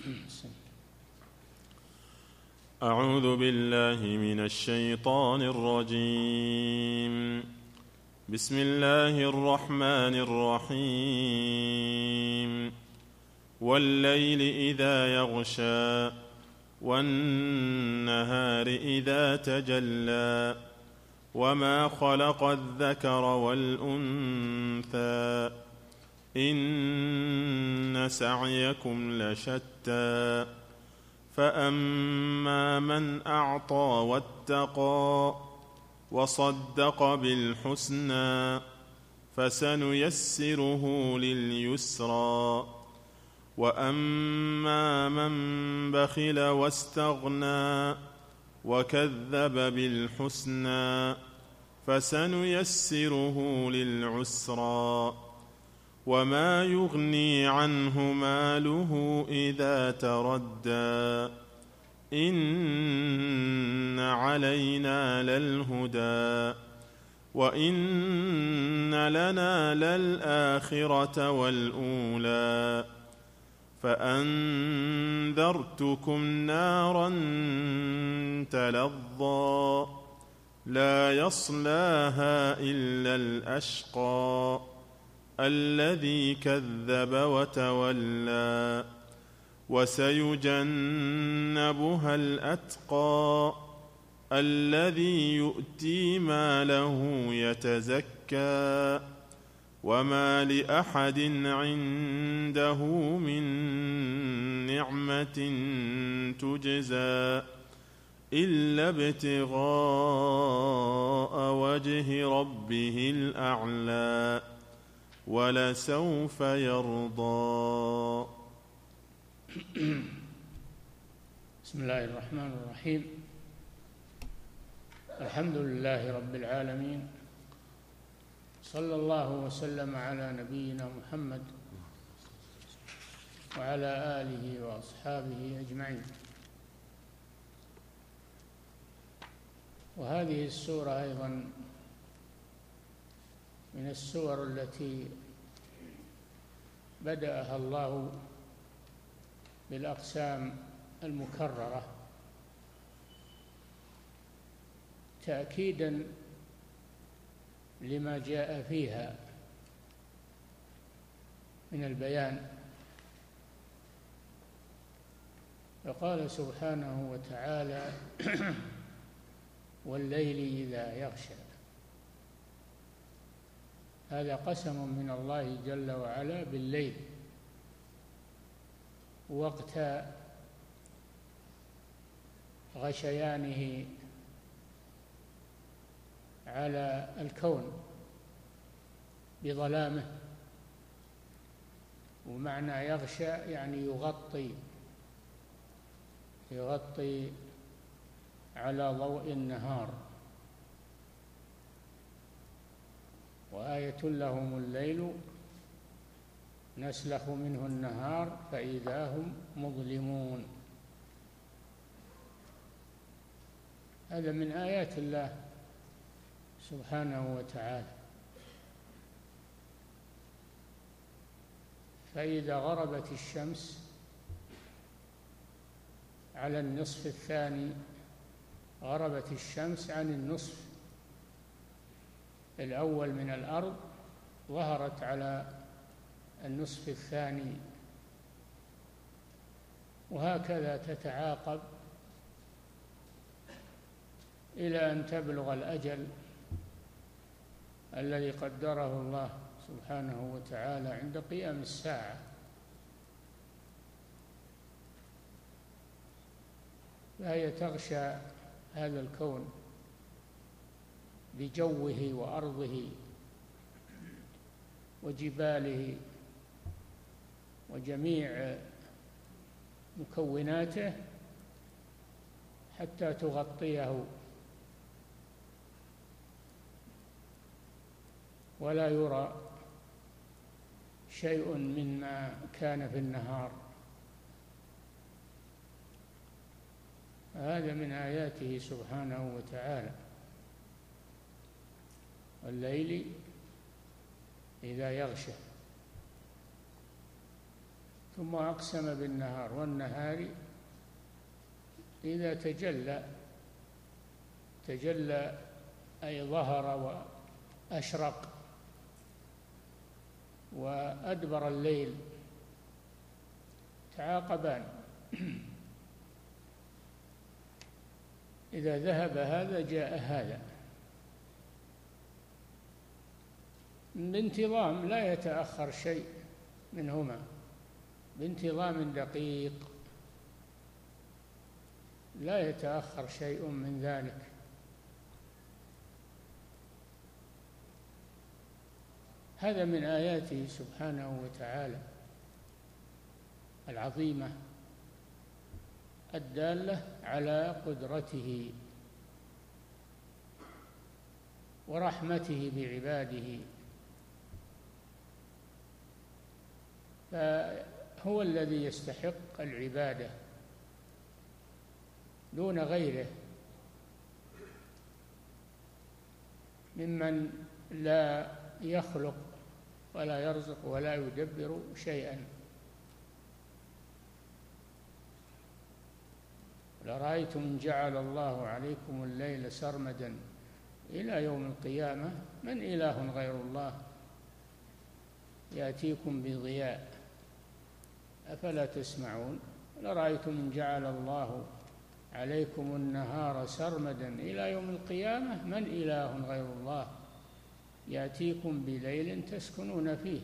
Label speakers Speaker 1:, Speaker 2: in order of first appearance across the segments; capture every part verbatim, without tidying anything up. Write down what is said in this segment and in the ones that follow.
Speaker 1: أعوذ بالله من الشيطان الرجيم. بسم الله الرحمن الرحيم. والليل إذا يغشى والنهار إذا تجلى وما خلق الذكر والأنثى إن سعيكم لشتى فأما من أعطى واتقى وصدق بالحسنى فسنيسره لليسرى وأما من بخل واستغنى وكذب بالحسنى فسنيسره للعسرى وما يغني عنه ماله إذا تردى إن علينا للهدى وإن لنا للآخرة والأولى فأنذرتكم نارا تلظى لا يصلاها إلا الأشقى الذي كذب وتولى وسيجنبها الأتقى الذي يؤتي ماله يتزكى وما لأحد عنده من نعمة تجزى إلا ابتغاء وجه ربه الأعلى ولسوف يرضى.
Speaker 2: بسم الله الرحمن الرحيم. الحمد لله رب العالمين، صلى الله وسلم على نبينا محمد وعلى آله وأصحابه أجمعين. وهذه السورة أيضا من السور التي بدأها الله بالأقسام المكررة تأكيدا لما جاء فيها من البيان. فقال سبحانه وتعالى: والليل إذا يغشى. هذا قسم من الله جل وعلا بالليل وقت غشيانه على الكون بظلامه. ومعنى يغشى يعني يغطي يغطي على ضوء النهار. وآية لهم الليل نسلخ منه النهار فإذا هم مظلمون. هذا من آيات الله سبحانه وتعالى. فإذا غربت الشمس على النصف الثاني، غربت الشمس عن النصف الأول من الأرض، ظهرت على النصف الثاني، وهكذا تتعاقب إلى أن تبلغ الأجل الذي قدره الله سبحانه وتعالى عند قيام الساعة. فهي تغشى هذا الكون بجوه وأرضه وجباله وجميع مكوناته حتى تغطيه ولا يرى شيء مما كان في النهار. هذا من آياته سبحانه وتعالى. والليل إذا يغشى. ثم أقسم بالنهار والنهار إذا تجلى، تجلى أي ظهر وأشرق وأدبر الليل، تعاقبان. إذا ذهب هذا جاء هذا بانتظام، لا يتأخر شيء منهما، بانتظام دقيق لا يتأخر شيء من ذلك. هذا من آياته سبحانه وتعالى العظيمة الدالة على قدرته ورحمته بعباده، فهو الذي يستحق العبادة دون غيره ممن لا يخلق ولا يرزق ولا يدبر شيئا. لرأيتم إن جعل الله عليكم الليل سرمدا إلى يوم القيامة من إله غير الله يأتيكم بضياء أفلا تسمعون. لرأيتم إن جعل الله عليكم النهار سرمدا إلى يوم القيامة من إله غير الله يأتيكم بليل تسكنون فيه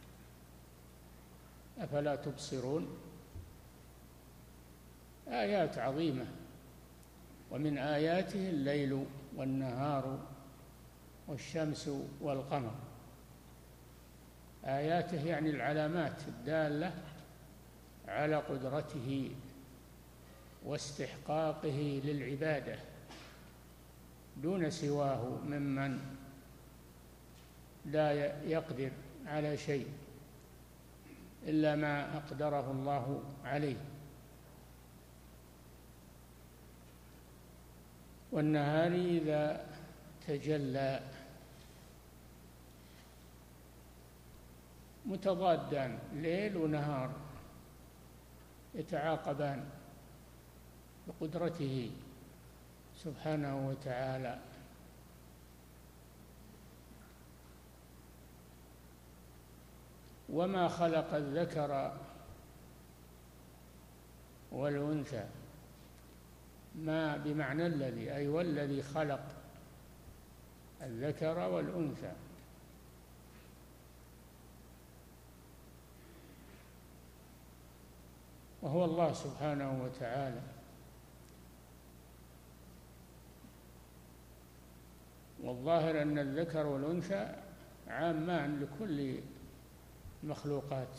Speaker 2: أفلا تبصرون. آيات عظيمة، ومن آياته الليل والنهار والشمس والقمر، آياته يعني العلامات الدالة على قدرته واستحقاقه للعبادة دون سواه ممن لا يقدر على شيء إلا ما أقدره الله عليه. والنهار إذا تجلى، متضادان ليل ونهار يتعاقبان بقدرته سبحانه وتعالى. وما خلق الذكر والأنثى، ما بمعنى الذي، أي والذي خلق الذكر والأنثى، وهو الله سبحانه وتعالى. والظاهر أن الذكر والأنثى عامان لكل المخلوقات،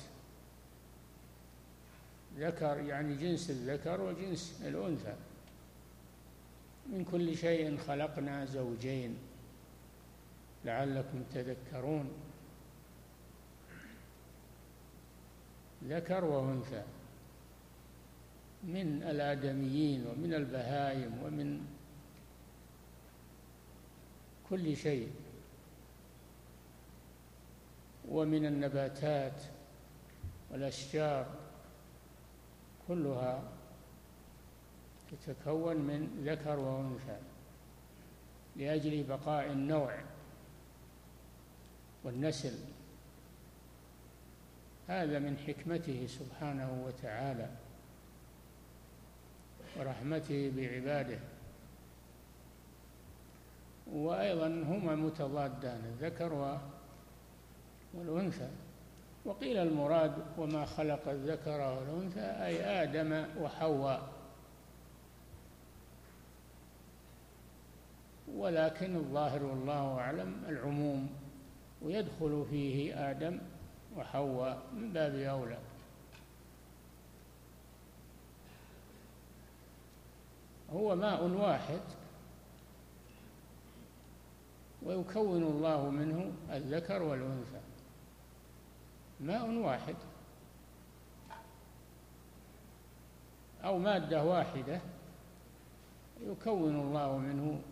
Speaker 2: ذكر يعني جنس الذكر وجنس الأنثى. من كل شيء خلقنا زوجين لعلكم تذكرون، ذكر وأنثى، من الآدميين ومن البهائم ومن كل شيء، ومن النباتات والأشجار، كلها تتكون من ذكر وأنثى لأجل بقاء النوع والنسل. هذا من حكمته سبحانه وتعالى ورحمته بعباده. وأيضا هما متضادان الذكر والأنثى. وقيل المراد وما خلق الذكر والأنثى أي آدم وحواء، ولكن الظاهر والله أعلم العموم، ويدخل فيه آدم وحواء من باب أولى. هو ماء واحد ويكون الله منه الذكر والأنثى، ماء واحد أو مادة واحدة يكون الله منه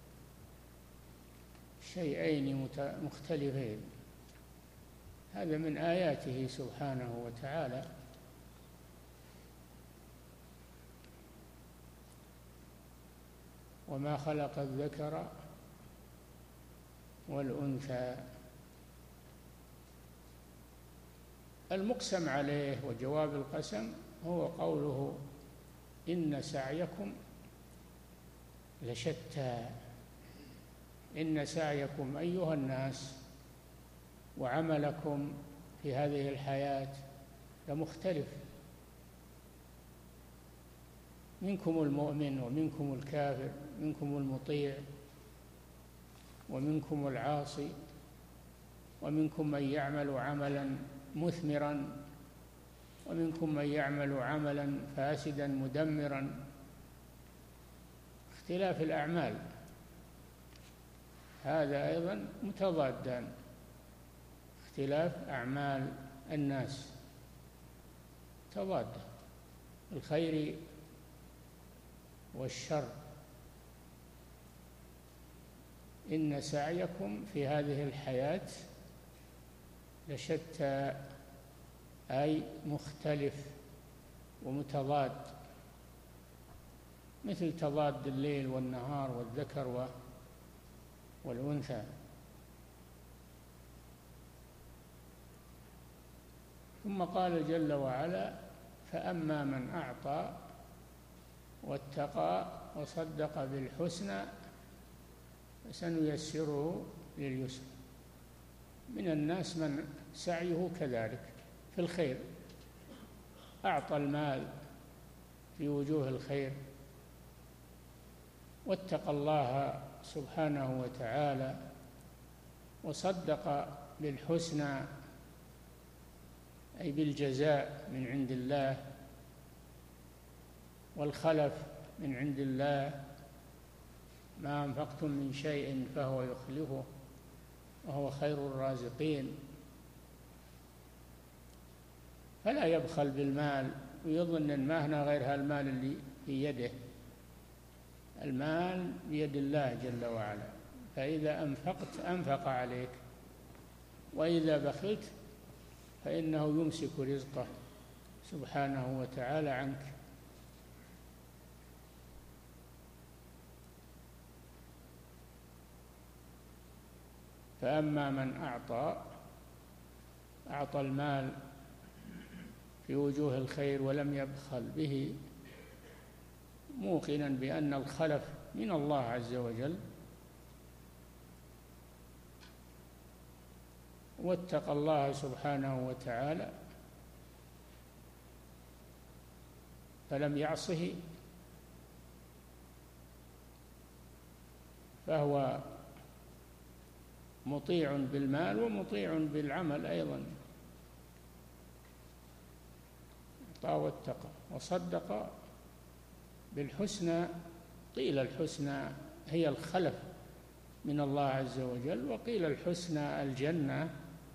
Speaker 2: شيئين مختلفين. هذا من آياته سبحانه وتعالى وما خلق الذكر والأنثى. المقسم عليه وجواب القسم هو قوله إن سعيكم لشتى. إن سعيكم أيها الناس وعملكم في هذه الحياة لمختلف، منكم المؤمن ومنكم الكافر، منكم المطيع ومنكم العاصي، ومنكم من يعمل عملا مثمرا ومنكم من يعمل عملا فاسدا مدمرا. اختلاف الأعمال هذا أيضا متضادان، اختلاف أعمال الناس تضاد، الخير والشر. إن سعيكم في هذه الحياة لشتى، أي مختلف ومتضاد، مثل تضاد الليل والنهار والذكر والأنثى. ثم قال جل وعلا فأما من أعطى واتقى وصدق بالحسنى فسنيسره لليسر. من الناس من سعيه كذلك في الخير، أعطى المال في وجوه الخير واتقى الله سبحانه وتعالى وصدق بالحسنى أي بالجزاء من عند الله والخلف من عند الله، ما أنفقتم من شيء فهو يخلفه وهو خير الرازقين. فلا يبخل بالمال ويظن أن ما هنا غير هالمال اللي في يده، المال بيد الله جل وعلا، فإذا أنفقت أنفق عليك، وإذا بخلت فإنه يمسك رزقه سبحانه وتعالى عنك. فأما من أعطى أعطى المال في وجوه الخير ولم يبخل به، موقنا بأن الخلف من الله عز وجل، واتقى الله سبحانه وتعالى فلم يعصه، فهو مطيع بالمال ومطيع بالعمل أيضا. أعطى واتقى وصدق بالحسنى. قيل الحسنى هي الخلف من الله عز وجل، وقيل الحسنى الجنة،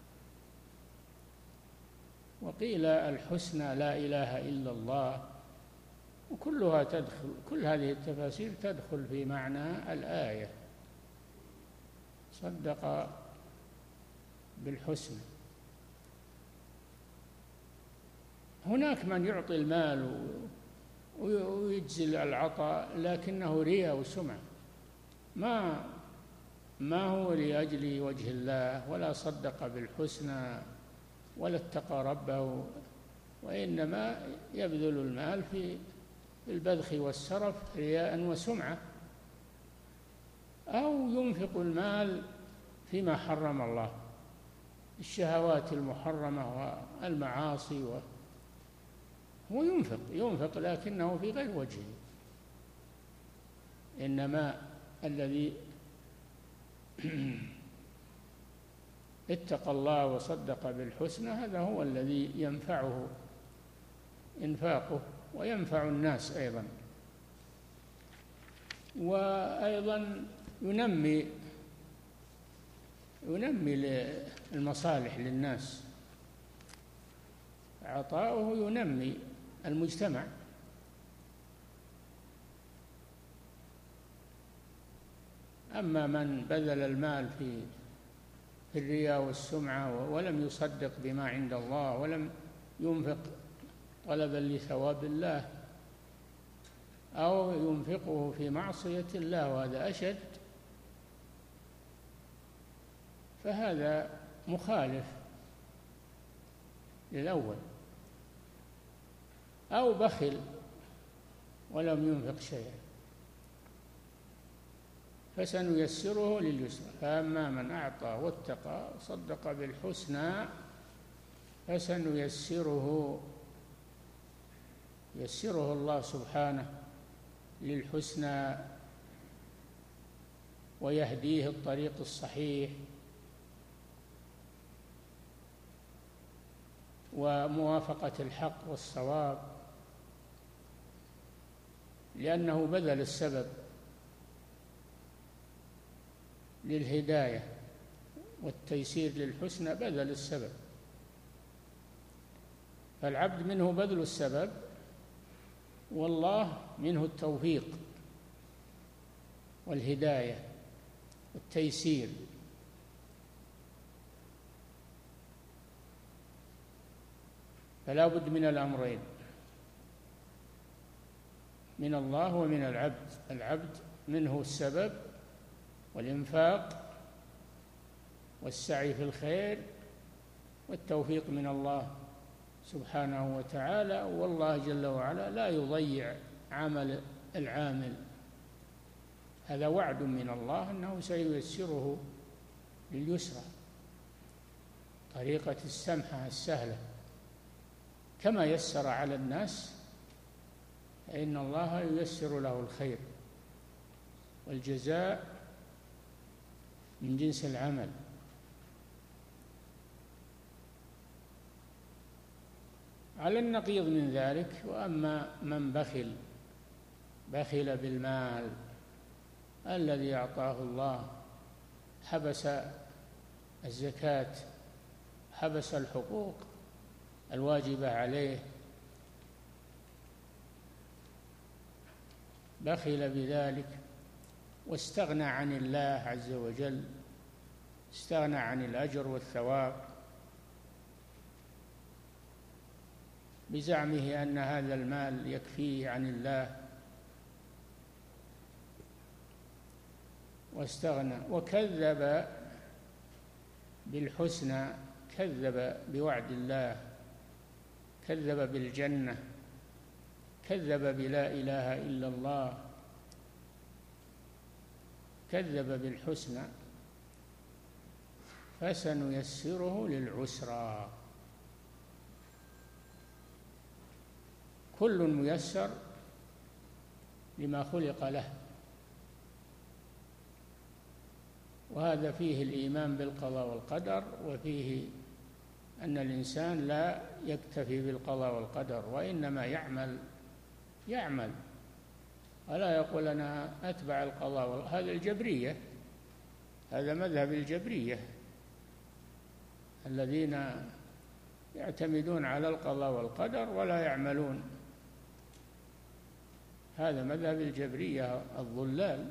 Speaker 2: وقيل الحسنى لا إله إلا الله، وكلها تدخل، كل هذه التفاسير تدخل في معنى الآية. صدق بالحسنى. هناك من يعطي المال ويجزل العطاء لكنه رياء وسمعة، ما ما هو لأجل وجه الله، ولا صدق بالحسنى ولا اتقى ربه، وإنما يبذل المال في البذخ والسرف رياء وسمعة، أو ينفق المال فيما حرم الله، الشهوات المحرمة والمعاصي، هو ينفق ينفق لكنه في غير وجهه. إنما الذي اتقى الله وصدق بالحسنى هذا هو الذي ينفعه إنفاقه وينفع الناس أيضا، وأيضا ينمي ينمي المصالح للناس، عطاؤه ينمي المجتمع. أما من بذل المال في في الرياء والسمعة ولم يصدق بما عند الله ولم ينفق طلبا لثواب الله، أو ينفقه في معصية الله وهذا أشد، فهذا مخالف للأول. أو بخل ولم ينفق شيئا فسنيسره لليسرى. فأما من أعطى واتقى وصدق بالحسنى فسنيسره، يسره الله سبحانه للحسنى ويهديه الطريق الصحيح وموافقة الحق والصواب، لأنه بذل السبب للهداية والتيسير للحسنى، بذل السبب. فالعبد منه بذل السبب، والله منه التوفيق والهداية والتيسير. فلا بد من الأمرين، من الله ومن العبد. العبد منه السبب والإنفاق والسعي في الخير، والتوفيق من الله سبحانه وتعالى. والله جل وعلا لا يضيع عمل العامل، هذا وعد من الله أنه سييسره لليسرى، طريقة السمحة السهلة. كما يسر على الناس فإن الله ييسر له الخير، والجزاء من جنس العمل. على النقيض من ذلك، وأما من بخل بخل بالمال الذي أعطاه الله، حبس الزكاة، حبس الحقوق الواجبة عليه، بخل بذلك واستغنى عن الله عز وجل، استغنى عن الأجر والثواب بزعمه أن هذا المال يكفيه عن الله، واستغنى وكذب بالحسنى، كذب بوعد الله، كذب بالجنة، كذب بلا إله إلا الله، كذب بالحسنى، فسنيسره للعسرى. كل ميسر لما خلق له، وهذا فيه الإيمان بالقضاء والقدر، وفيه أن الإنسان لا يكتفي بالقضاء والقدر، وإنما يعمل يعمل ولا يقول أنا أتبع القضاء والقدر. هذا الجبرية، هذا مذهب الجبرية الذين يعتمدون على القضاء والقدر ولا يعملون، هذا مذهب الجبرية الضلال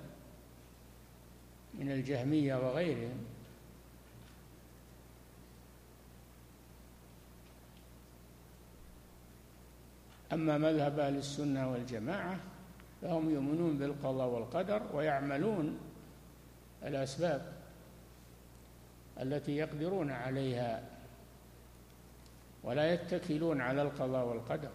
Speaker 2: من الجهمية وغيرهم. أما مذهب أهل السنة والجماعة فهم يؤمنون بالقضاء والقدر ويعملون الأسباب التي يقدرون عليها، ولا يتكلون على القضاء والقدر.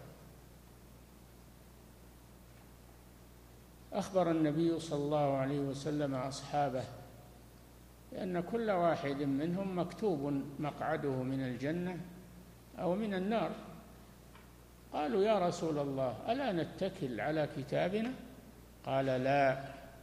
Speaker 2: أخبر النبي صلى الله عليه وسلم أصحابه بأن كل واحد منهم مكتوب مقعده من الجنة أو من النار. قالوا يا رسول الله ألا نتكل على كتابنا؟ قال لا،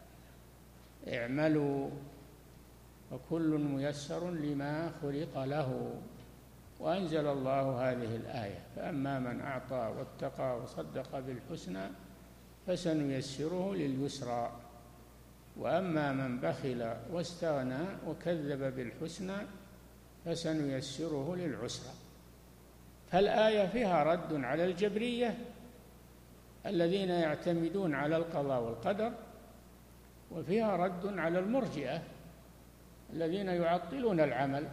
Speaker 2: اعملوا وكل ميسر لما خلق له. وأنزل الله هذه الآية: فأما من أعطى واتقى وصدق بالحسنى فسنيسره لليسرى، وأما من بخل واستغنى وكذب بالحسنى فسنيسره للعسرى. فالآية فيها رد على الجبرية الذين يعتمدون على القضاء والقدر، وفيها رد على المرجئة الذين يعطلون العمل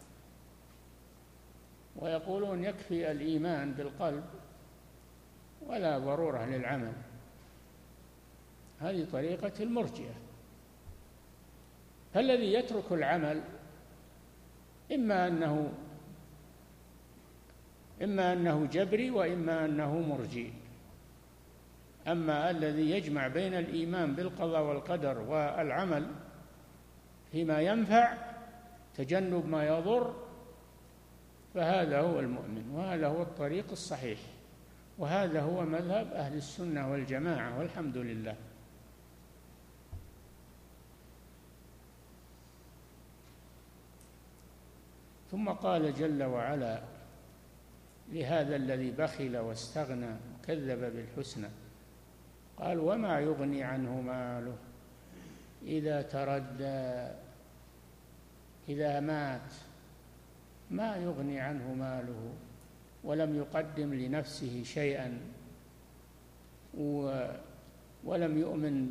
Speaker 2: ويقولون يكفي الإيمان بالقلب ولا ضرورة للعمل. هذه طريقة المرجئة. فالذي يترك العمل إما أنه إما أنه جبري وإما أنه مرجئ. أما الذي يجمع بين الإيمان بالقضاء والقدر والعمل فيما ينفع تجنب ما يضر فهذا هو المؤمن، وهذا هو الطريق الصحيح، وهذا هو مذهب أهل السنة والجماعة، والحمد لله. ثم قال جل وعلا لهذا الذي بخل واستغنى وكذب بالحسنى، قال وما يغني عنه ماله إذا تردى. إذا مات ما يغني عنه ماله ولم يقدم لنفسه شيئا ولم يؤمن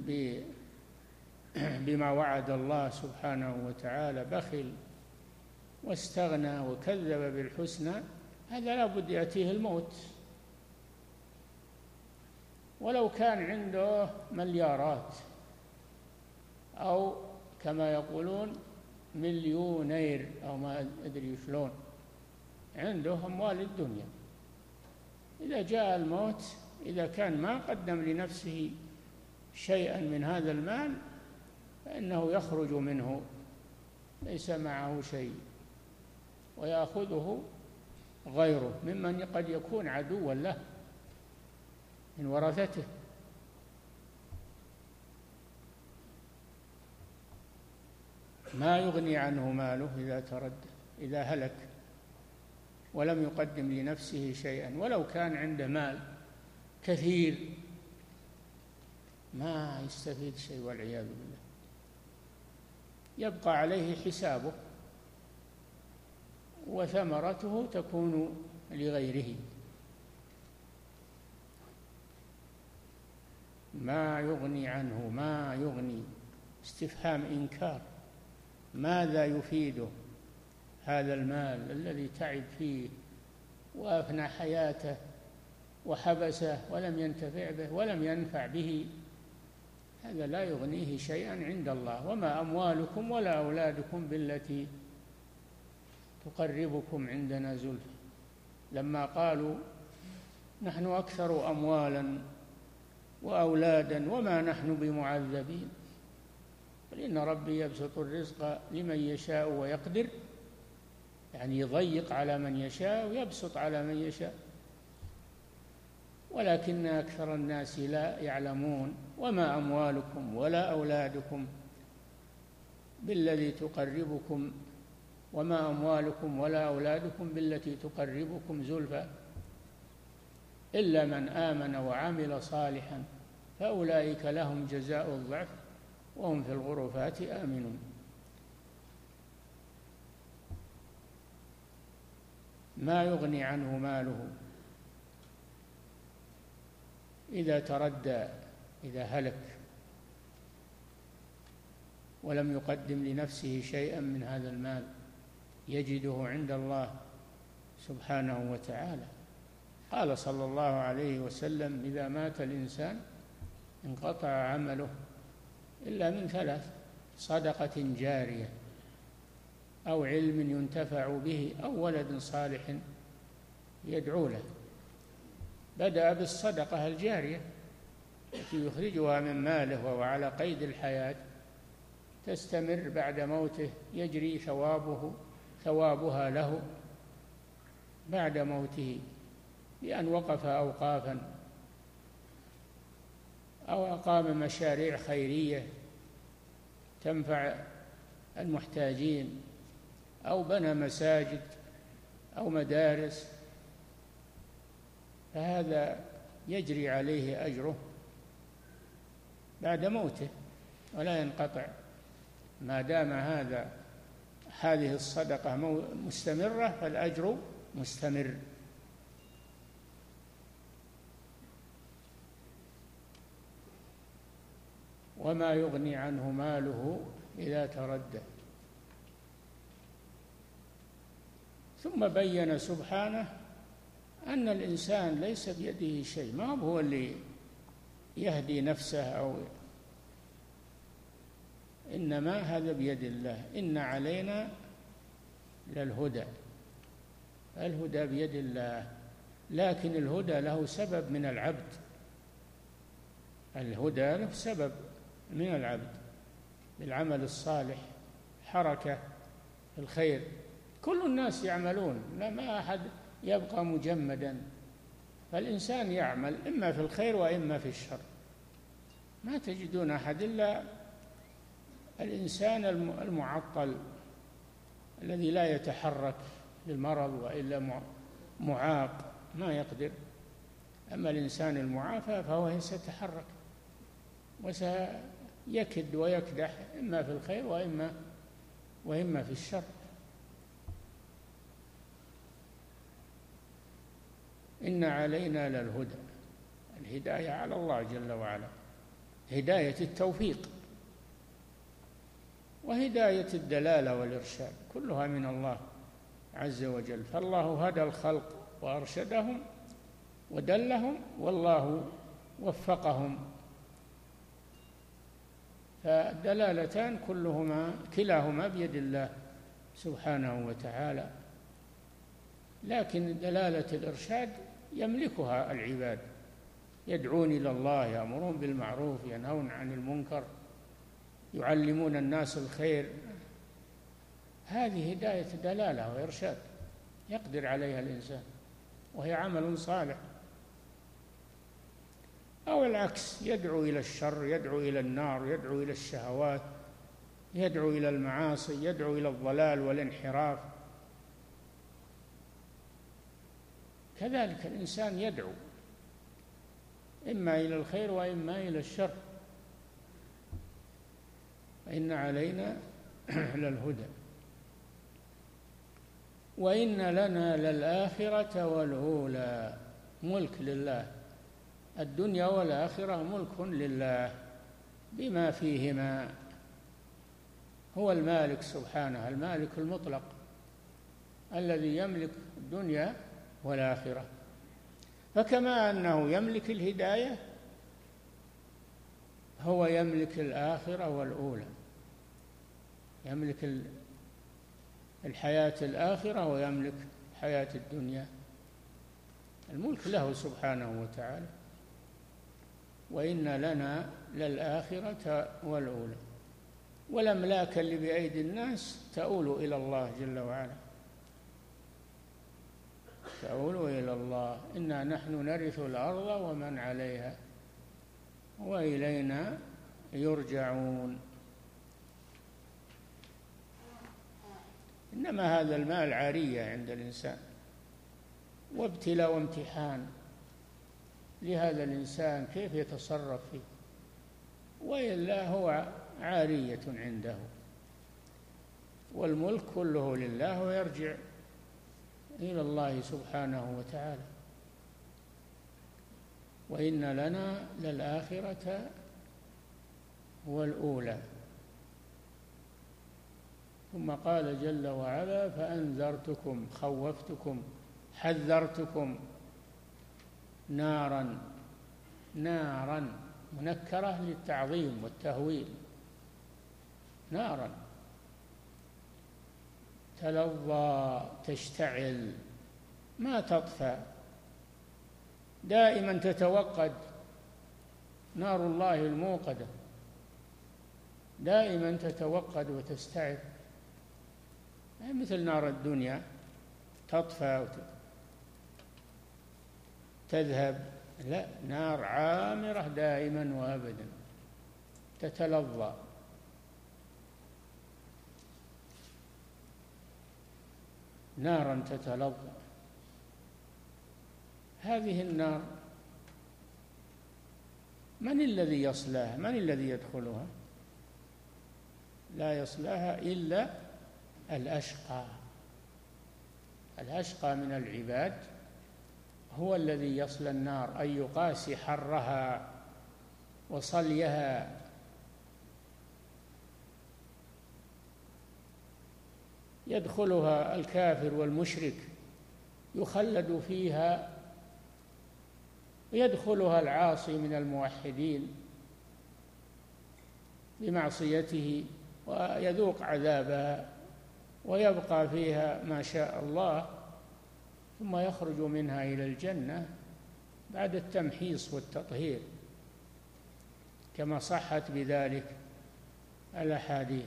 Speaker 2: بما وعد الله سبحانه وتعالى، بخل واستغنى وكذب بالحسنى، هذا لا بد يأتيه الموت، ولو كان عنده مليارات أو كما يقولون مليونير أو ما أدري شلون، عنده أموال الدنيا، إذا جاء الموت إذا كان ما قدم لنفسه شيئا من هذا المال فإنه يخرج منه ليس معه شيء، ويأخذه غيره ممن قد يكون عدوا له من ورثته. ما يغني عنه ماله إذا تردى، إذا هلك ولم يقدم لنفسه شيئا، ولو كان عنده مال كثير ما يستفيد شيء والعياذ بالله، يبقى عليه حسابه وثمرته تكون لغيره. ما يغني عنه، ما يغني استفهام إنكار، ماذا يفيده هذا المال الذي تعب فيه وأفنى حياته وحبسه ولم ينتفع به ولم ينفع به، هذا لا يغنيه شيئا عند الله. وما أموالكم ولا أولادكم بالتي تقربكم عندنا زلفى، لما قالوا نحن أكثر أموالا وأولادا وما نحن بمعذبين، قل إن ربي يبسط الرزق لمن يشاء ويقدر، يعني يضيق على من يشاء ويبسط على من يشاء، ولكن أكثر الناس لا يعلمون. وما أموالكم ولا أولادكم بالذي تقربكم وما أموالكم ولا أولادكم بالتي تقربكم زلفى إلا من آمن وعمل صالحا فأولئك لهم جزاء الضعف وهم في الغرفات آمنون. ما يغني عنه ماله إذا تردى، إذا هلك ولم يقدم لنفسه شيئا من هذا المال يجده عند الله سبحانه وتعالى. قال صلى الله عليه وسلم إذا مات الإنسان انقطع عمله إلا من ثلاث: صدقة جارية أو علم ينتفع به أو ولد صالح يدعو له. بدأ بالصدقة الجارية التي يخرجها من ماله وهو على قيد الحياة، تستمر بعد موته، يجري ثوابه ثوابها له بعد موته بأن وقف أوقافا أو أقام مشاريع خيرية تنفع المحتاجين أو بنى مساجد أو مدارس، فهذا يجري عليه أجره بعد موته ولا ينقطع، ما دام هذا هذه الصدقة مستمرة فالأجر مستمر. وما يغني عنه ماله إذا تردى. ثم بين سبحانه أن الإنسان ليس بيده شيء، ما هو اللي يهدي نفسه أو إنما هذا بيد الله. إن علينا للهدى، الهدى بيد الله، لكن الهدى له سبب من العبد، الهدى له سبب من العبد بالعمل الصالح، حركة في الخير. كل الناس يعملون، لا ما أحد يبقى مجمدا، فالإنسان يعمل إما في الخير وإما في الشر. ما تجدون أحد إلا الإنسان المعطل الذي لا يتحرك للمرض وإلا معاق ما يقدر. أما الإنسان المعافى فهو سيتحرك وسيكد ويكدح إما في الخير وإما وإما في الشر. إن علينا للهدى، الهداية على الله جل وعلا، هداية التوفيق وهداية الدلالة والإرشاد، كلها من الله عز وجل. فالله هدى الخلق وأرشدهم ودلهم، والله وفقهم. فالدلالتان كلهما كلاهما بيد الله سبحانه وتعالى، لكن دلالة الإرشاد يملكها العباد، يدعون إلى الله، يأمرون بالمعروف، ينهون عن المنكر، يعلمون الناس الخير. هذه هداية دلالة وإرشاد يقدر عليها الإنسان، وهي عمل صالح. أو العكس، يدعو إلى الشر، يدعو إلى النار، يدعو إلى الشهوات، يدعو إلى المعاصي، يدعو إلى الضلال والانحراف. كذلك الإنسان يدعو إما إلى الخير وإما إلى الشر. فإن علينا للهدى وإن لنا للآخرة والأولى. ملك لله، الدنيا والآخرة ملك لله بما فيهما. هو المالك سبحانه، المالك المطلق الذي يملك الدنيا والآخرة. فكما أنه يملك الهداية هو يملك الآخرة والأولى، يملك الحياة الآخرة ويملك حياة الدنيا. الملك له سبحانه وتعالى. وإن لنا للآخرة والأولى. والأملاك اللي بأيدي الناس تؤول إلى الله جل وعلا، تؤول إلى الله. إنا نحن نرث الأرض ومن عليها وإلينا يرجعون. إنما هذا المال عارية عند الإنسان، وابتلاء وامتحان لهذا الإنسان كيف يتصرف فيه، وإلا هو عارية عنده. والملك كله لله ويرجع إلى الله سبحانه وتعالى. وإن لنا للآخرة والأولى. ثم قال جل وعلا: فأنذرتكم، خوفتكم، حذرتكم نارا. نارا منكرة للتعظيم والتهويل، نارا تلظى تشتعل ما تطفى، دائما تتوقد. نار الله الموقدة دائما تتوقد وتستعر، مثل نار الدنيا تطفى وتذهب. لا، نار عامرة دائما وأبدا تتلظى. نارا تتلظى. هذه النار من الذي يصلاها؟ من الذي يدخلها؟ لا يصلاها إلا الأشقى. الأشقى من العباد هو الذي يصلى النار، أي يقاسي حرها وصليها. يدخلها الكافر والمشرك يخلد فيها، ويدخلها العاصي من الموحدين بمعصيته ويذوق عذابها ويبقى فيها ما شاء الله، ثم يخرج منها إلى الجنة بعد التمحيص والتطهير، كما صحت بذلك الأحاديث.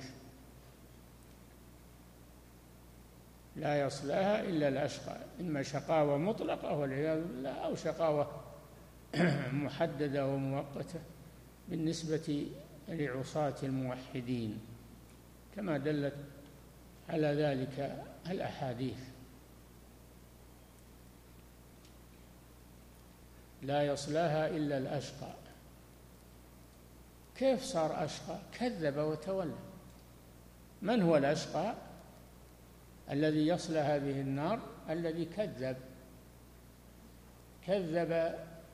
Speaker 2: لا يصلاها إلا الأشقى، إما شقاوة مطلقة والعياذ بالله أو شقاوة محددة ومؤقتة بالنسبة لعصاة الموحدين، كما دلت على ذلك الأحاديث. لا يصلاها إلا الأشقى. كيف صار أشقى؟ كذب وتولى. من هو الأشقى؟ الذي يصلى هذه النار الذي كذب كذب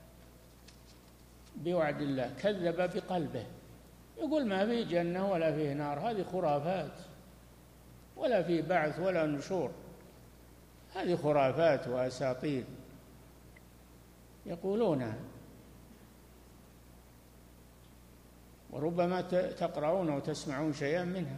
Speaker 2: بوعد الله، كذب بقلبه، يقول ما في جنة ولا فيه نار، هذه خرافات، ولا في بعث ولا نشور، هذه خرافات وأساطير يقولونها، وربما تقرؤون وتسمعون شيئا منها.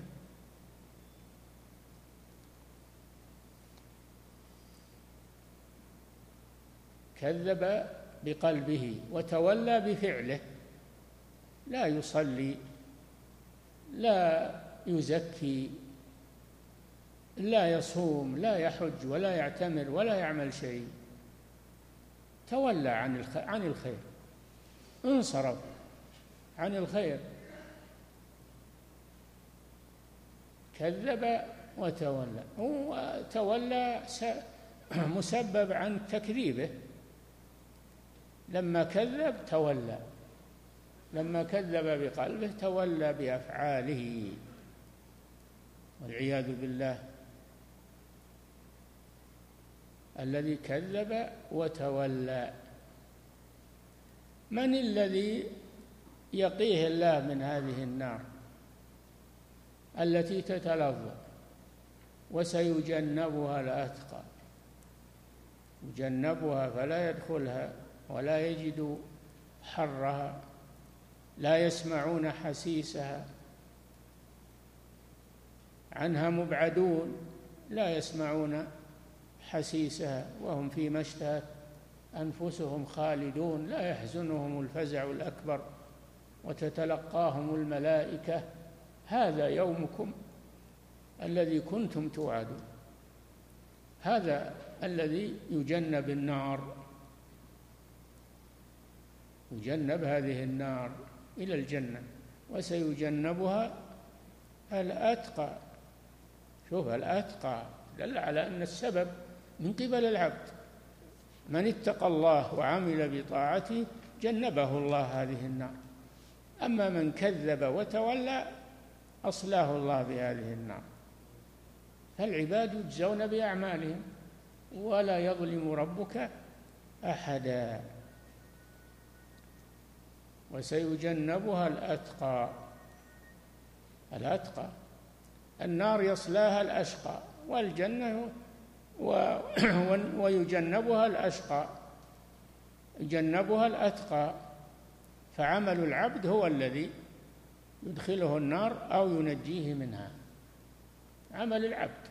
Speaker 2: كذب بقلبه وتولى بفعله، لا يصلي، لا يزكي، لا يصوم، لا يحج ولا يعتمر ولا يعمل شيء، تولى عن الخير، انصرف عن الخير، كذب وتولى. وتولى مسبب عن تكذيبه، لما كذب تولى، لما كذب بقلبه تولى بأفعاله والعياذ بالله. الذي كذب وتولى، من الذي يقيه الله من هذه النار التي تتلظى؟ وسيجنبها الأتقى، يجنبها فلا يدخلها ولا يجد حرها، لا يسمعون حسيسها، عنها مبعدون، لا يسمعون حسيسها، وهم فيما اشتهت أنفسهم خالدون، لا يحزنهم الفزع الأكبر، وتتلقاهم الملائكة هذا يومكم الذي كنتم توعدون. هذا الذي يجنب النار، يجنب هذه النار إلى الجنة، وسيجنبها الأتقى. شوف، الأتقى دل على أن السبب من قبل العبد، من اتقى الله وعمل بطاعته جنبه الله هذه النار. أما من كذب وتولى أصلاه الله بهذه النار. فالعباد يجزون بأعمالهم ولا يظلم ربك أحدا. وسيجنبها الأتقى، الأتقى. النار يصلاها الأشقى، والجنة و... ويجنبها الأشقى، يجنبها الأتقى. فعمل العبد هو الذي يدخله النار أو ينجيه منها، عمل العبد،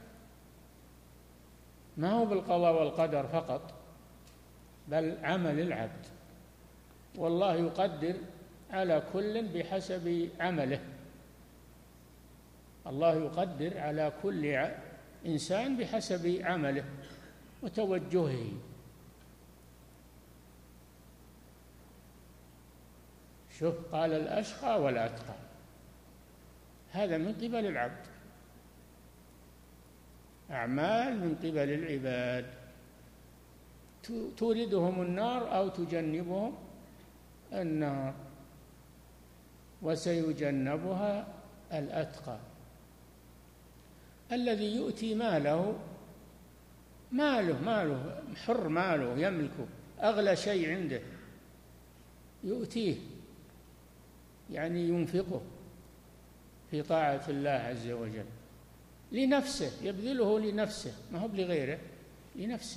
Speaker 2: ما هو بالقضاء والقدر فقط، بل عمل العبد. والله يقدر على كل بحسب عمله، الله يقدر على كل إنسان بحسب عمله وتوجهه. شوف، قال الأشقى والأتقى، هذا من قبل العبد، أعمال من قبل العباد توردهم النار أو تجنبهم النار. وسيجنبها الأتقى الذي يؤتي ماله ماله ماله حر، ماله يملكه، أغلى شيء عنده يؤتيه، يعني ينفقه في طاعة الله عز وجل، لنفسه، يبذله لنفسه، ما هو لغيره، لنفسه.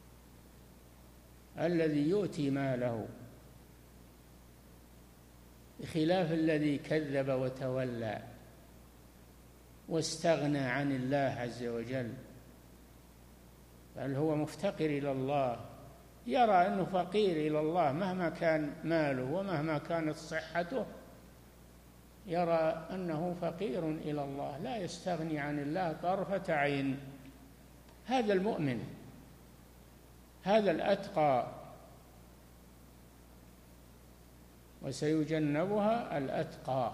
Speaker 2: الذي يؤتي ماله بخلاف الذي كذب وتولى واستغنى عن الله عز وجل، بل هو مفتقر إلى الله، يرى أنه فقير إلى الله مهما كان ماله ومهما كانت صحته، يرى أنه فقير إلى الله، لا يستغني عن الله طرفة عين. هذا المؤمن، هذا الأتقى، وسيجنبها الأتقى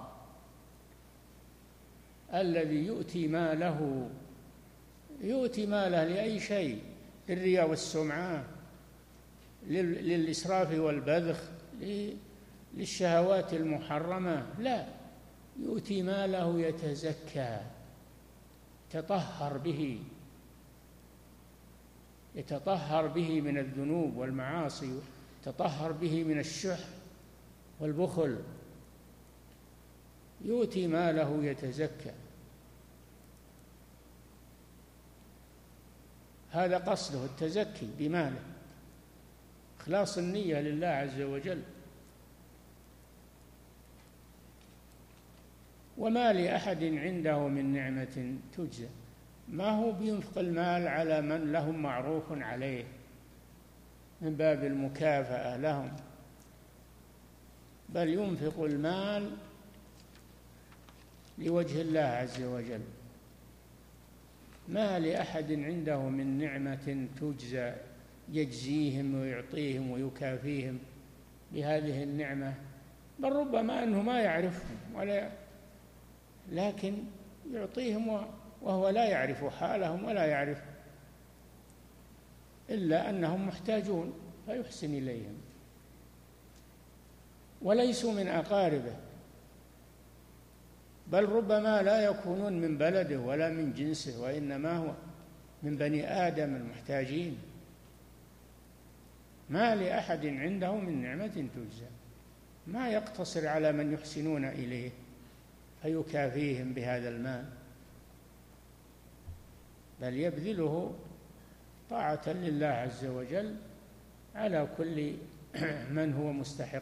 Speaker 2: الذي يؤتي ماله يؤتي ماله لأي شيء، للرياء والسمعة، للإسراف والبذخ، للشهوات المحرمة، لا، يؤتي ماله يتزكى، يتطهر به يتطهر به من الذنوب والمعاصي، يتطهر به من الشح والبخل، يؤتي ماله يتزكى. هذا قصده، التزكي بماله، إخلاص النية لله عز وجل. وما لأحد عنده من نعمة تجزى، ما هو بينفق المال على من لهم معروف عليه من باب المكافأة لهم، بل ينفق المال لوجه الله عز وجل. ما لأحد عنده من نعمة تجزى، يجزيهم ويعطيهم ويكافيهم بهذه النعمة، بل ربما أنه ما يعرفهم ولا، لكن يعطيهم وهو لا يعرف حالهم ولا يعرف إلا أنهم محتاجون فيحسن إليهم، وليسوا من أقاربه، بل ربما لا يكونون من بلده ولا من جنسه، وإنما هو من بني آدم المحتاجين. ما لأحد عنده من نعمة تجزى، ما يقتصر على من يحسنون إليه فيكافيهم بهذا المال، بل يبذله طاعة لله عز وجل على كل من هو مستحق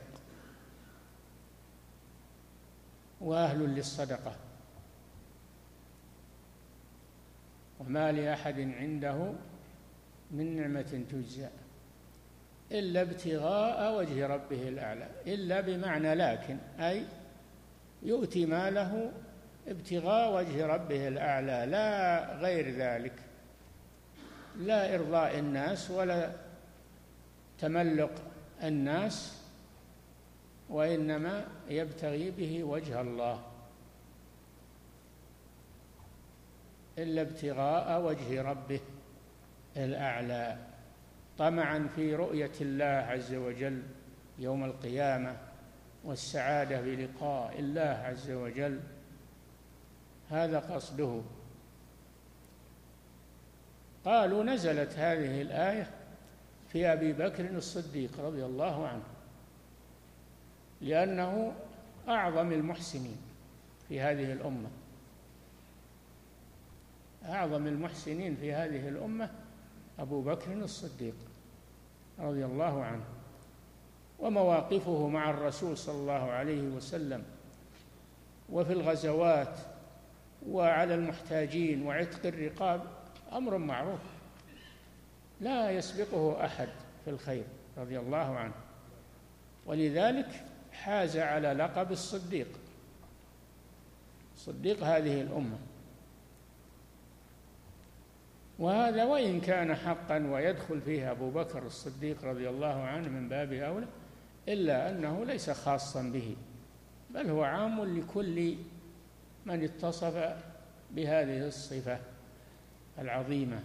Speaker 2: وأهل للصدقة. وما لأحد عنده من نعمة تجزى إلا ابتغاء وجه ربه الأعلى، إلا بمعنى لكن، أي يؤتي ماله ابتغاء وجه ربه الأعلى، لا غير ذلك، لا إرضاء الناس ولا تملق الناس، وإنما يبتغي به وجه الله، إلا ابتغاء وجه ربه الأعلى، طمعا في رؤية الله عز وجل يوم القيامة والسعادة بلقاء الله عز وجل، هذا قصده. قالوا نزلت هذه الآية في أبي بكر الصديق رضي الله عنه، لأنه أعظم المحسنين في هذه الأمة، أعظم المحسنين في هذه الأمة أبو بكر الصديق رضي الله عنه، ومواقفه مع الرسول صلى الله عليه وسلم وفي الغزوات وعلى المحتاجين وعتق الرقاب أمر معروف لا يسبقه أحد في الخير رضي الله عنه، ولذلك حاز على لقب الصديق، صديق هذه الأمة. وهذا وإن كان حقا ويدخل فيه أبو بكر الصديق رضي الله عنه من باب أولى، إلا أنه ليس خاصا به، بل هو عام لكل من اتصف بهذه الصفة العظيمة،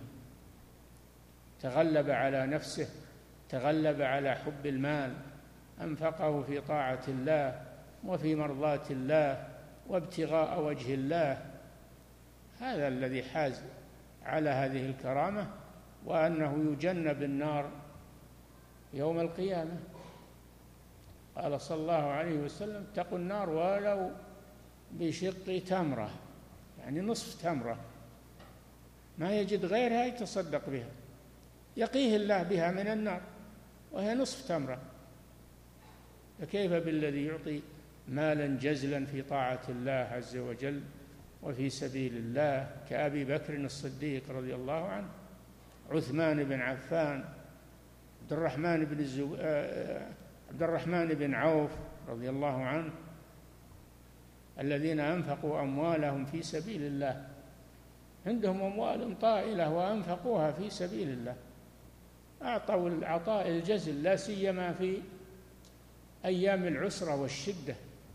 Speaker 2: تغلب على نفسه، تغلب على حب المال، أنفقه في طاعة الله وفي مرضاة الله وابتغاء وجه الله، هذا الذي حاز على هذه الكرامة، وأنه يجنب النار يوم القيامة. قال صلى الله عليه وسلم: اتقوا النار ولو بشق تمرة، يعني نصف تمرة، ما يجد غيرها يتصدق بها، يقيه الله بها من النار، وهي نصف تمرة، فكيف بالذي يعطي مالا جزلا في طاعة الله عز وجل وفي سبيل الله، كأبي بكر الصديق رضي الله عنه، عثمان بن عفان، عبد الرحمن بن الزو... عبد الرحمن بن عوف رضي الله عنه، الذين أنفقوا أموالهم في سبيل الله، عندهم أموال طائلة وأنفقوها في سبيل الله، أعطوا العطاء الجزل، لا سيما في أيام العسرة والشدة.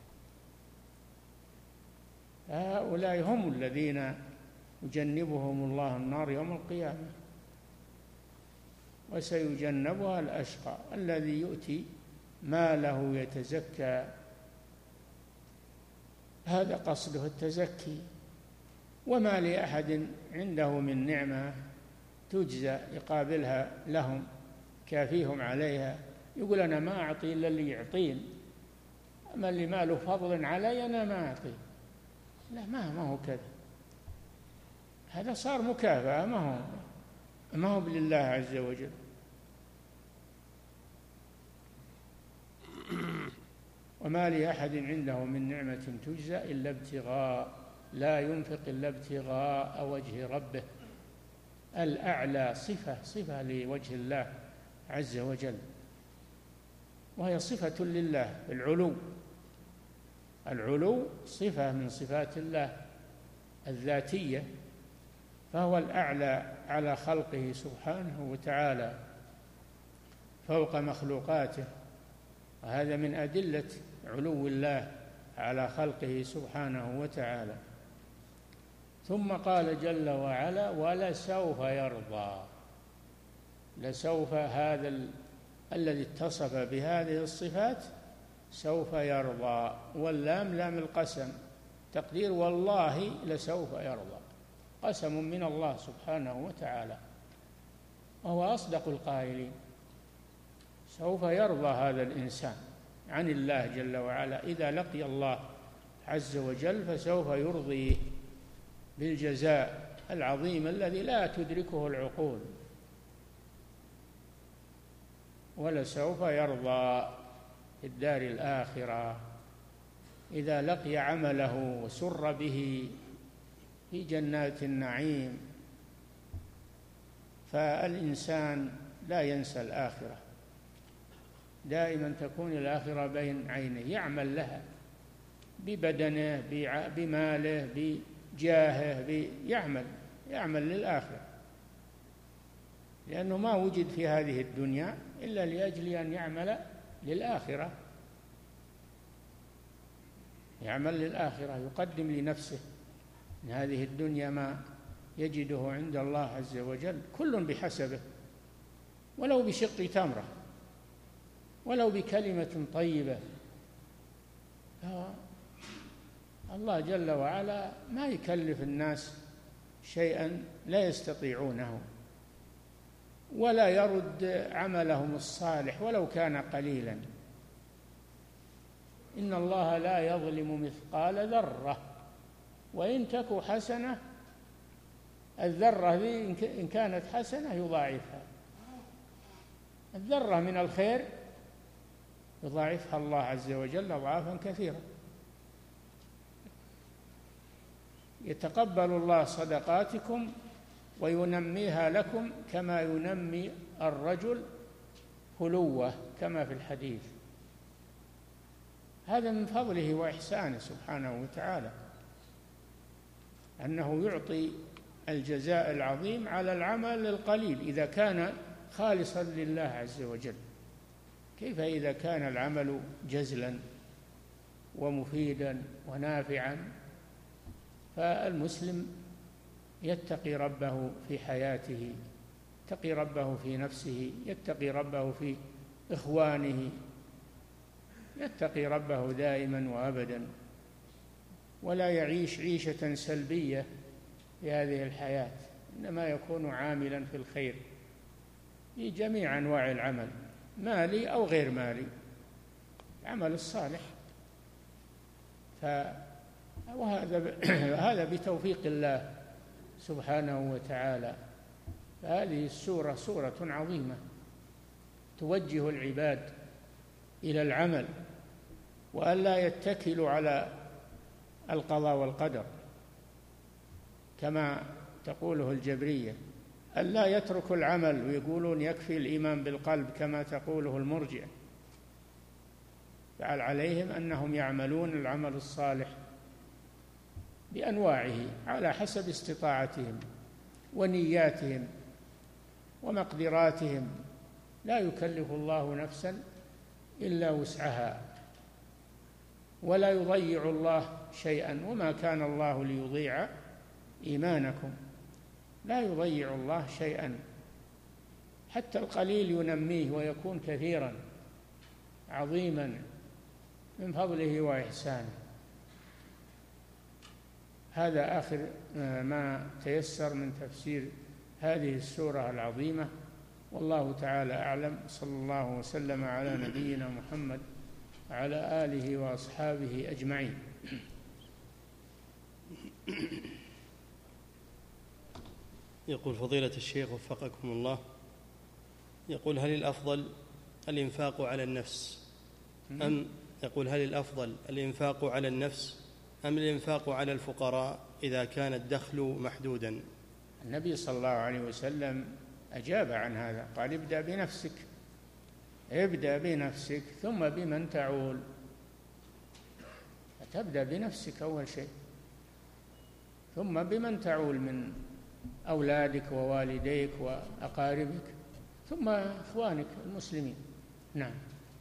Speaker 2: هؤلاء هم الذين يجنبهم الله النار يوم القيامة، وسيجنبها الأشقى الذي يؤتي ماله يتزكى، هذا قصده التزكي. وما لأحد عنده من نعمة تجزى يقابلها لهم كافيهم عليها، يقول أنا ما أعطي إلا اللي يعطين، أما اللي ما له فضل علي أنا ما أعطي. لا، ما ما هو كذا، هذا صار مكافأة، ما هو ما هو لله عز وجل. وما لأحد عنده من نعمة تجزى إلا ابتغاء، لا ينفق إلا ابتغاء وجه ربه الأعلى، صفة صفة لوجه الله عز وجل، وهي صفة لله، العلو. العلو صفة من صفات الله الذاتية، فهو الأعلى على خلقه سبحانه وتعالى فوق مخلوقاته، وهذا من أدلة علو الله على خلقه سبحانه وتعالى. ثم قال جل وعلا: ولسوف يرضى. لسوف، هذا ال... الذي اتصف بهذه الصفات سوف يرضى، واللام لام القسم، تقدير والله لسوف يرضى، قسم من الله سبحانه وتعالى، وهو أصدق القائلين. سوف يرضى هذا الإنسان عن الله جل وعلا إذا لقي الله عز وجل، فسوف يرضيه بالجزاء العظيم الذي لا تدركه العقول. ولسوف يرضى في الدار الآخرة إذا لقي عمله وسر به في جنات النعيم. فالإنسان لا ينسى الآخرة، دائما تكون الآخرة بين عينيه، يعمل لها ببدنه بماله بجاهه، يعمل يعمل للآخرة، لأنه ما وجد في هذه الدنيا إلا لأجل أن يعمل للآخرة، يعمل للآخرة، يقدم لنفسه من هذه الدنيا ما يجده عند الله عز وجل، كل بحسبه، ولو بشق تمرة، ولو بكلمة طيبة. الله جل وعلا ما يكلف الناس شيئا لا يستطيعونه، ولا يرد عملهم الصالح ولو كان قليلا. إن الله لا يظلم مثقال ذرة، وإن تك حسنة، الذرة ذي إن كانت حسنة يضاعفها، الذرة من الخير يضاعفها الله عز وجل أضعافا كثيرة. يتقبل الله صدقاتكم وينميها لكم كما ينمي الرجل فلوه، كما في الحديث. هذا من فضله وإحسانه سبحانه وتعالى، أنه يعطي الجزاء العظيم على العمل القليل إذا كان خالصا لله عز وجل. كيف إذا كان العمل جزلا ومفيدا ونافعا؟ فالمسلم يتقي ربه في حياته، يتقي ربه في نفسه، يتقي ربه في إخوانه، يتقي ربه دائما وأبدا، ولا يعيش عيشة سلبية في هذه الحياة، إنما يكون عاملا في الخير في جميع أنواع العمل، مالي أو غير مالي، العمل الصالح. وهذا هذا بتوفيق الله سبحانه وتعالى. فهذه السورة سورة عظيمة توجه العباد إلى العمل وألا يتكلوا على القضاء والقدر كما تقوله الجبرية، ألا يتركوا العمل ويقولون يكفي الإيمان بالقلب كما تقوله المرجئة، فعل عليهم أنهم يعملون العمل الصالح بأنواعه على حسب استطاعتهم ونياتهم ومقدراتهم، لا يكلف الله نفسا إلا وسعها، ولا يضيع الله شيئا، وما كان الله ليضيع إيمانكم، لا يضيع الله شيئا، حتى القليل ينميه ويكون كثيرا عظيما من فضله وإحسانه. هذا آخر ما تيسر من تفسير هذه السورة العظيمة، والله تعالى أعلم. صلى الله وسلم على نبينا محمد وعلى آله وأصحابه أجمعين.
Speaker 3: يقول فضيلة الشيخ وفقكم الله، يقول هل الأفضل الإنفاق على النفس أم يقول هل الأفضل الإنفاق على النفس أم الإنفاق على الفقراء إذا كان الدخل محدودا؟
Speaker 2: النبي صلى الله عليه وسلم أجاب عن هذا، قال ابدأ بنفسك، ابدأ بنفسك ثم بمن تعول، تبدأ بنفسك أول شيء ثم بمن تعول من أولادك ووالديك وأقاربك ثم إخوانك المسلمين. نعم.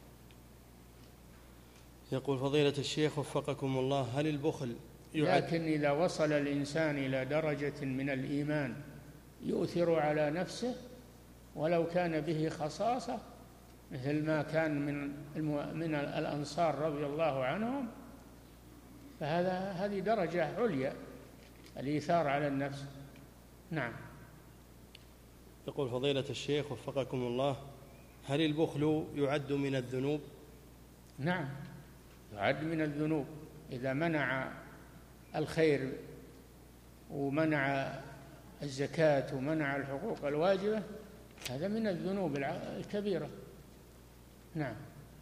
Speaker 3: يقول فضيلة الشيخ وفقكم الله، هل البخل يعد؟
Speaker 2: لكن إذا وصل الإنسان إلى درجة من الإيمان يؤثر على نفسه ولو كان به خصاصة، مثل ما كان من من الأنصار رضي الله عنهم، فهذا هذه درجة عليا، الإيثار على النفس. نعم.
Speaker 3: يقول فضيلة الشيخ وفقكم الله، هل البخل يعد من الذنوب؟
Speaker 2: نعم، يعد من الذنوب إذا منع الخير ومنع الزكاة ومنع الحقوق الواجبة، هذا من الذنوب الكبيرة. نعم.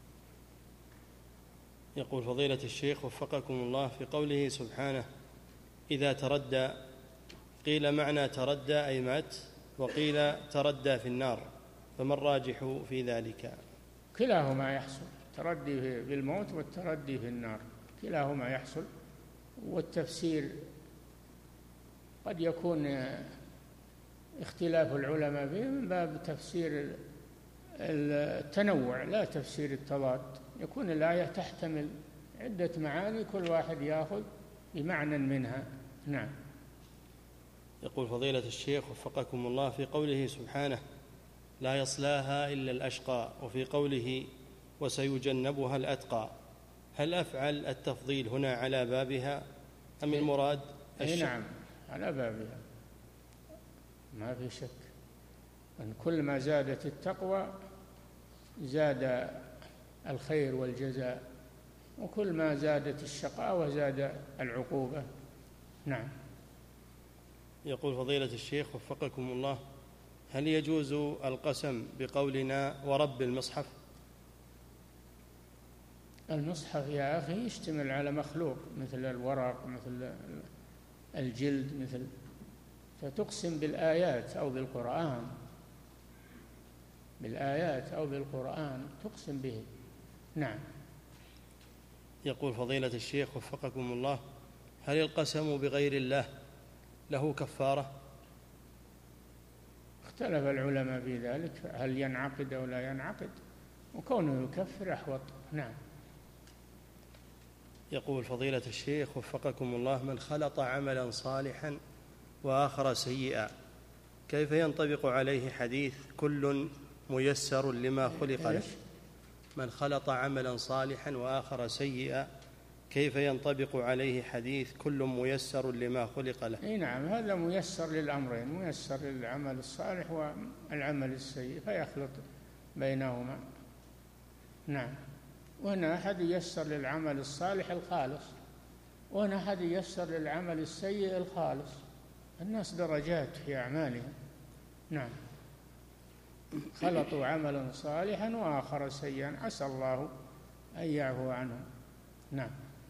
Speaker 3: يقول فضيلة الشيخ وفقكم الله، في قوله سبحانه إذا تردى، قيل معنى تردى أي مات، وقيل تردى في النار، فما الراجح في ذلك؟
Speaker 2: كلاهما يحصل، التردي بالموت والتردي في النار كلاهما يحصل، والتفسير قد يكون اختلاف العلماء فيه من باب تفسير التنوع لا تفسير التضاد، يكون الآية تحتمل عدة معاني كل واحد يأخذ بمعنى منها. نعم.
Speaker 3: يقول فضيلة الشيخ وفقكم الله، في قوله سبحانه لا يصلاها إلا الأشقى، وفي قوله وسيجنبها الأتقى، هل أفعل التفضيل هنا على بابها أم المراد
Speaker 2: الشك؟ نعم، على بابها ما في شك، أن كل ما زادت التقوى زاد الخير والجزاء، وكل ما زادت الشقاوة زاد العقوبة. نعم.
Speaker 3: يقول فضيلة الشيخ وفقكم الله، هل يجوز القسم بقولنا ورب المصحف؟
Speaker 2: المصحف يا أخي يشتمل على مخلوق مثل الورق، مثل الجلد، مثل، فتقسم بالآيات أو بالقرآن، بالآيات أو بالقرآن تقسم به. نعم.
Speaker 3: يقول فضيلة الشيخ وفقكم الله، هل القسم بغير الله له كفارة؟
Speaker 2: اختلف العلماء في ذلك، هل ينعقد أو لا ينعقد، وكونه يكفر أحوط. نعم.
Speaker 3: يقول فضيلة الشيخ وفقكم الله، من خلط عملا صالحا وآخر سيئا كيف ينطبق عليه حديث كل ميسر لما خلق له؟ من خلط عملا صالحا وآخر سيئا كيف ينطبق عليه حديث كل ميسر لما خلق له؟
Speaker 2: اي نعم، هذا ميسر للأمرين، ميسر للعمل الصالح والعمل السيء، فيخلط بينهما. نعم. وهنا أحد ييسر للعمل الصالح الخالص، وهنا أحد ييسر للعمل السيء الخالص، الناس درجات في أعمالهم. نعم. خلطوا عملا صالحا وآخر سيئا، عسى الله أن يعفو عنهم. نعم.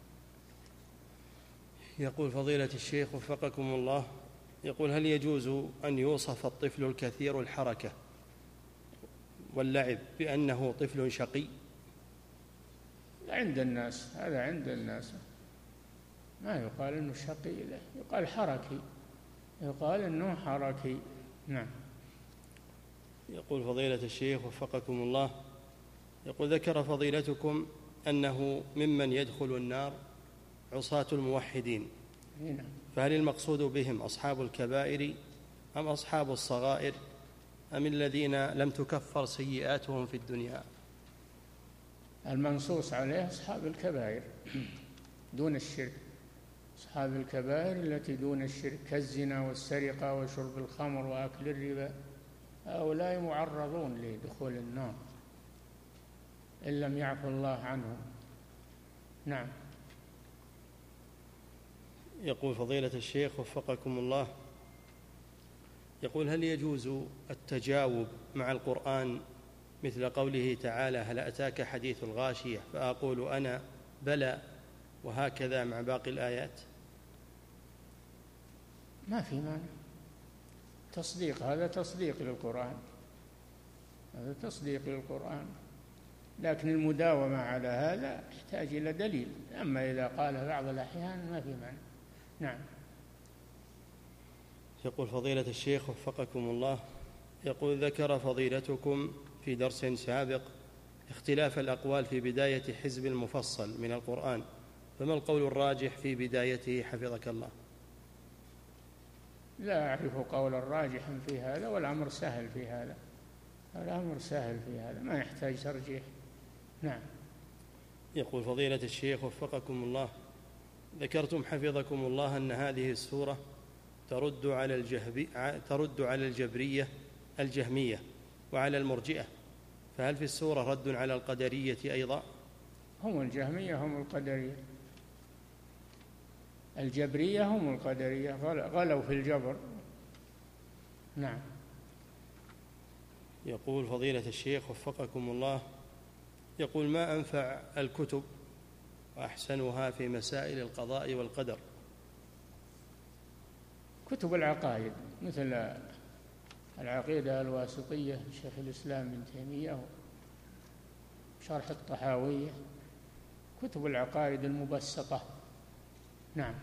Speaker 3: يقول فضيلة الشيخ وفقكم الله، يقول هل يجوز أن يوصف الطفل الكثير الحركة واللعب بأنه طفل شقي؟
Speaker 2: عند الناس، هذا عند الناس، ما يقال إنه شقي، لا يقال حركي، يقال إنه حركي. نعم.
Speaker 3: يقول فضيلة الشيخ وفقكم الله، يقول ذكر فضيلتكم أنه ممن يدخل النار عصاة الموحدين،
Speaker 2: نعم.
Speaker 3: فهل المقصود بهم أصحاب الكبائر أم أصحاب الصغائر أم الذين لم تكفر سيئاتهم في الدنيا؟
Speaker 2: المنصوص عليه أصحاب الكبائر دون الشرك، أصحاب الكبائر التي دون الشرك كالزنا والسرقة وشرب الخمر وأكل الربا، هؤلاء معرضون لدخول النار إن لم يعفو الله عنهم. نعم.
Speaker 3: يقول فضيلة الشيخ وفقكم الله، يقول هل يجوز التجاوب مع القرآن مثل قوله تعالى هل أتاك حديث الغاشية فأقول أنا بلى، وهكذا مع باقي الآيات؟
Speaker 2: ما في مانع، تصديق، هذا تصديق للقرآن، هذا تصديق للقرآن، لكن المداومة على هذا يحتاج إلى دليل، أما إذا قال بعض الأحيان ما في مانع. نعم.
Speaker 3: يقول فضيلة الشيخ وفقكم الله، يقول ذكر فضيلتكم في درس سابق اختلاف الأقوال في بداية حزب المفصل من القرآن، فما القول الراجح في بدايته حفظك الله؟
Speaker 2: لا أعرف قولا راجحا في هذا، والأمر سهل في هذا، الأمر سهل في هذا ما يحتاج ترجيح. نعم.
Speaker 3: يقول فضيلة الشيخ وفقكم الله، ذكرتم حفظكم الله أن هذه السورة ترد على الجهبي ترد على الجبرية الجهمية وعلى المرجئة، فهل في السورة رد على القدرية أيضا؟
Speaker 2: هم الجهمية هم القدرية، الجبرية هم القدرية، غلوا في الجبر. نعم.
Speaker 3: يقول فضيلة الشيخ وفقكم الله، يقول ما أنفع الكتب وأحسنها في مسائل القضاء والقدر؟
Speaker 2: كتب العقائد مثل العقيدة الواسطية شيخ الإسلام ابن تيمية، شرح الطحاوية، كتب العقائد المبسطة. نعم.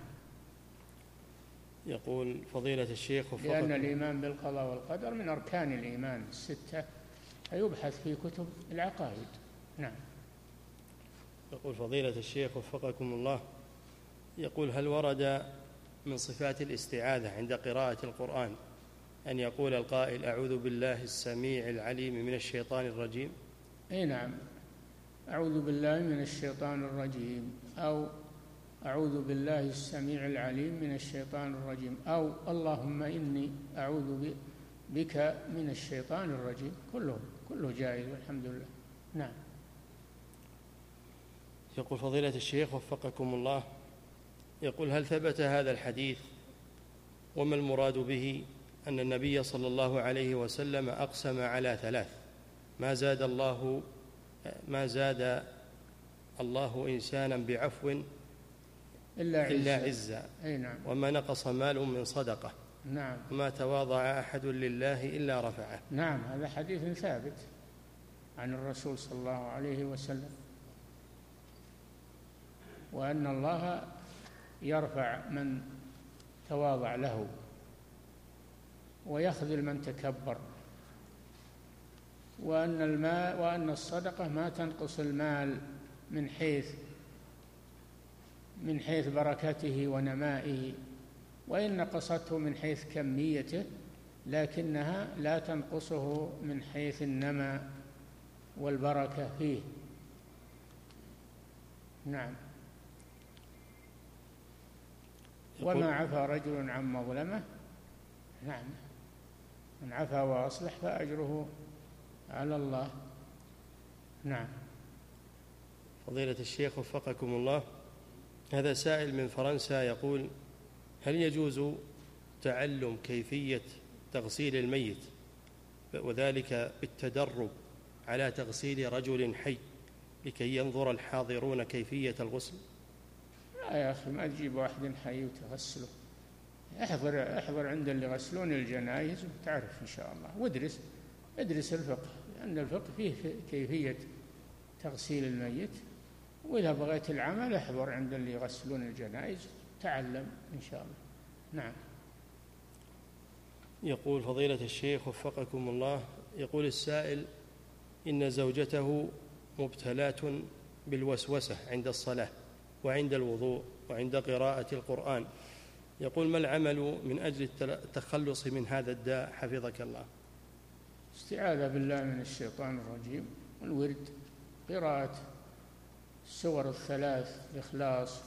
Speaker 3: يقول فضيلة الشيخ وفقكم،
Speaker 2: لأن الإيمان بالقضاء والقدر من أركان الإيمان الستة، فيبحث في كتب العقائد. نعم.
Speaker 3: يقول فضيلة الشيخ وفقكم الله، يقول هل ورد من صفات الاستعاذة عند قراءة القرآن أن يقول القائل أعوذ بالله السميع العليم من الشيطان الرجيم؟
Speaker 2: أي نعم، أعوذ بالله من الشيطان الرجيم، أو أعوذ بالله السميع العليم من الشيطان الرجيم، أو اللهم إني أعوذ بك من الشيطان الرجيم، كله كله جائز والحمد لله. نعم.
Speaker 3: يقول فضيلة الشيخ وفقكم الله، يقول هل ثبت هذا الحديث وما المراد به أن النبي صلى الله عليه وسلم أقسم على ثلاث ما زاد الله ما زاد الله إنسانا بعفو
Speaker 2: إلا عزا,
Speaker 3: إلا عزا.
Speaker 2: أي نعم.
Speaker 3: وما نقص مال من صدقة.
Speaker 2: نعم.
Speaker 3: وما تواضع أحد لله إلا رفعه.
Speaker 2: نعم، هذا حديث ثابت عن الرسول صلى الله عليه وسلم، وأن الله يرفع من تواضع له ويخذل من تكبر، وأن الماء وأن الصدقة ما تنقص المال من حيث من حيث بركته ونمائه، وإن نقصته من حيث كميته لكنها لا تنقصه من حيث النماء والبركة فيه. نعم. وما عفا رجل عن مظلمة، نعم، من عفا وأصلح فأجره على الله. نعم.
Speaker 3: فضيلة الشيخ وفقكم الله، هذا سائل من فرنسا يقول هل يجوز تعلم كيفية تغسيل الميت وذلك بالتدرب على تغسيل رجل حي لكي ينظر الحاضرون كيفية الغسل؟
Speaker 2: لا يا أخي، ما تجيب واحد حي وتغسله. احضر احضر عند اللي يغسلون الجنائز وتعرف إن شاء الله، وادرس ادرس الفقه، لأن الفقه فيه كيفية تغسيل الميت. وإذا بغيت العمل احضر عند اللي يغسلون الجنائز تعلم إن شاء الله. نعم.
Speaker 3: يقول فضيلة الشيخ وفقكم الله، يقول السائل: إن زوجته مبتلاة بالوسوسة عند الصلاة وعند الوضوء وعند قراءة القرآن، يقول: ما العمل من أجل التخلص من هذا الداء حفظك الله؟
Speaker 2: استعاذة بالله من الشيطان الرجيم، والورد، قراءة السور الثلاث، الإخلاص،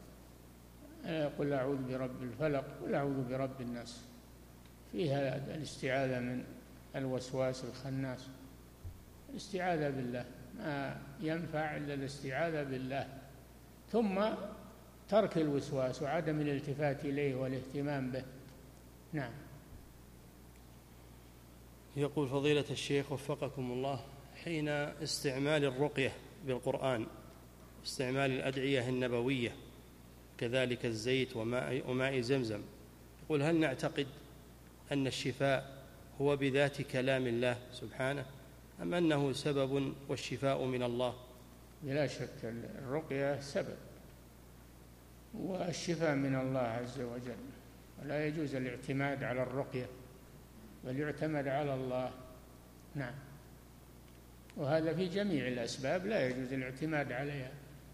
Speaker 2: قل أعوذ برب الفلق، قل أعوذ برب الناس، فيها الاستعاذة من الوسواس الخناس. الاستعاذة بالله، ما ينفع إلا الاستعاذة بالله، ثم ترك الوسواس وعدم الالتفات إليه والاهتمام به. نعم.
Speaker 3: يقول فضيلة الشيخ وفقكم الله، حين استعمال الرقية بالقرآن، استعمال الأدعية النبوية كذلك الزيت وماء, وماء زمزم، يقول: هل نعتقد أن الشفاء هو بذات كلام الله سبحانه، أم أنه سبب والشفاء من الله؟
Speaker 2: بلا شك الرقية سبب والشفاء من الله عز وجل، ولا يجوز الاعتماد على الرقية، بل يعتمد على الله. نعم. وهذا في جميع الأسباب لا يجوز الاعتماد عليها،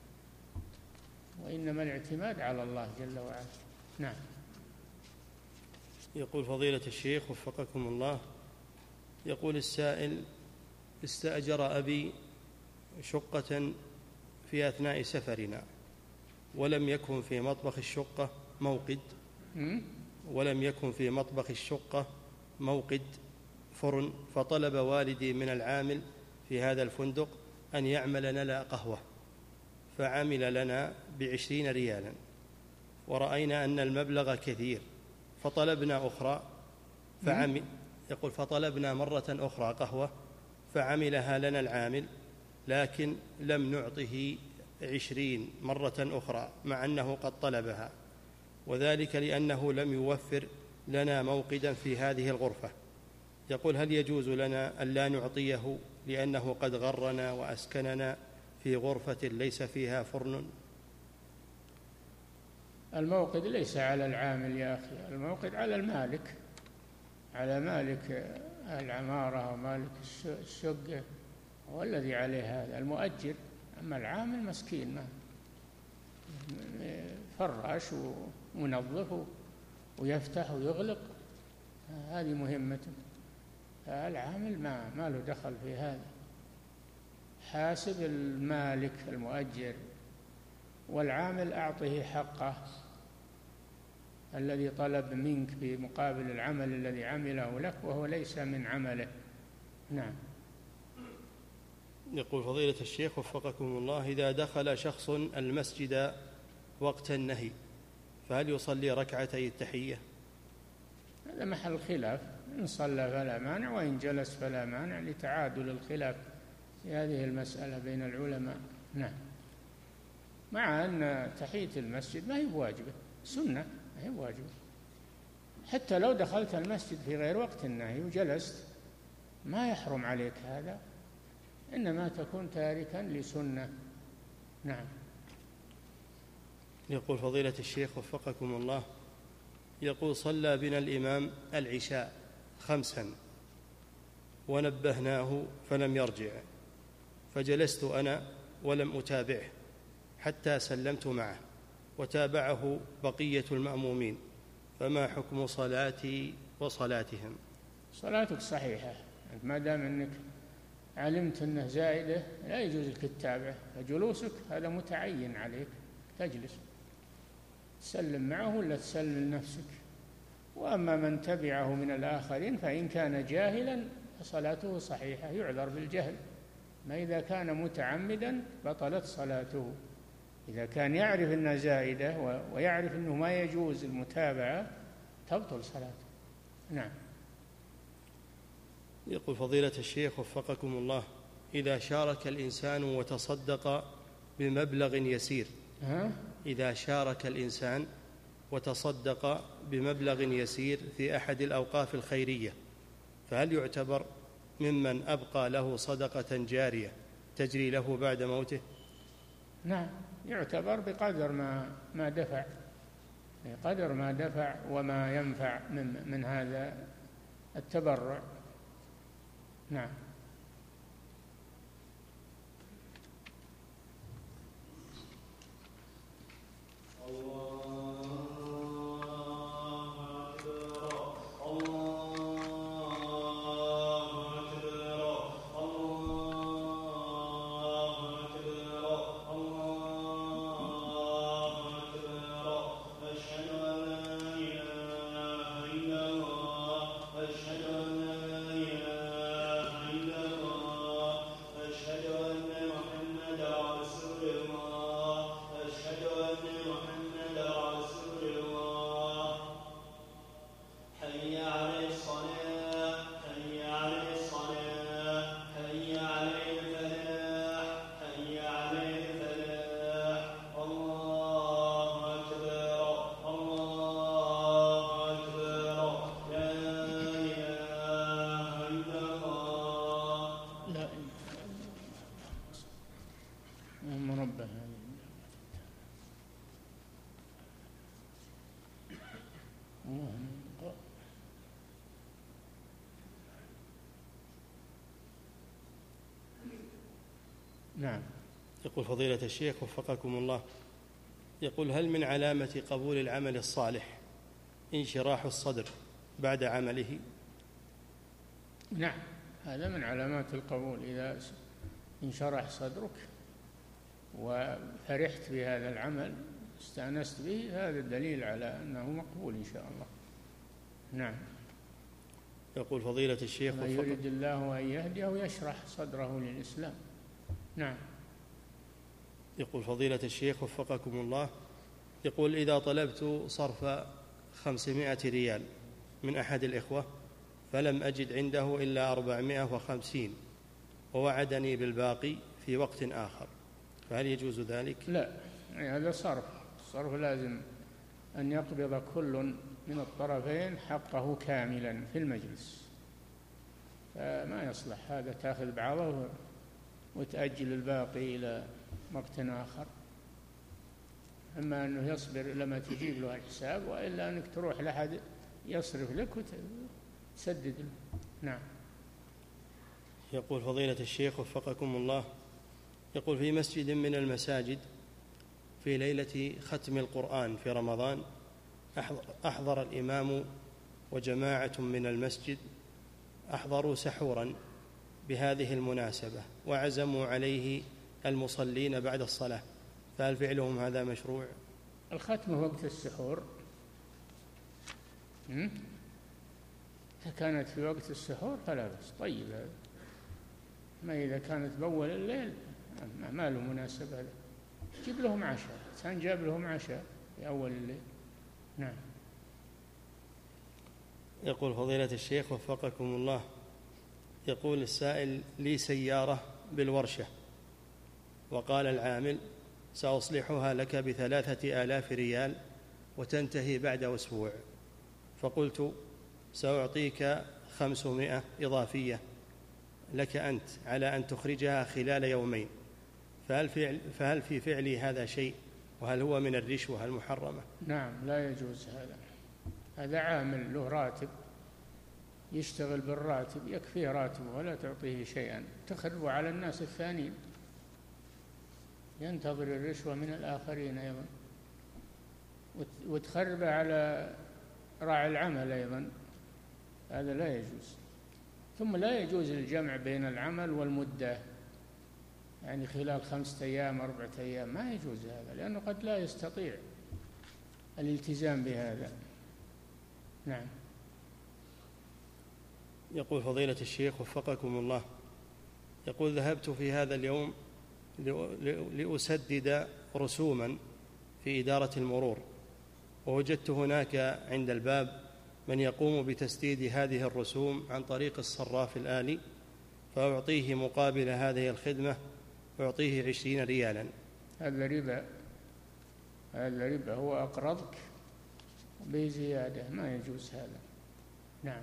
Speaker 2: وإنما الاعتماد على الله جل وعلا. نعم.
Speaker 3: يقول فضيلة الشيخ وفقكم الله، يقول السائل: استأجر أبي شقة في أثناء سفرنا، ولم يكن في مطبخ الشقة موقد ولم يكن في مطبخ الشقة موقد فرن، فطلب والدي من العامل في هذا الفندق أن يعمل لنا قهوة، فعمل لنا بعشرين ريالا، ورأينا أن المبلغ كثير، فطلبنا أخرى فعمل يقول فطلبنا مرة أخرى قهوة فعملها لنا العامل، لكن لم نعطه عشرين مرة أخرى مع أنه قد طلبها، وذلك لأنه لم يوفر لنا موقدا في هذه الغرفة. يقول: هل يجوز لنا أن لا نعطيه لأنه قد غرنا وأسكننا في غرفة ليس فيها فرن؟
Speaker 2: الموقد ليس على العامل يا أخي، الموقد على المالك، على مالك العمارة ومالك الشقة، هو الذي عليه هذا، المؤجر. أما العامل مسكين، ما فراش ومنظف ويفتح ويغلق، هذه مهمته. العامل ما ما له دخل في هذا، حاسب المالك المؤجر، والعامل أعطه حقه الذي طلب منك بمقابل العمل الذي عمله لك وهو ليس من عمله. نعم.
Speaker 3: يقول فضيلة الشيخ وفقكم الله: إذا دخل شخص المسجد وقت النهي فهل يصلي ركعتي التحية؟
Speaker 2: هذا محل خلاف، إن صلى فلا مانع، وإن جلس فلا مانع، لتعادل الخلاف في هذه المسألة بين العلماء. نعم. مع أن تحية المسجد ما هي بواجبة، سنة، ما هي بواجبة. حتى لو دخلت المسجد في غير وقت النهي وجلست ما يحرم عليك هذا، إنما تكون تاركا لسنة. نعم.
Speaker 3: يقول فضيلة الشيخ وفقكم الله، يقول: صلى بنا الإمام العشاء خمسا ونبهناه فلم يرجع، فجلست أنا ولم أتابعه حتى سلمت معه، وتابعه بقية المأمومين، فما حكم صلاتي وصلاتهم؟
Speaker 2: صلاتك صحيحة ما دام أنك علمت أنه زائدة، لا يجوز لك تتابعه، فجلوسك هذا متعين عليك، تجلس تسلم معه ولا تسلم لنفسك. وأما من تبعه من الآخرين فإن كان جاهلا فصلاته صحيحة، يعذر بالجهل. ما إذا كان متعمدا بطلت صلاته، إذا كان يعرف أنها زائدة ويعرف أنه ما يجوز المتابعة تبطل صلاته. نعم.
Speaker 3: يقول فضيلة الشيخ وفقكم الله: إذا شارك الإنسان وتصدق بمبلغ يسير
Speaker 2: ها؟
Speaker 3: إذا شارك الإنسان وتصدق بمبلغ يسير في أحد الأوقاف الخيرية، فهل يعتبر ممن أبقى له صدقة جارية تجري له بعد موته؟
Speaker 2: نعم، يعتبر بقدر ما ما دفع، بقدر ما دفع وما ينفع من من هذا التبرع. نعم. نعم.
Speaker 3: يقول فضيلة الشيخ وفقكم الله، يقول هل من علامة قبول العمل الصالح انشراح الصدر بعد عمله؟
Speaker 2: نعم، هذا من علامات القبول، إذا انشرح صدرك وفرحت بهذا العمل استأنست به، هذا الدليل على أنه مقبول إن شاء الله. نعم.
Speaker 3: يقول فضيلة الشيخ
Speaker 2: ما يريد الله أن يهديه يشرح صدره للإسلام. نعم.
Speaker 3: يقول فضيلة الشيخ وفقكم الله، يقول إذا طلبت صرف خمسمائة ريال من أحد الإخوة فلم أجد عنده إلا أربعمائة وخمسين ووعدني بالباقي في وقت آخر، فهل يجوز ذلك؟
Speaker 2: لا، هذا صرف. الصرف لازم أن يقبض كل من الطرفين حقه كاملا في المجلس، فما يصلح هذا تأخذ بعضه وتأجل الباقي إلى وقت آخر. أما أنه يصبر لما تجيب له الحساب، وإلا أنك تروح لحد يصرف لك وتسدد له. نعم.
Speaker 3: يقول فضيلة الشيخ وفقكم الله، يقول في مسجد من المساجد في ليلة ختم القرآن في رمضان أحضر الإمام وجماعة من المسجد أحضروا سحورا بهذه المناسبة وعزموا عليه المصلين بعد الصلاة، فهل فعلهم هذا مشروع؟
Speaker 2: الختم وقت السحور، إذا كانت في وقت السحور فلا بأس، طيب هذا. ما إذا كانت بأول الليل ما له مناسبة هذا، جيب لهم عشاء، كان جاب لهم عشاء في أول الليل. نعم.
Speaker 3: يقول فضيلة الشيخ وفقكم الله، يقول السائل لي سيارة بالورشة وقال العامل سأصلحها لك بثلاثة آلاف ريال وتنتهي بعد أسبوع، فقلت سأعطيك خمسمائة إضافية لك أنت على أن تخرجها خلال يومين، فهل, فعل فهل في فعلي هذا شيء، وهل هو من الرشوة المحرمة؟
Speaker 2: نعم، لا يجوز هذا. هذا عامل له راتب يشتغل بالراتب، يكفيه راتبه ولا تعطيه شيئا، تخربه على الناس الثانيين، ينتظر الرشوة من الآخرين أيضا، وتخربه على راعي العمل أيضا، هذا لا يجوز. ثم لا يجوز الجمع بين العمل والمدة، يعني خلال خمسة أيام أربعة أيام ما يجوز هذا، لأنه قد لا يستطيع الالتزام بهذا. نعم.
Speaker 3: يقول فضيلة الشيخ وفقكم الله، يقول ذهبت في هذا اليوم لأسدد رسوما في إدارة المرور، ووجدت هناك عند الباب من يقوم بتسديد هذه الرسوم عن طريق الصراف الآلي، فأعطيه مقابل هذه الخدمة أعطيه عشرين ريالا.
Speaker 2: هذا ربا، هذا ربا، هو أقرضك بزيادة، ما يجوز هذا. نعم.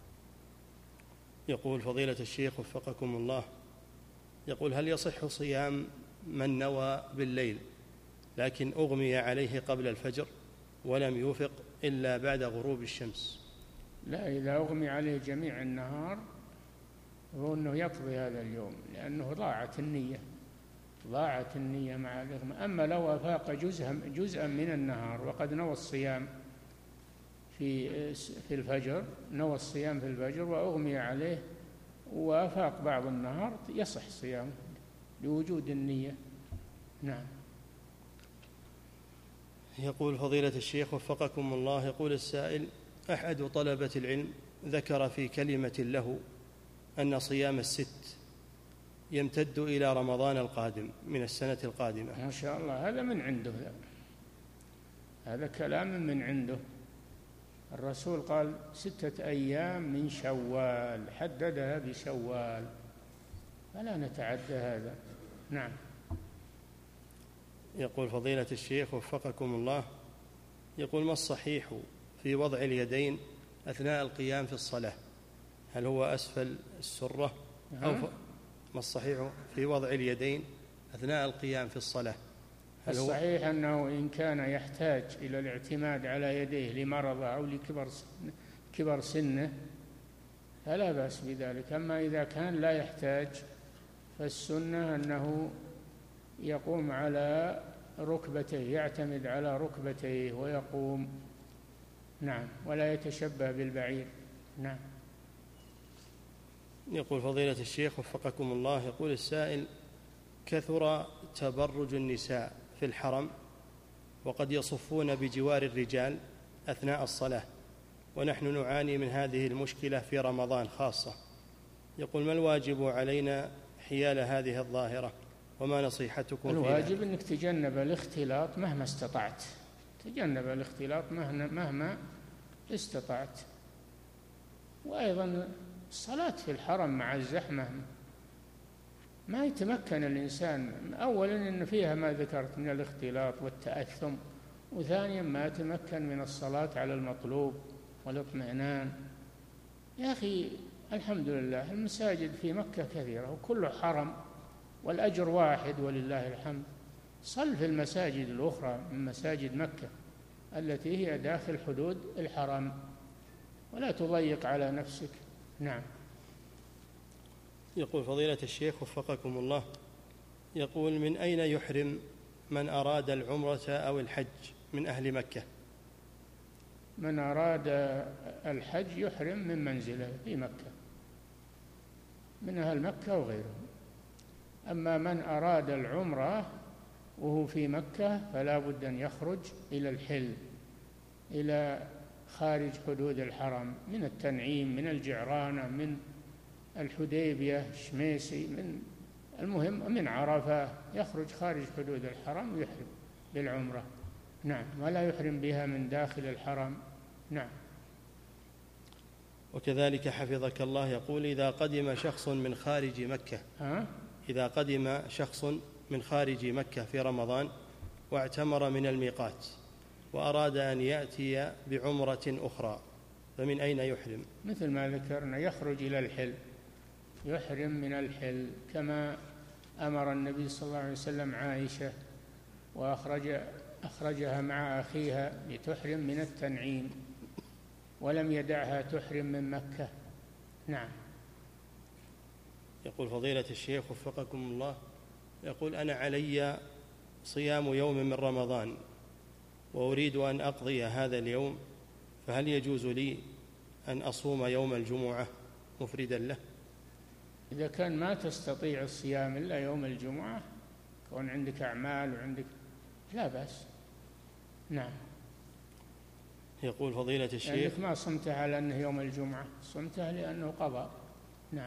Speaker 3: يقول فضيلة الشيخ وفقكم الله، يقول هل يصح صيام من نوى بالليل لكن أغمي عليه قبل الفجر ولم يوفق إلا بعد غروب الشمس؟
Speaker 2: لا، إذا أغمي عليه جميع النهار هو أنه يقضي هذا اليوم، لأنه ضاعت النية، ضاعت النية مع الإغماء. أما لو أفاق جزءا جزءا من النهار وقد نوى الصيام في في الفجر، نوى الصيام في الفجر وأغمي عليه وأفاق بعض النهار، يصح صيامه لوجود النية. نعم.
Speaker 3: يقول فضيلة الشيخ وفقكم الله، يقول السائل: أحد طلبة العلم ذكر في كلمة له أن صيام الست يمتد إلى رمضان القادم من السنة القادمة.
Speaker 2: ما شاء الله، هذا من عنده، هذا كلام من عنده. الرسول قال ستة أيام من شوال، حددها بشوال، فلا نتعدى هذا. نعم.
Speaker 3: يقول فضيلة الشيخ وفقكم الله، يقول ما الصحيح في وضع اليدين أثناء القيام في الصلاة؟ هل هو أسفل السرة أو ف... ما الصحيح في وضع اليدين أثناء القيام في الصلاة؟ هل هو
Speaker 2: الصحيح أنه إن كان يحتاج إلى الاعتماد على يديه لمرضه أو لكبر كبر سنه فلا بأس بذلك. أما إذا كان لا يحتاج فالسنة أنه يقوم على ركبتيه، يعتمد على ركبتيه ويقوم. نعم. ولا يتشبه بالبعير. نعم.
Speaker 3: يقول فضيلة الشيخ وفقكم الله، يقول السائل: كثر تبرج النساء في الحرم وقد يصفون بجوار الرجال أثناء الصلاة، ونحن نعاني من هذه المشكلة في رمضان خاصة. يقول ما الواجب علينا حيال هذه الظاهرة وما نصيحتكم فيها؟
Speaker 2: الواجب أنك تجنب الاختلاط مهما استطعت، تجنب الاختلاط مهما استطعت. وأيضا الصلاة في الحرم مع الزحمة ما يتمكن الإنسان، أولا إن فيها ما ذكرت من الاختلاط والتأثم، وثانيا ما يتمكن من الصلاة على المطلوب والاطمئنان. يا أخي الحمد لله المساجد في مكة كثيرة وكله حرم والأجر واحد ولله الحمد. صل في المساجد الأخرى من مساجد مكة التي هي داخل حدود الحرم ولا تضيق على نفسك. نعم.
Speaker 3: يقول فضيلة الشيخ وفقكم الله، يقول من أين يحرم من أراد العمرة أو الحج من أهل مكة؟
Speaker 2: من أراد الحج يحرم من منزله في مكة من أهل مكة وغيرهم. أما من أراد العمرة وهو في مكة فلا بد أن يخرج إلى الحل، إلى خارج حدود الحرم، من التنعيم، من الجعرانة، من الحديبية، شميسي، من المهم من عرفة، يخرج خارج حدود الحرم ويحرم بالعمرة. نعم. ولا يحرم بها من داخل الحرم. نعم.
Speaker 3: وكذلك حفظك الله، يقول إذا قدم شخص من خارج مكة
Speaker 2: ها؟
Speaker 3: إذا قدم شخص من خارج مكة في رمضان واعتمر من الميقات وأراد أن يأتي بعمرة أخرى فمن أين يحرم؟
Speaker 2: مثل ما ذكرنا، يخرج إلى الحل، يحرم من الحل كما أمر النبي صلى الله عليه وسلم عائشة وأخرج أخرجها مع أخيها لتحرم من التنعيم ولم يدعها تحرم من مكة. نعم.
Speaker 3: يقول فضيلة الشيخ وفقكم الله، يقول أنا علي صيام يوم من رمضان وأريد أن أقضي هذا اليوم، فهل يجوز لي أن أصوم يوم الجمعة مفردا له؟
Speaker 2: إذا كان ما تستطيع الصيام إلا يوم الجمعة، كون عندك أعمال وعندك، لا بأس. نعم.
Speaker 3: يقول فضيلة الشيخ
Speaker 2: لأنك ما صمتها على أنه يوم الجمعة، صمتها لأنه قضاء. نعم.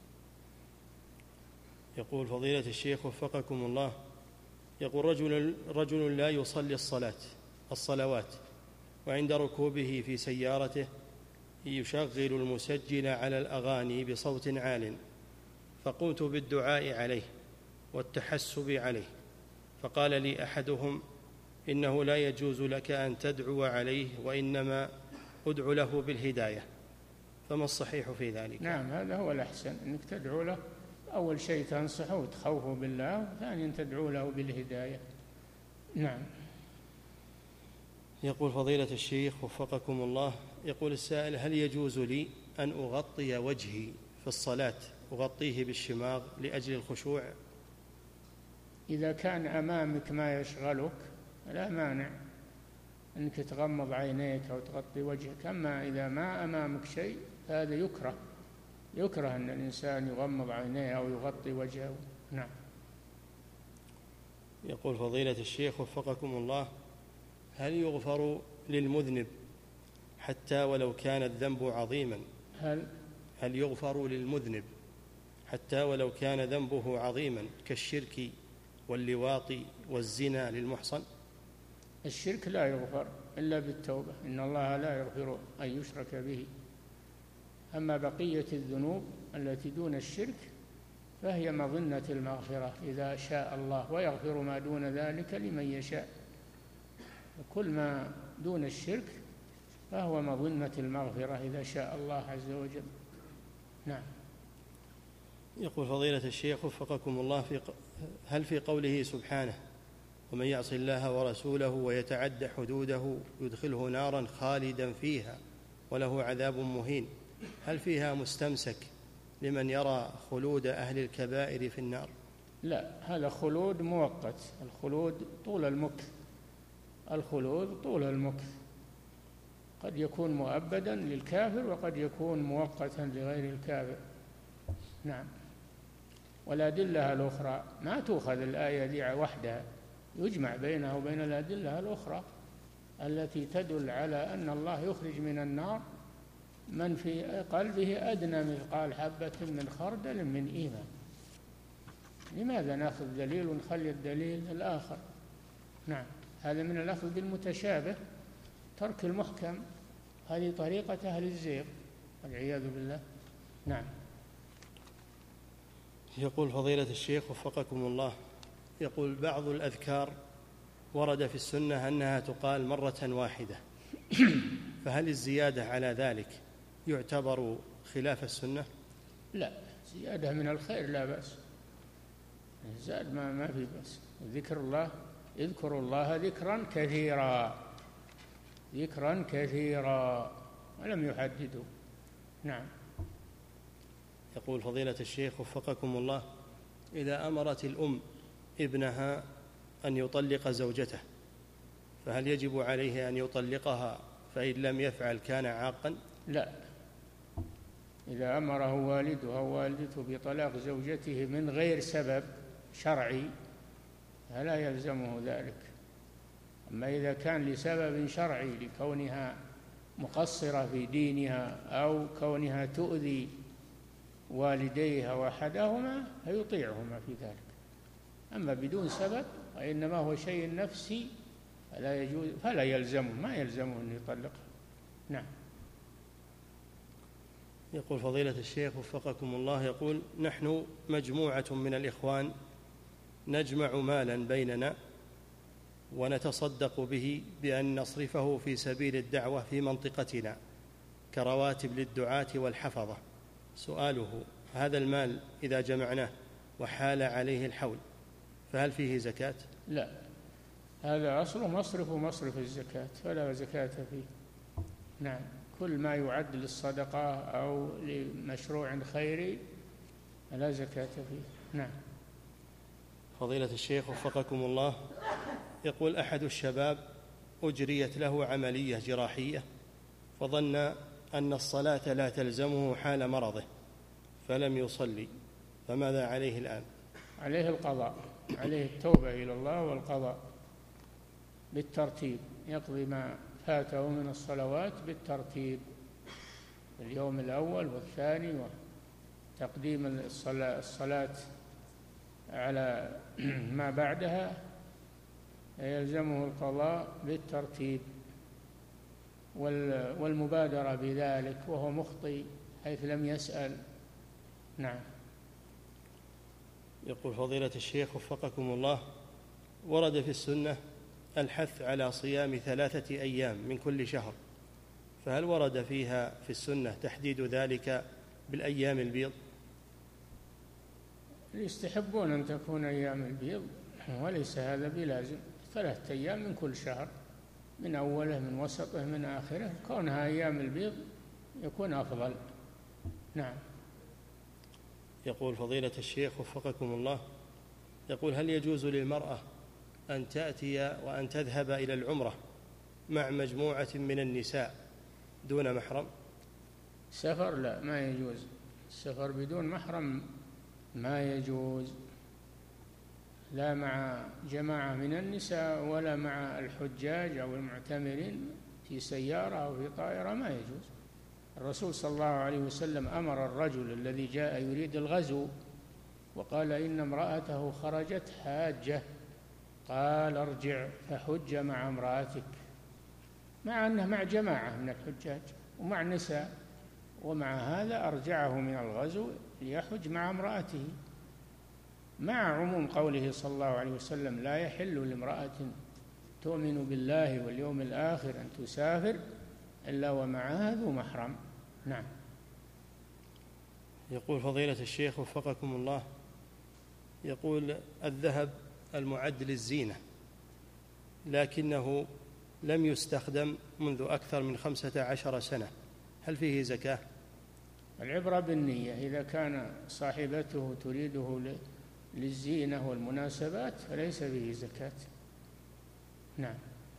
Speaker 3: يقول فضيلة الشيخ وفقكم الله، يقول رجل, رجل لا يصلي الصلاة الصلوات وعند ركوبه في سيارته يشغل المسجل على الأغاني بصوت عال فقمت بالدعاء عليه والتحسب عليه، فقال لي أحدهم: إنه لا يجوز لك أن تدعو عليه، وإنما أدعو له بالهداية، فما الصحيح في ذلك؟
Speaker 2: نعم، هذا هو الأحسن، أنك تدعو له أول شيء تنصحه وتخوفه بالله، وثانيا تدعو له بالهداية. نعم.
Speaker 3: يقول فضيلة الشيخ وفقكم الله، يقول السائل: هل يجوز لي أن أغطي وجهي في الصلاة، أغطيه بالشماغ لأجل الخشوع؟
Speaker 2: إذا كان أمامك ما يشغلك لا مانع أنك تغمض عينيك أو تغطي وجهك، أما إذا ما أمامك شيء فهذا يكره، يكره أن الإنسان يغمض عينيه أو يغطي وجهه. نعم.
Speaker 3: يقول فضيلة الشيخ وفقكم الله: هل يغفر للمذنب حتى ولو كان الذنب عظيما؟
Speaker 2: هل
Speaker 3: هل يغفر للمذنب حتى ولو كان ذنبه عظيما كالشرك واللواط والزنا للمحصن؟
Speaker 2: الشرك لا يغفر إلا بالتوبة، إن الله لا يغفر أن يشرك به. أما بقية الذنوب التي دون الشرك فهي مظنة المغفرة إذا شاء الله، ويغفر ما دون ذلك لمن يشاء. وكل ما دون الشرك فهو مظنة المغفرة إذا شاء الله عز وجل. نعم.
Speaker 3: يقول فضيلة الشيخ وفقكم الله: في هل في قوله سبحانه: ومن يعص الله ورسوله ويتعد حدوده يدخله نارا خالدا فيها وله عذاب مهين، هل فيها مستمسك لمن يرى خلود أهل الكبائر في النار؟
Speaker 2: لا، هذا خلود مؤقت، الخلود طول المكث، الخلود طول المكث، قد يكون مؤبدا للكافر وقد يكون مؤقتا لغير الكافر. نعم. والأدلة الأخرى ما تؤخذ الآية دي وحدها، يجمع بينها وبين الأدلة الأخرى التي تدل على أن الله يخرج من النار من في قلبه أدنى مثقال حبة من خردل من إيمان. لماذا نأخذ دليل ونخلي الدليل الآخر؟ نعم، هذا من الأخذ بالمتشابه، ترك المحكم، هذه طريقة أهل الزيغ والعياذ بالله. نعم.
Speaker 3: يقول فضيلة الشيخ وفقكم الله، يقول بعض الأذكار ورد في السنة أنها تقال مرة واحدة، فهل الزيادة على ذلك يعتبر خلاف السنة؟
Speaker 2: لا، زيادة من الخير لا بأس، زاد ما, ما في بأس. ذكر الله، اذكروا الله ذكرا كثيرا، ذكرا كثيرا، ولم يحددوا. نعم.
Speaker 3: يقول فضيلة الشيخ وفقكم الله: إذا أمرت الأم ابنها أن يطلق زوجته فهل يجب عليه أن يطلقها، فإن لم يفعل كان عاقا؟
Speaker 2: لا، إذا أمره والده أو والدته بطلاق زوجته من غير سبب شرعي فلا يلزمه ذلك. أما إذا كان لسبب شرعي لكونها مقصرة في دينها أو كونها تؤذي والديها وأحدهما فيطيعهما في ذلك. أما بدون سبب وإنما هو شيء نفسي فلا يجوز، فلا يلزمه، ما يلزمه أن يطلقها. نعم.
Speaker 3: يقول فضيلة الشيخ وفقكم الله، يقول: نحن مجموعة من الإخوان نجمع مالا بيننا ونتصدق به بأن نصرفه في سبيل الدعوة في منطقتنا كرواتب للدعاة والحفظة. سؤاله: هذا المال إذا جمعناه وحال عليه الحول فهل فيه زكاة؟
Speaker 2: لا، هذا أصله مصرف مصرف الزكاة فلا زكاة فيه. نعم، كل ما يعد للصدقة أو لمشروع خيري لا زكاة فيه. نعم.
Speaker 3: فضيلة الشيخ وفقكم الله، يقول: أحد الشباب أجريت له عملية جراحية فظن أن الصلاة لا تلزمه حال مرضه فلم يصلي، فماذا عليه الآن؟
Speaker 2: عليه القضاء، عليه التوبة إلى الله والقضاء بالترتيب، يقضي ما فاته من الصلوات بالترتيب، اليوم الأول والثاني، وتقديم الصلاة, الصلاة على ما بعدها، يلزمه القضاء بالترتيب والمبادرة بذلك وهو مخطئ حيث لم يسأل. نعم.
Speaker 3: يقول فضيلة الشيخ وفقكم الله، ورد في السنة الحث على صيام ثلاثة أيام من كل شهر، فهل ورد فيها في السنة تحديد ذلك بالأيام البيض؟
Speaker 2: يستحبون أن تكون أيام البيض، وليس هذا بلازم. ثلاثة أيام من كل شهر، من أوله من وسطه من آخره، كونها أيام البيض يكون أفضل. نعم.
Speaker 3: يقول فضيلة الشيخ وفقكم الله، يقول هل يجوز للمرأة أن تأتي وأن تذهب إلى العمرة مع مجموعة من النساء دون محرم؟
Speaker 2: سفر لا، ما يجوز. السفر بدون محرم ما يجوز، لا مع جماعة من النساء ولا مع الحجاج أو المعتمرين في سيارة أو في طائرة، ما يجوز. الرسول صلى الله عليه وسلم أمر الرجل الذي جاء يريد الغزو وقال إن امرأته خرجت حاجة، قال ارجع فحج مع امرأتك، مع أنه مع جماعة من الحجاج ومع النساء، ومع هذا أرجعه من الغزو ليحج مع امرأته، مع عموم قوله صلى الله عليه وسلم لا يحل لامرأة تؤمن بالله واليوم الآخر أن تسافر إلا ومعها ذو محرم. نعم.
Speaker 3: يقول فضيلة الشيخ وفقكم الله، يقول الذهب المعد للزينة لكنه لم يستخدم منذ أكثر من خمسة عشر سنة، هل فيه زكاة؟
Speaker 2: العبرة بالنية، إذا كان صاحبته تريده للزينة والمناسبات فليس فيه زكاة. نعم.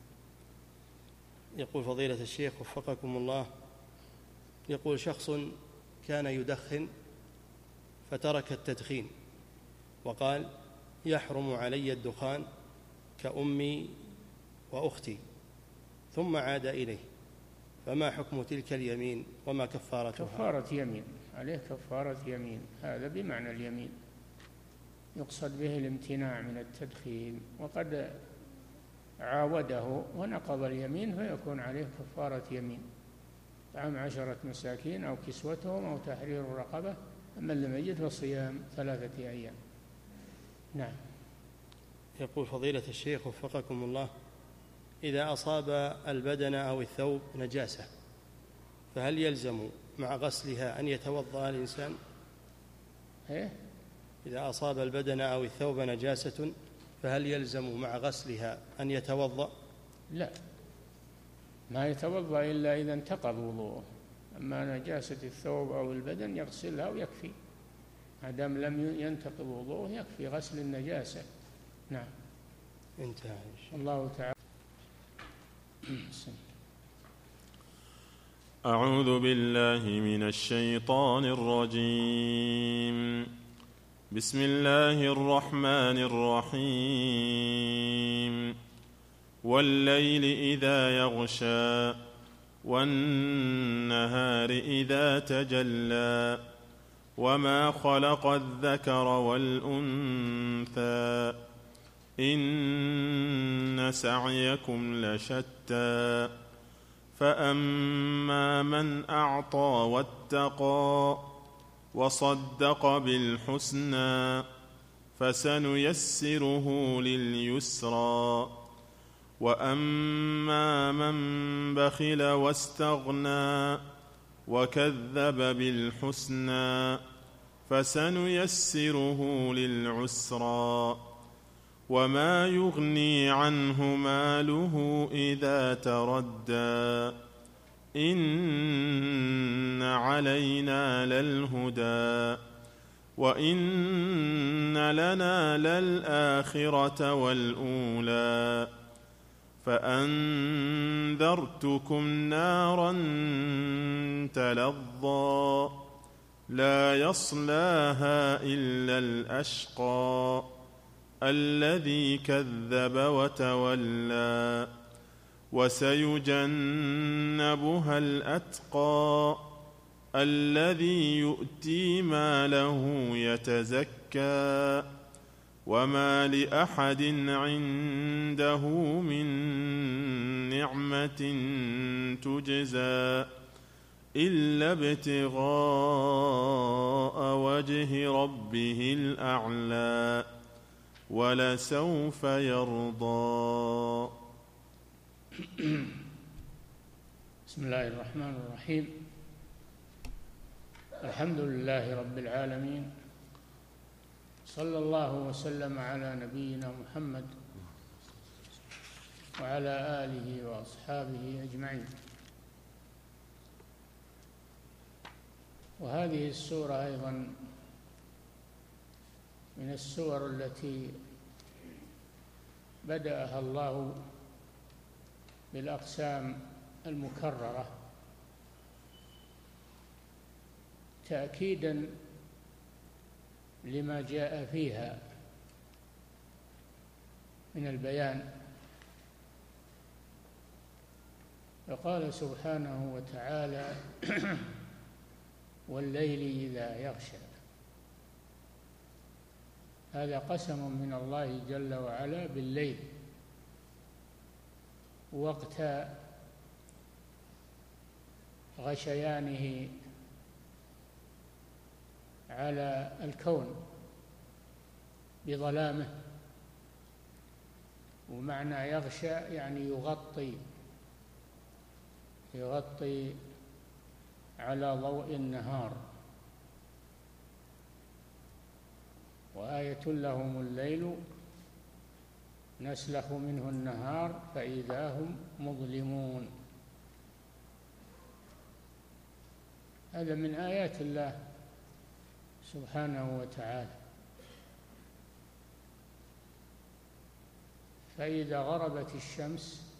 Speaker 3: يقول فضيلة الشيخ وفقكم الله، يقول شخص كان يدخن فترك التدخين وقال يحرم علي الدخان كأمي وأختي، ثم عاد إليه، فما حكم تلك اليمين وما كفارتها؟
Speaker 2: كفارة يمين، عليه كفارة يمين، هذا بمعنى اليمين، يقصد به الامتناع من التدخين، وقد عاوده ونقض اليمين فيكون عليه كفارة يمين، طعام عشرة مساكين أو كسوتهم أو تحرير رقبة، من لم يجد فصيام ثلاثة أيام. نعم.
Speaker 3: يقول فضيلة الشيخ وفقكم الله، إذا أصاب البدن أو الثوب نجاسة فهل يلزم مع غسلها أن يتوضأ الإنسان؟
Speaker 2: إيه؟
Speaker 3: إذا أصاب البدن أو الثوب نجاسة فهل يلزم مع غسلها أن يتوضأ؟
Speaker 2: لا، ما يتوضأ إلا إذا انتقض وضوءه، أما نجاسة الثوب أو البدن يغسلها ويكفي، ما دام لم ينتقض وضوءه يكفي غسل النجاسة. نعم.
Speaker 3: انتهى.
Speaker 2: الله تعالى.
Speaker 1: أعوذ بالله من الشيطان الرجيم. بسم الله الرحمن الرحيم. والليل إذا يغشى والنهار إذا تجلى وما خلق الذكر والأنثى إن سعيكم لشتى فأما من أعطى واتقى وصدق بالحسنى فسنيسره لليسرى وأما من بخل واستغنى وكذب بالحسنى فسنيسره للعسرى وما يغني عنه ماله إذا تردى إن علينا للهدى وإن لنا للآخرة والأولى فأنذرتكم نارا تلظى لا يصلاها إلا الأشقى الذي كذب وتولى وسيجنبها الأتقى الذي يؤتي ماله يتزكى وما لأحد عنده من نعمة تجزى إلا ابتغاء وجه ربه الأعلى ولسوف يرضى.
Speaker 2: بسم الله الرحمن الرحيم. الحمد لله رب العالمين، صلى الله وسلم على نبينا محمد وعلى آله وأصحابه أجمعين. وهذه السورة أيضا من السور التي بدأها الله بالأقسام المكررة تأكيدا لما جاء فيها من البيان. فقال سبحانه وتعالى: والليل إذا يغشى. هذا قسم من الله جل وعلا بالليل وقت غشيانه على الكون بظلامه. ومعنى يغشى يعني يغطي يغطي على ضوء النهار. وآية لهم الليل نسلخ منه النهار فإذا هم مظلمون. هذا من آيات الله سبحانه وتعالى. فإذا غربت الشمس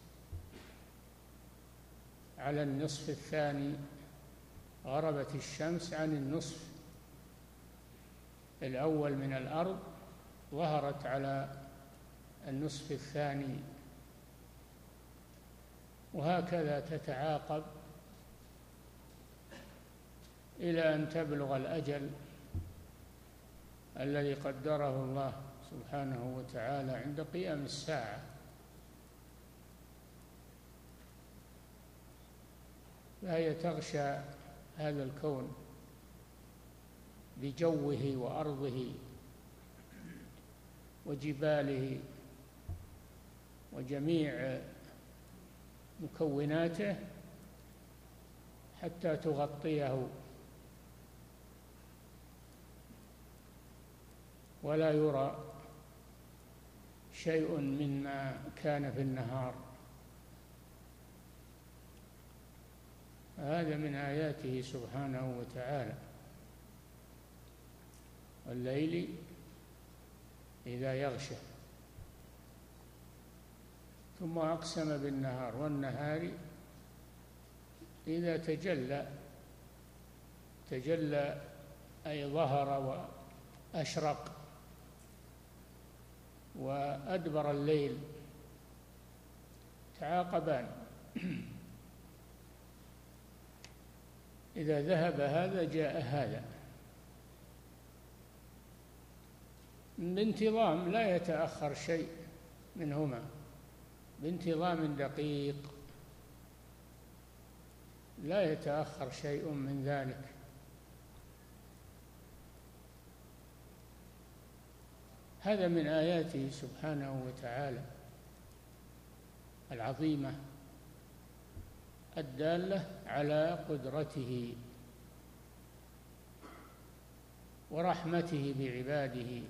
Speaker 2: على النصف الثاني، غربت الشمس عن النصف الأول من الأرض، ظهرت على النصف الثاني، وهكذا تتعاقب إلى أن تبلغ الأجل الذي قدره الله سبحانه وتعالى عند قيام الساعة. فهي تغشى هذا الكون بجوه وأرضه وجباله وجميع مكوناته حتى تغطيه ولا يرى شيء مما كان في النهار. هذا من آياته سبحانه وتعالى. والليل إذا يغشى، ثم أقسم بالنهار والنهار إذا تجلى. تجلى أي ظهر وأشرق وأدبر الليل، تعاقبان. إذا ذهب هذا جاء هذا بانتظام، لا يتأخر شيء منهما، بانتظام دقيق لا يتأخر شيء من ذلك. هذا من آياته سبحانه وتعالى العظيمة الدالة على قدرته ورحمته بعباده.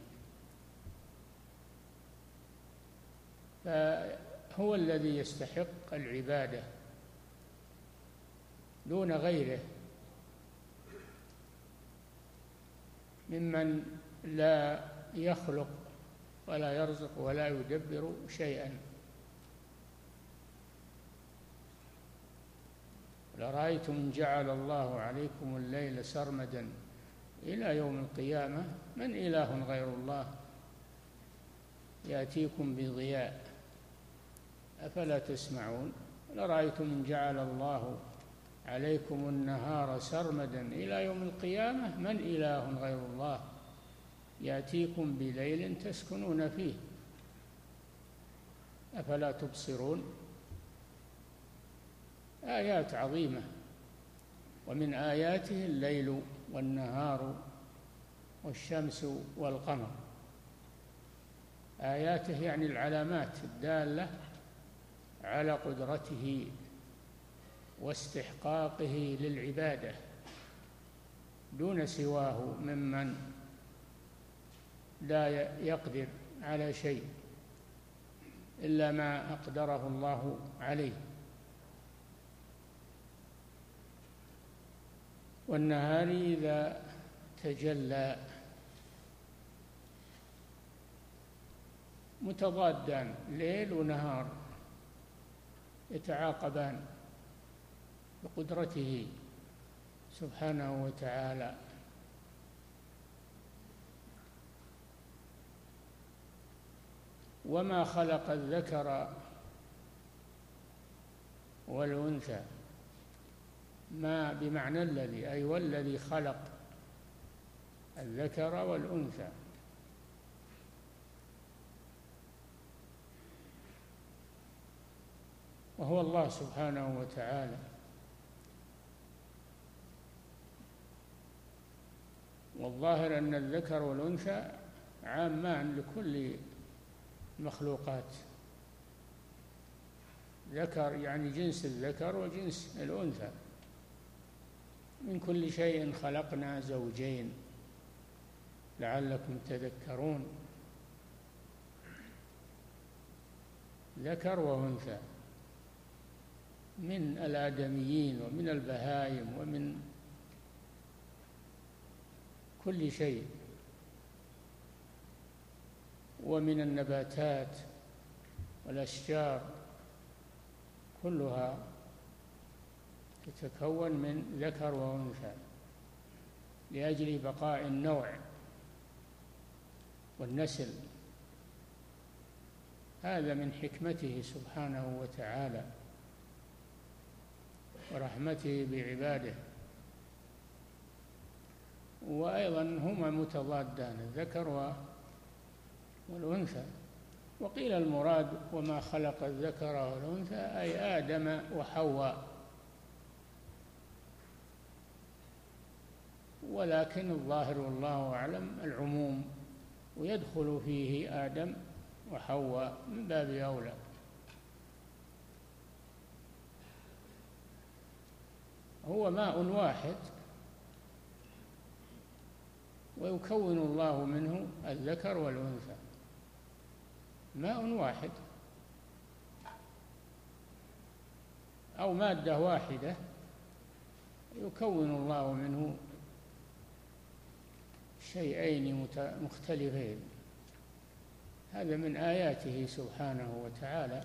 Speaker 2: فهو الذي يستحق العبادة دون غيره ممن لا يخلق ولا يرزق ولا يدبر شيئا. لرأيتم إن جعل الله عليكم الليل سرمدا إلى يوم القيامة من إله غير الله يأتيكم بضياء أفلا تسمعون. لرأيتم إن جعل الله عليكم النهار سرمدا إلى يوم القيامة من إله غير الله يأتيكم بليل تسكنون فيه أفلا تبصرون. آيات عظيمة ومن آياته الليل والنهار والشمس والقمر. آياته يعني العلامات الدالة على قدرته واستحقاقه للعبادة دون سواه ممن لا يقدر على شيء إلا ما أقدره الله عليه. والنهار إذا تجلى، متضادان ليل ونهار يتعاقبان بقدرته سبحانه وتعالى. وما خلق الذكر والأنثى، ما بمعنى الذي، أي والذي خلق الذكر والأنثى. وهو الله سبحانه وتعالى. والظاهر أن الذكر والأنثى عامان لكل المخلوقات. ذكر يعني جنس الذكر وجنس الأنثى. من كل شيء خلقنا زوجين لعلكم تذكرون، ذكر وأنثى، من الآدميين ومن البهائم ومن كل شيء، ومن النباتات والأشجار، كلها تتكون من ذكر وأنثى لأجل بقاء النوع والنسل. هذا من حكمته سبحانه وتعالى ورحمته بعباده. وأيضا هما متضادان الذكر والأنثى. وقيل المراد وما خلق الذكر والأنثى أي آدم وحواء، ولكن الظاهر والله أعلم العموم، ويدخل فيه آدم وحواء من باب أولى. هو ماء واحد ويكون الله منه الذكر والأنثى، ماء واحد أو مادة واحدة يكون الله منه شيئين مختلفين. هذا من آياته سبحانه وتعالى.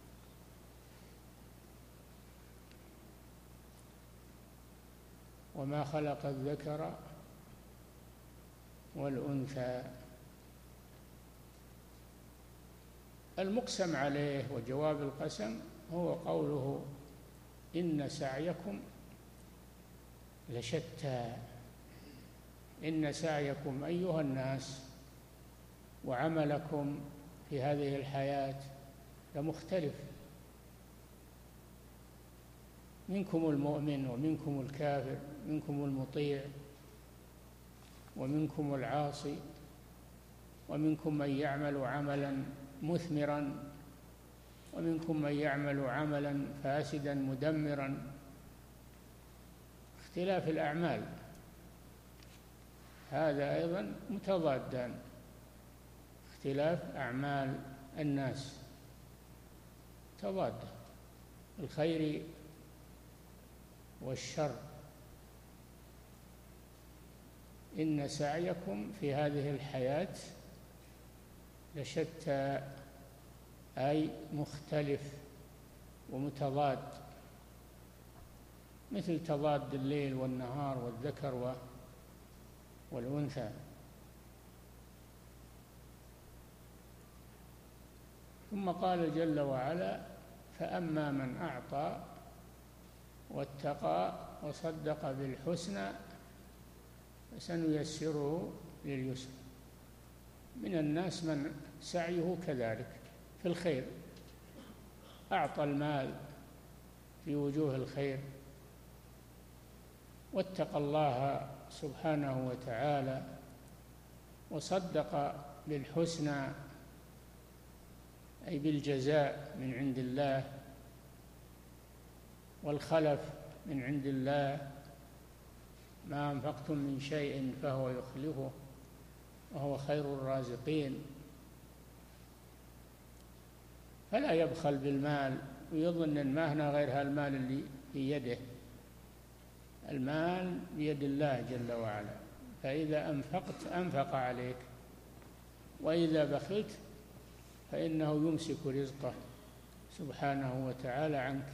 Speaker 2: وما خلق الذكر والأنثى. المقسم عليه وجواب القسم هو قوله إن سعيكم لشتى. إن سعيكم أيها الناس وعملكم في هذه الحياة لمختلف، منكم المؤمن ومنكم الكافر، منكم المطيع ومنكم العاصي، ومنكم من يعمل عملا مثمرا ومنكم من يعمل عملا فاسدا مدمرا. اختلاف الأعمال هذا أيضا متضادان، اختلاف أعمال الناس تضاد، الخير والشر. إن سعيكم في هذه الحياة لشتى أي مختلف ومتضاد، مثل تضاد الليل والنهار والذكر والأنثى. ثم قال جل وعلا فأما من أعطى واتقى وصدق بالحسنى فسنيسره لليسر. من الناس من سعيه كذلك في الخير، أعطى المال في وجوه الخير واتقى الله سبحانه وتعالى وصدق بالحسنى أي بالجزاء من عند الله والخلف من عند الله، ما أنفقتم من شيء فهو يخلفه وهو خير الرازقين. فلا يبخل بالمال ويظن أن ما هنا غير هالمال اللي في يده، المال بيد الله جل وعلا، فإذا أنفقت أنفق عليك، وإذا بخلت فإنه يمسك رزقه سبحانه وتعالى عنك.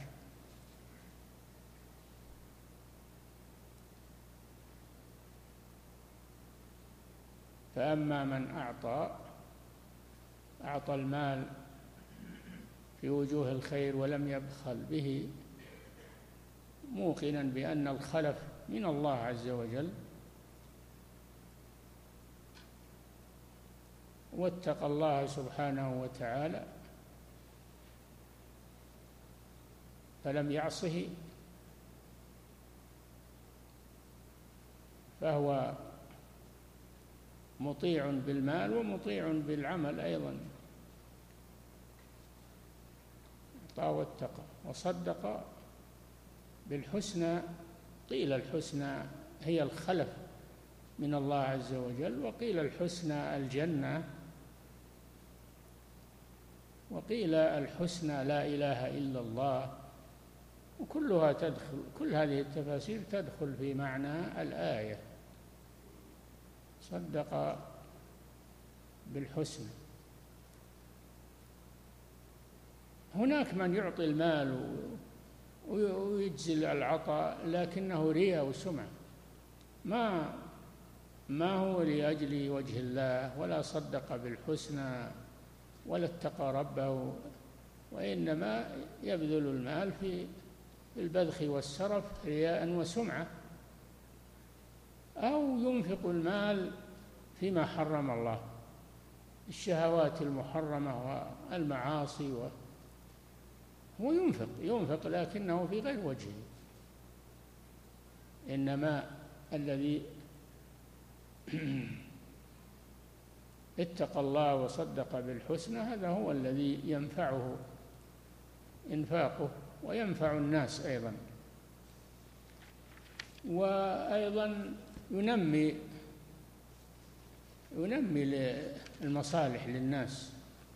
Speaker 2: فأما من أعطى أعطى المال في وجوه الخير ولم يبخل به، موقنا بأن الخلف من الله عز وجل، واتقى الله سبحانه وتعالى فلم يعصه، فهو مطيع بالمال ومطيع بالعمل أيضا. أعطى واتقى وصدق بالحسنى. قيل الحسنى هي الخلف من الله عز وجل، وقيل الحسنى الجنة، وقيل الحسنى لا إله إلا الله، وكلها تدخل، كل هذه التفاسير تدخل في معنى الآية. صدق بالحسنى. هناك من يعطي المال ويجزي العطاء لكنه رياء وسمعة، ما ما هو لأجل وجه الله، ولا صدق بالحسنى ولا اتقى ربه، وإنما يبذل المال في البذخ والسرف رياء وسمعة، أو ينفق المال فيما حرم الله، الشهوات المحرمة والمعاصي، هو ينفق ينفق لكنه في غير وجهه. إنما الذي اتقى الله وصدق بالحسنى هذا هو الذي ينفعه إنفاقه وينفع الناس أيضا، وأيضا ينمي ينمي المصالح للناس،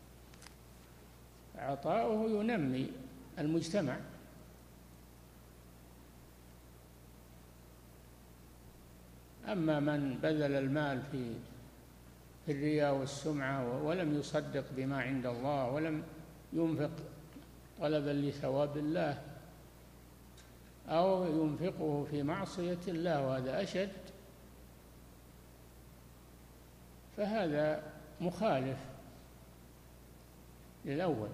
Speaker 2: عطاؤه ينمي المجتمع. أما من بذل المال في في الرياء والسمعة ولم يصدق بما عند الله ولم ينفق طلبا لثواب الله، أو ينفقه في معصية الله وهذا أشد، فهذا مخالف للأول.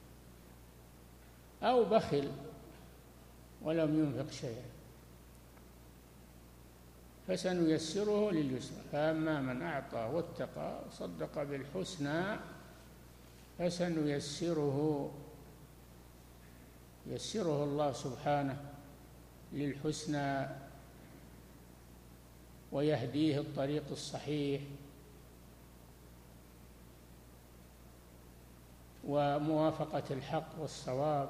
Speaker 2: أو بخل ولم ينفق شيئا فسنيسره لليسرى. فأما من أعطى واتقى صدق بالحسنى فسنيسره يسره الله سبحانه للحسنى ويهديه الطريق الصحيح وموافقة الحق والصواب،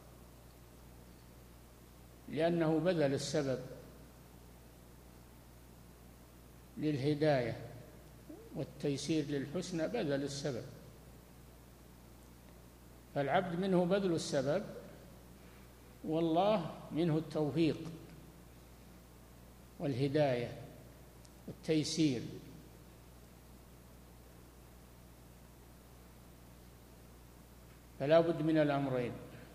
Speaker 2: لأنه بذل السبب للهداية والتيسير للحسنى، بذل السبب. فالعبد منه بذل السبب، والله منه التوفيق والهداية والتيسير. فلا بد من الأمرين،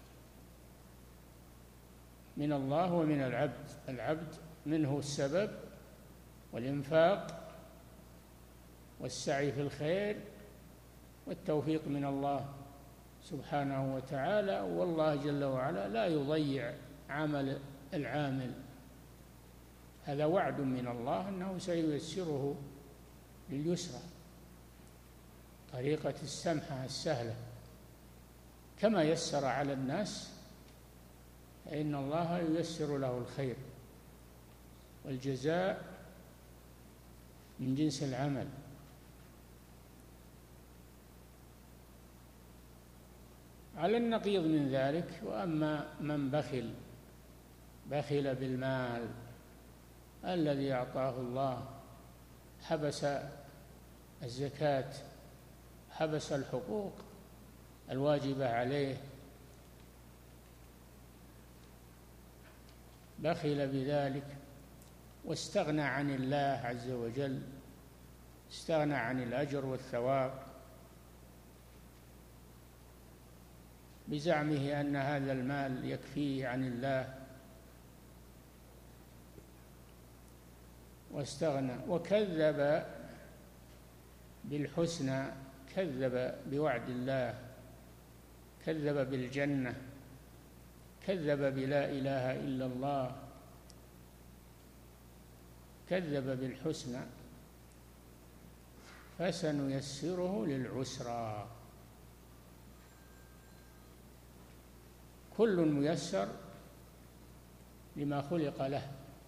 Speaker 2: من الله ومن العبد. العبد منه السبب والإنفاق والسعي في الخير، والتوفيق من الله سبحانه وتعالى. والله جل وعلا لا يضيع عمل العامل، هذا وعد من الله أنه سييسره لليسرى، طريقة السمحة السهلة. كما يسر على الناس فإن الله ييسر له الخير. والجزاء من جنس العمل. على النقيض من ذلك: وأما من بخل بخل بالمال الذي أعطاه الله، حبس الزكاة، حبس الحقوق الواجبة عليه، بخل بذلك واستغنى عن الله عز وجل، استغنى عن الأجر والثواب بزعمه أن هذا المال يكفيه عن الله، واستغنى وكذب بالحسنى، كذب بوعد الله، كذب بالجنة، كذب بلا إله إلا الله، كذب بالحسنى، فسنيسره للعسرى. كل ميسر لما خلق له،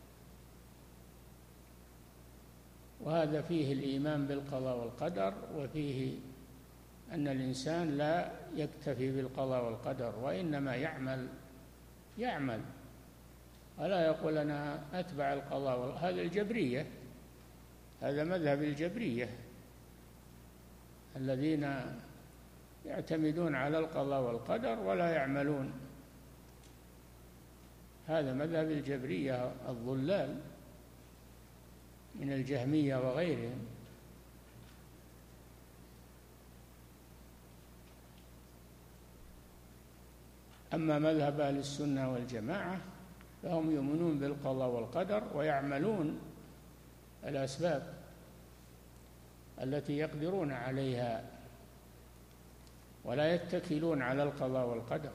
Speaker 2: وهذا فيه الإيمان بالقضاء والقدر، وفيه أن الإنسان لا يكتفي بالقضاء والقدر، وإنما يعمل يعمل ولا يقول أنا أتبع القضاء والقدر. هذا الجبرية، هذا مذهب الجبرية الذين يعتمدون على القضاء والقدر ولا يعملون. هذا مذهب الجبرية الضلال من الجهمية وغيرهم. أما مذهب أهل السنة والجماعة فهم يؤمنون بالقضاء والقدر ويعملون الأسباب التي يقدرون عليها، ولا يتكلون على القضاء والقدر.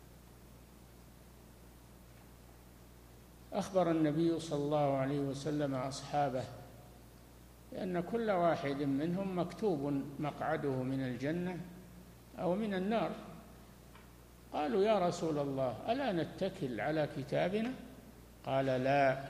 Speaker 2: أخبر النبي صلى الله عليه وسلم أصحابه بأن كل واحد منهم مكتوب مقعده من الجنة أو من النار. قالوا: يا رسول الله، ألا نتكل على كتابنا؟ قال: لا،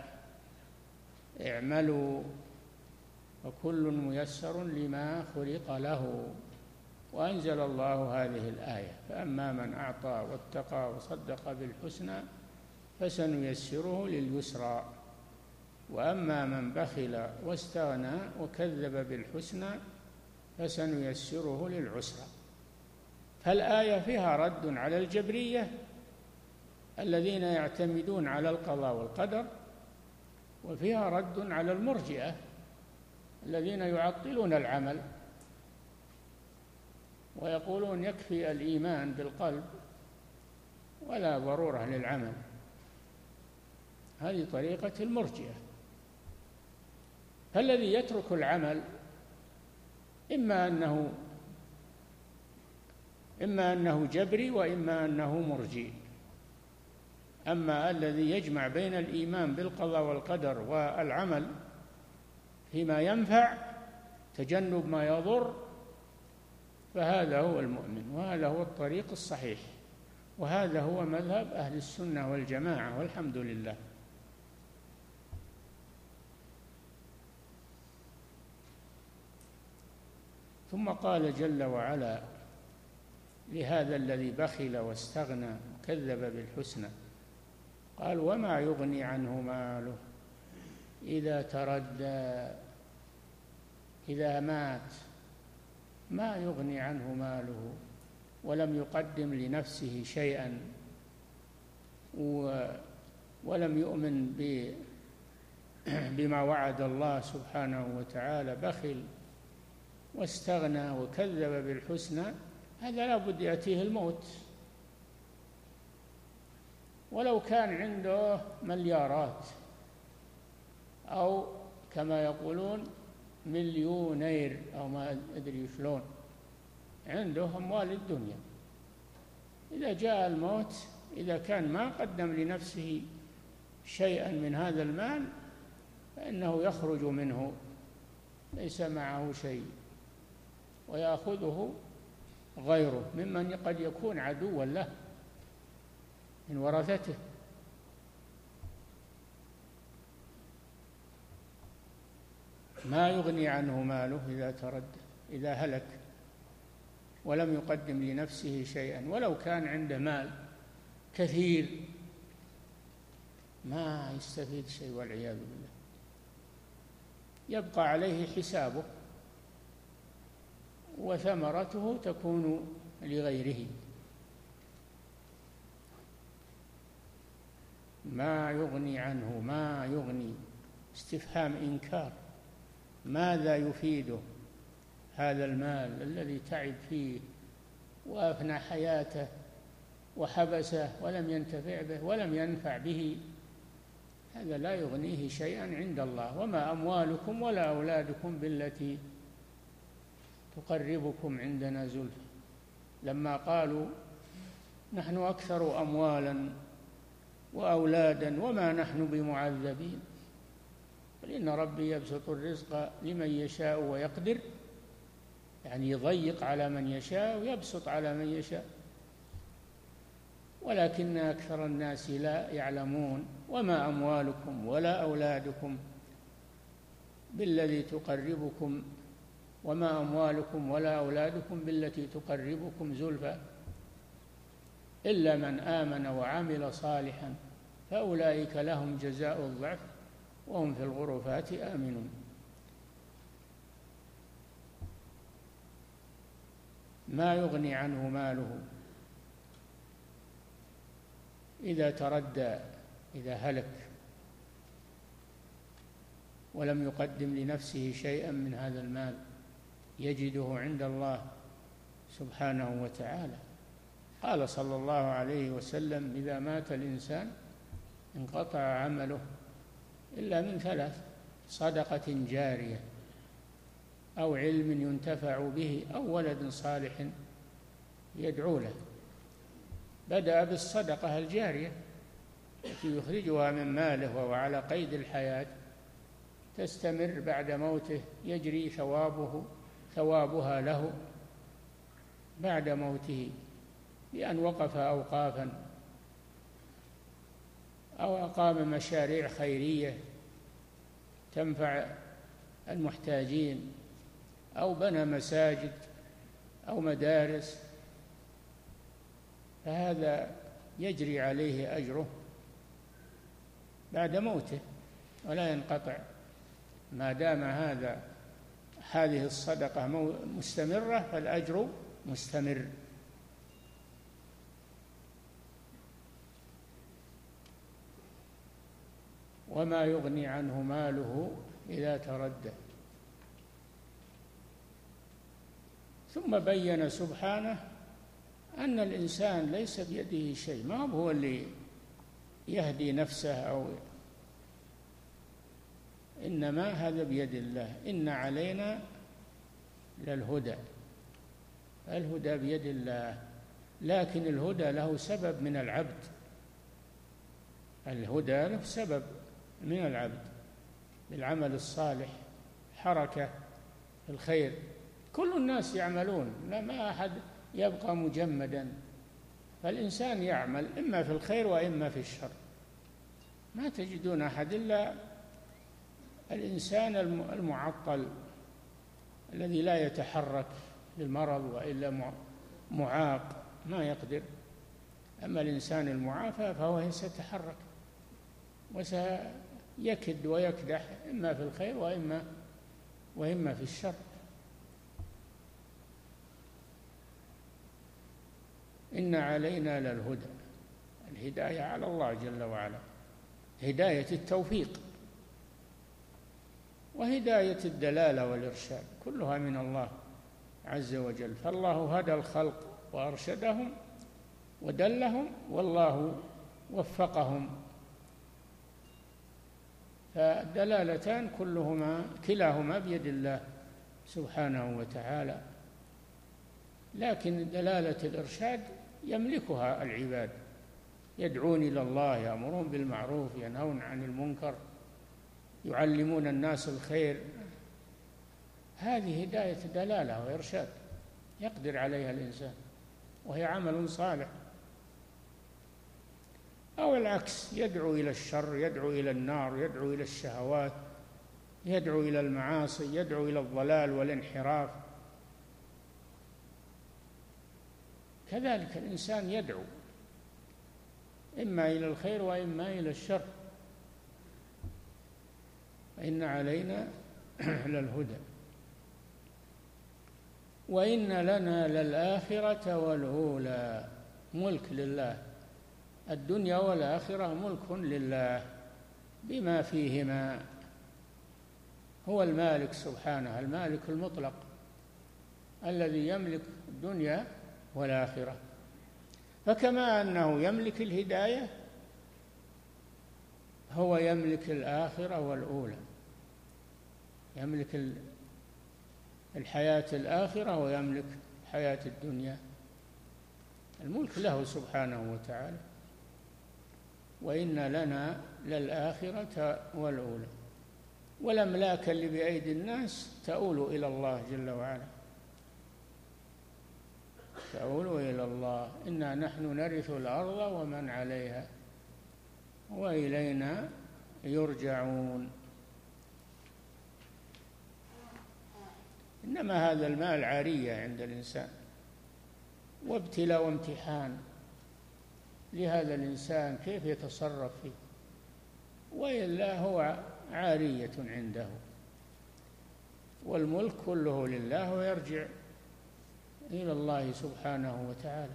Speaker 2: اعملوا وكل ميسر لما خلق له. وأنزل الله هذه الآية: فأما من أعطى واتقى وصدق بالحسنى فسنيسره لليسرى، وأما من بخل واستغنى وكذب بالحسنى فسنيسره للعسرى. فالآية فيها رد على الجبرية الذين يعتمدون على القضاء والقدر، وفيها رد على المرجئة الذين يعطلون العمل ويقولون يكفي الإيمان بالقلب ولا ضرورة للعمل. هذه طريقة المرجئة. فالذي يترك العمل إما أنه إما أنه جبري وإما أنه مرجئ. أما الذي يجمع بين الإيمان بالقضاء والقدر والعمل فيما ينفع، تجنب ما يضر، فهذا هو المؤمن، وهذا هو الطريق الصحيح، وهذا هو مذهب أهل السنة والجماعة، والحمد لله. ثم قال جل وعلا لهذا الذي بخل واستغنى وكذب بالحسنى، قال: وما يغني عنه ماله إذا تردى. إذا مات ما يغني عنه ماله ولم يقدم لنفسه شيئا ولم يؤمن بما وعد الله سبحانه وتعالى، بخل واستغنى وكذب بالحسنى، هذا لا بد يأتيه الموت، ولو كان عنده مليارات أو كما يقولون مليونير أو ما أدري شلون، عنده أموال الدنيا، إذا جاء الموت إذا كان ما قدم لنفسه شيئا من هذا المال فإنه يخرج منه ليس معه شيء، ويأخذه غيره ممن قد يكون عدوا له من ورثته. ما يغني عنه ماله إذا تردى، إذا هلك ولم يقدم لنفسه شيئا، ولو كان عنده مال كثير ما يستفيد شيء والعياذ بالله، يبقى عليه حسابه وثمرته تكون لغيره. ما يغني عنه، ما يغني استفهام إنكار، ماذا يفيده هذا المال الذي تعب فيه وأفنى حياته وحبسه ولم ينتفع به ولم ينفع به؟ هذا لا يغنيه شيئا عند الله. وما أموالكم ولا أولادكم بالتي تقربكم عندنا زلفى، لما قالوا نحن أكثر أموالا وأولادا وما نحن بمعذبين، قل إن ربي يبسط الرزق لمن يشاء ويقدر، يعني يضيق على من يشاء ويبسط على من يشاء، ولكن أكثر الناس لا يعلمون. وما أموالكم ولا أولادكم بالذي تقربكم وما أموالكم ولا أولادكم بالتي تقربكم زلفى إلا من آمن وعمل صالحا فأولئك لهم جزاء الضعف وهم في الغرفات آمنون. ما يغني عنه ماله إذا تردى، إذا هلك ولم يقدم لنفسه شيئا من هذا المال يجده عند الله سبحانه وتعالى. قال صلى الله عليه وسلم: إذا مات الإنسان انقطع عمله إلا من ثلاث: صدقة جارية أو علم ينتفع به أو ولد صالح يدعو له. بدأ بالصدقة الجارية التي يخرجها من ماله وهو على قيد الحياة، تستمر بعد موته، يجري ثوابه ثوابها له بعد موته بأن وقف أوقافا أو أقام مشاريع خيرية تنفع المحتاجين أو بنى مساجد أو مدارس، فهذا يجري عليه أجره بعد موته ولا ينقطع، ما دام هذا هذه الصدقة مستمرة فالأجر مستمر. وما يغني عنه ماله إذا تردى. ثم بين سبحانه أن الإنسان ليس بيده شيء، ما هو اللي يهدي نفسه أو إنما هذا بيد الله. إن علينا للهدى، الهدى بيد الله، لكن الهدى له سبب من العبد، الهدى له سبب من العبد بالعمل الصالح، حركة في الخير. كل الناس يعملون، لا ما أحد يبقى مجمدا، فالإنسان يعمل إما في الخير وإما في الشر. ما تجدون أحد إلا الإنسان المعطل الذي لا يتحرك للمرض وإلا معاق ما يقدر. أما الإنسان المعافى فهو سيتحرك وسيكد ويكدح إما في الخير وإما وإما في الشر. إن علينا للهدى، الهداية على الله جل وعلا، هداية التوفيق وهداية الدلالة والإرشاد كلها من الله عز وجل. فالله هدى الخلق وأرشدهم ودلهم، والله وفقهم. فالدلالتان كلهما كلاهما بيد الله سبحانه وتعالى، لكن دلالة الإرشاد يملكها العباد، يدعون إلى الله، يأمرون بالمعروف، ينهون عن المنكر، يعلمون الناس الخير. هذه هداية دلالة وإرشاد يقدر عليها الإنسان وهي عمل صالح. أو العكس، يدعو إلى الشر، يدعو إلى النار، يدعو إلى الشهوات، يدعو إلى المعاصي، يدعو إلى الضلال والانحراف. كذلك الإنسان يدعو إما إلى الخير وإما إلى الشر، إن علينا للهدى وإن لنا للآخرة والأولى. ملك لله، الدنيا والآخرة ملك لله بما فيهما. هو المالك سبحانه، المالك المطلق الذي يملك الدنيا والآخرة. فكما أنه يملك الهداية هو يملك الآخرة والأولى، يملك الحياة الآخرة ويملك حياة الدنيا. الملك له سبحانه وتعالى. وإن لنا للآخرة والأولى. والأملاك اللي بأيدي الناس تؤول إلى الله جل وعلا، تؤول إلى الله. إنا نحن نرث الأرض ومن عليها وإلينا يرجعون. إنما هذا المال عارية عند الإنسان، وابتلاء وامتحان لهذا الإنسان كيف يتصرف فيه، وإلا هو عارية عنده. والملك كله لله ويرجع إلى الله سبحانه وتعالى.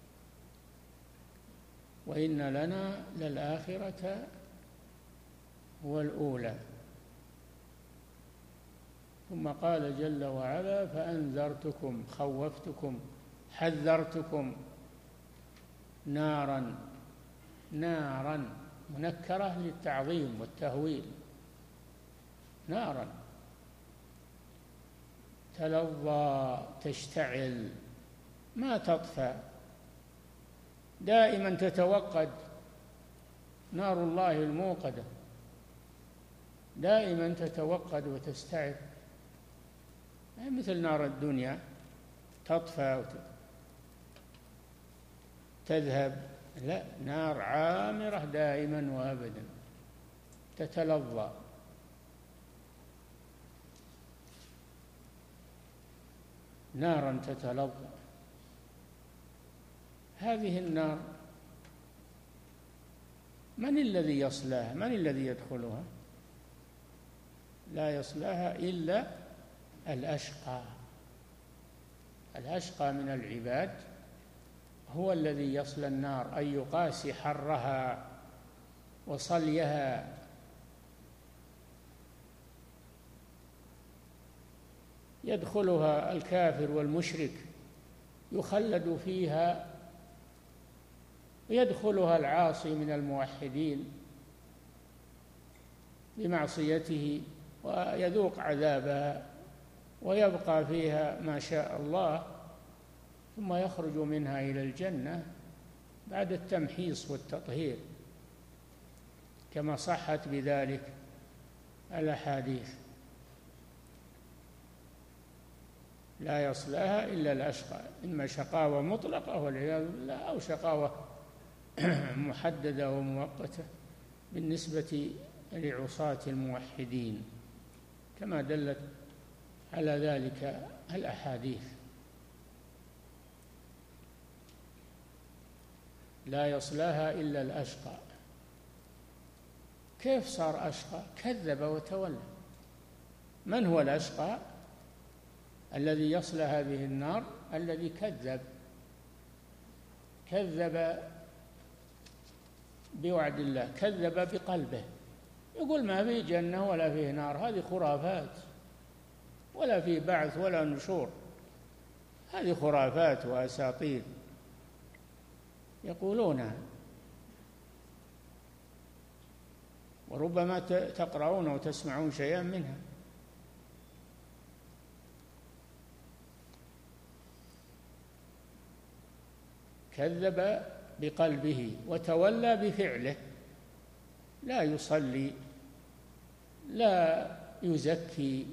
Speaker 2: وإن لنا للآخرة والأولى. ثم قال جل وعلا: فأنذرتكم، خوفتكم، حذرتكم نارا. نارا منكرة للتعظيم والتهويل، نارا تلظى تشتعل ما تطفى، دائما تتوقد. نار الله الموقدة دائما تتوقد وتستعر، مثل نار الدنيا تطفى وتذهب. لا، نار عامرة دائما وأبدا تتلظى. نارا تتلظى. هذه النار من الذي يصلاها؟ من الذي يدخلها؟ لا يصلاها إلا الأشقى. الأشقى من العباد هو الذي يصلى النار، أي يقاسي حرها وصليها. يدخلها الكافر والمشرك يخلد فيها، ويدخلها العاصي من الموحدين بمعصيته ويذوق عذابها ويبقى فيها ما شاء الله، ثم يخرج منها إلى الجنة بعد التمحيص والتطهير، كما صحت بذلك الأحاديث. لا يصلاها إلا الأشقى، إما شقاوة مطلقة والعياذ بالله، أو شقاوة محددة ومؤقتة بالنسبة لعصاة الموحدين، كما دلت على ذلك الأحاديث. لا يصلاها إلا الأشقى. كيف صار أشقى؟ كذب وتولى. من هو الأشقى؟ الذي يصلى هذه النار الذي كذب كذب بوعد الله، كذب بقلبه، يقول ما في جنة ولا فيه نار، هذه خرافات، ولا في بعث ولا نشور، هذه خرافات وأساطير يقولونها، وربما تقرؤون وتسمعون شيئا منها. كذب بقلبه وتولى بفعله، لا يصلي، لا يزكي،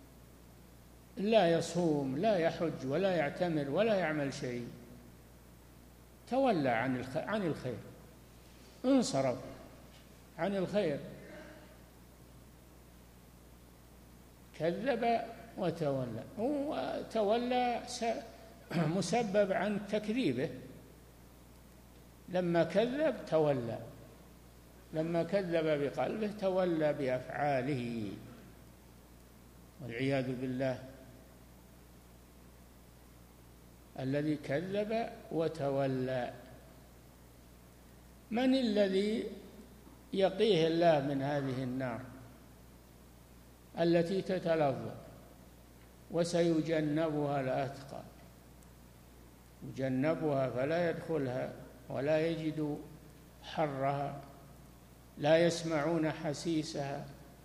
Speaker 2: لا يصوم، لا يحج ولا يعتمر ولا يعمل شيء، تولى عن الخير، انصرف عن الخير. كذب وتولى. هو تولى مسبب عن تكذيبه، لما كذب تولى، لما كذب بقلبه تولى بأفعاله والعياذ بالله. الذي كذب وتولى. من الذي يقيه الله من هذه النار التي تتلظى؟ وسيجنبها الأتقى، يجنبها فلا يدخلها ولا يجد حرها، لا يسمعون حسيسها،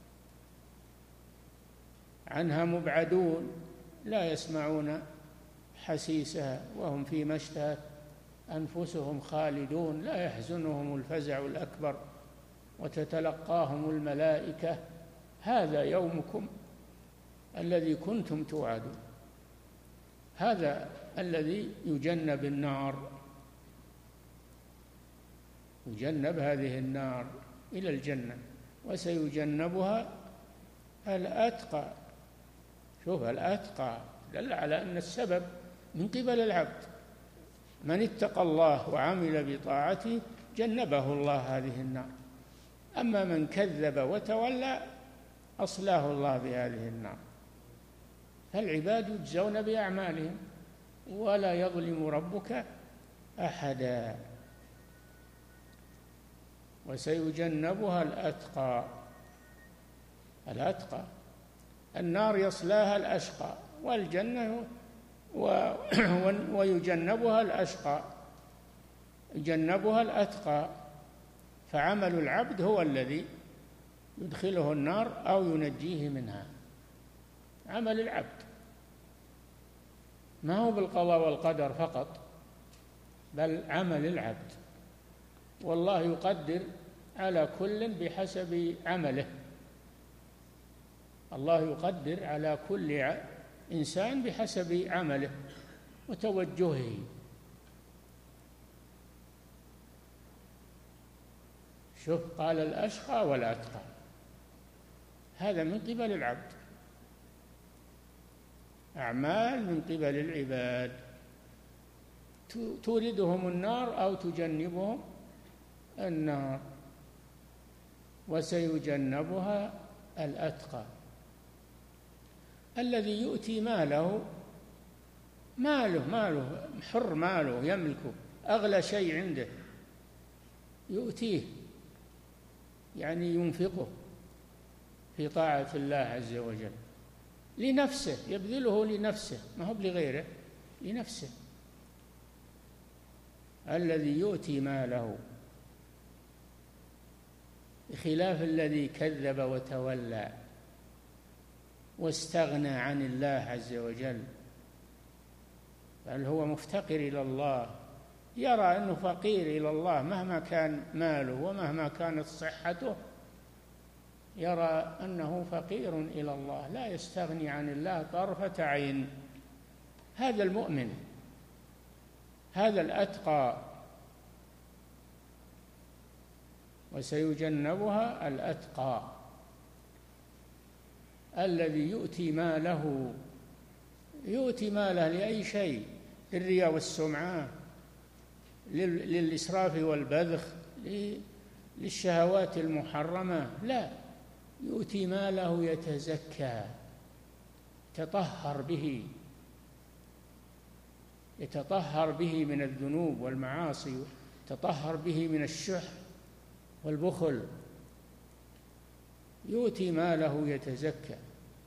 Speaker 2: عنها مبعدون، لا يسمعون حسيسها، وهم فيما اشتهت أنفسهم خالدون، لا يحزنهم الفزع الأكبر، وتتلقاهم الملائكة هذا يومكم الذي كنتم توعدون. هذا الذي يجنب النار، يجنب هذه النار إلى الجنة. وسيجنبها الأتقى. شوف، الأتقى دل على أن السبب من قبل العبد. من اتقى الله وعمل بطاعته جنبه الله هذه النار. أما من كذب وتولى أصلاه الله بهذه النار. فالعباد يجزون بأعمالهم ولا يظلم ربك أحدا. وسيجنبها الأتقى. الأتقى النار يصلاها الأشقى، والجنة و... ويجنبها الأشقى، يجنبها الأتقى. فعمل العبد هو الذي يدخله النار أو ينجيه منها. عمل العبد ما هو بالقضاء والقدر فقط، بل عمل العبد. والله يقدر على كل بحسب عمله. الله يقدر على كل إنسان بحسب عمله وتوجهه. شوف، قال الأشقى والأتقى، هذا من قبل العبد، أعمال من قبل العباد توردهم النار أو تجنبهم النار. وسيجنبها الأتقى الذي يؤتي ماله ماله ماله حر، ماله يملكه، أغلى شيء عنده يؤتيه، يعني ينفقه في طاعة الله عز وجل لنفسه، يبذله لنفسه، ما هو لغيره، لنفسه. الذي يؤتي ماله، بخلاف الذي كذب وتولى واستغنى عن الله عز وجل، بل هو مفتقر إلى الله، يرى أنه فقير إلى الله مهما كان ماله ومهما كانت صحته، يرى أنه فقير إلى الله، لا يستغني عن الله طرفة عين. هذا المؤمن، هذا الأتقى. وسيجنبها الأتقى الذي يؤتي ماله، يؤتي ماله لأي شيء، للرياء والسمعة، للإسراف والبذخ، للشهوات المحرمة، لا، يؤتي ماله يتزكى، يتطهر به، يتطهر به من الذنوب والمعاصي، يتطهر به من الشح والبخل. يؤتي ماله يتزكى،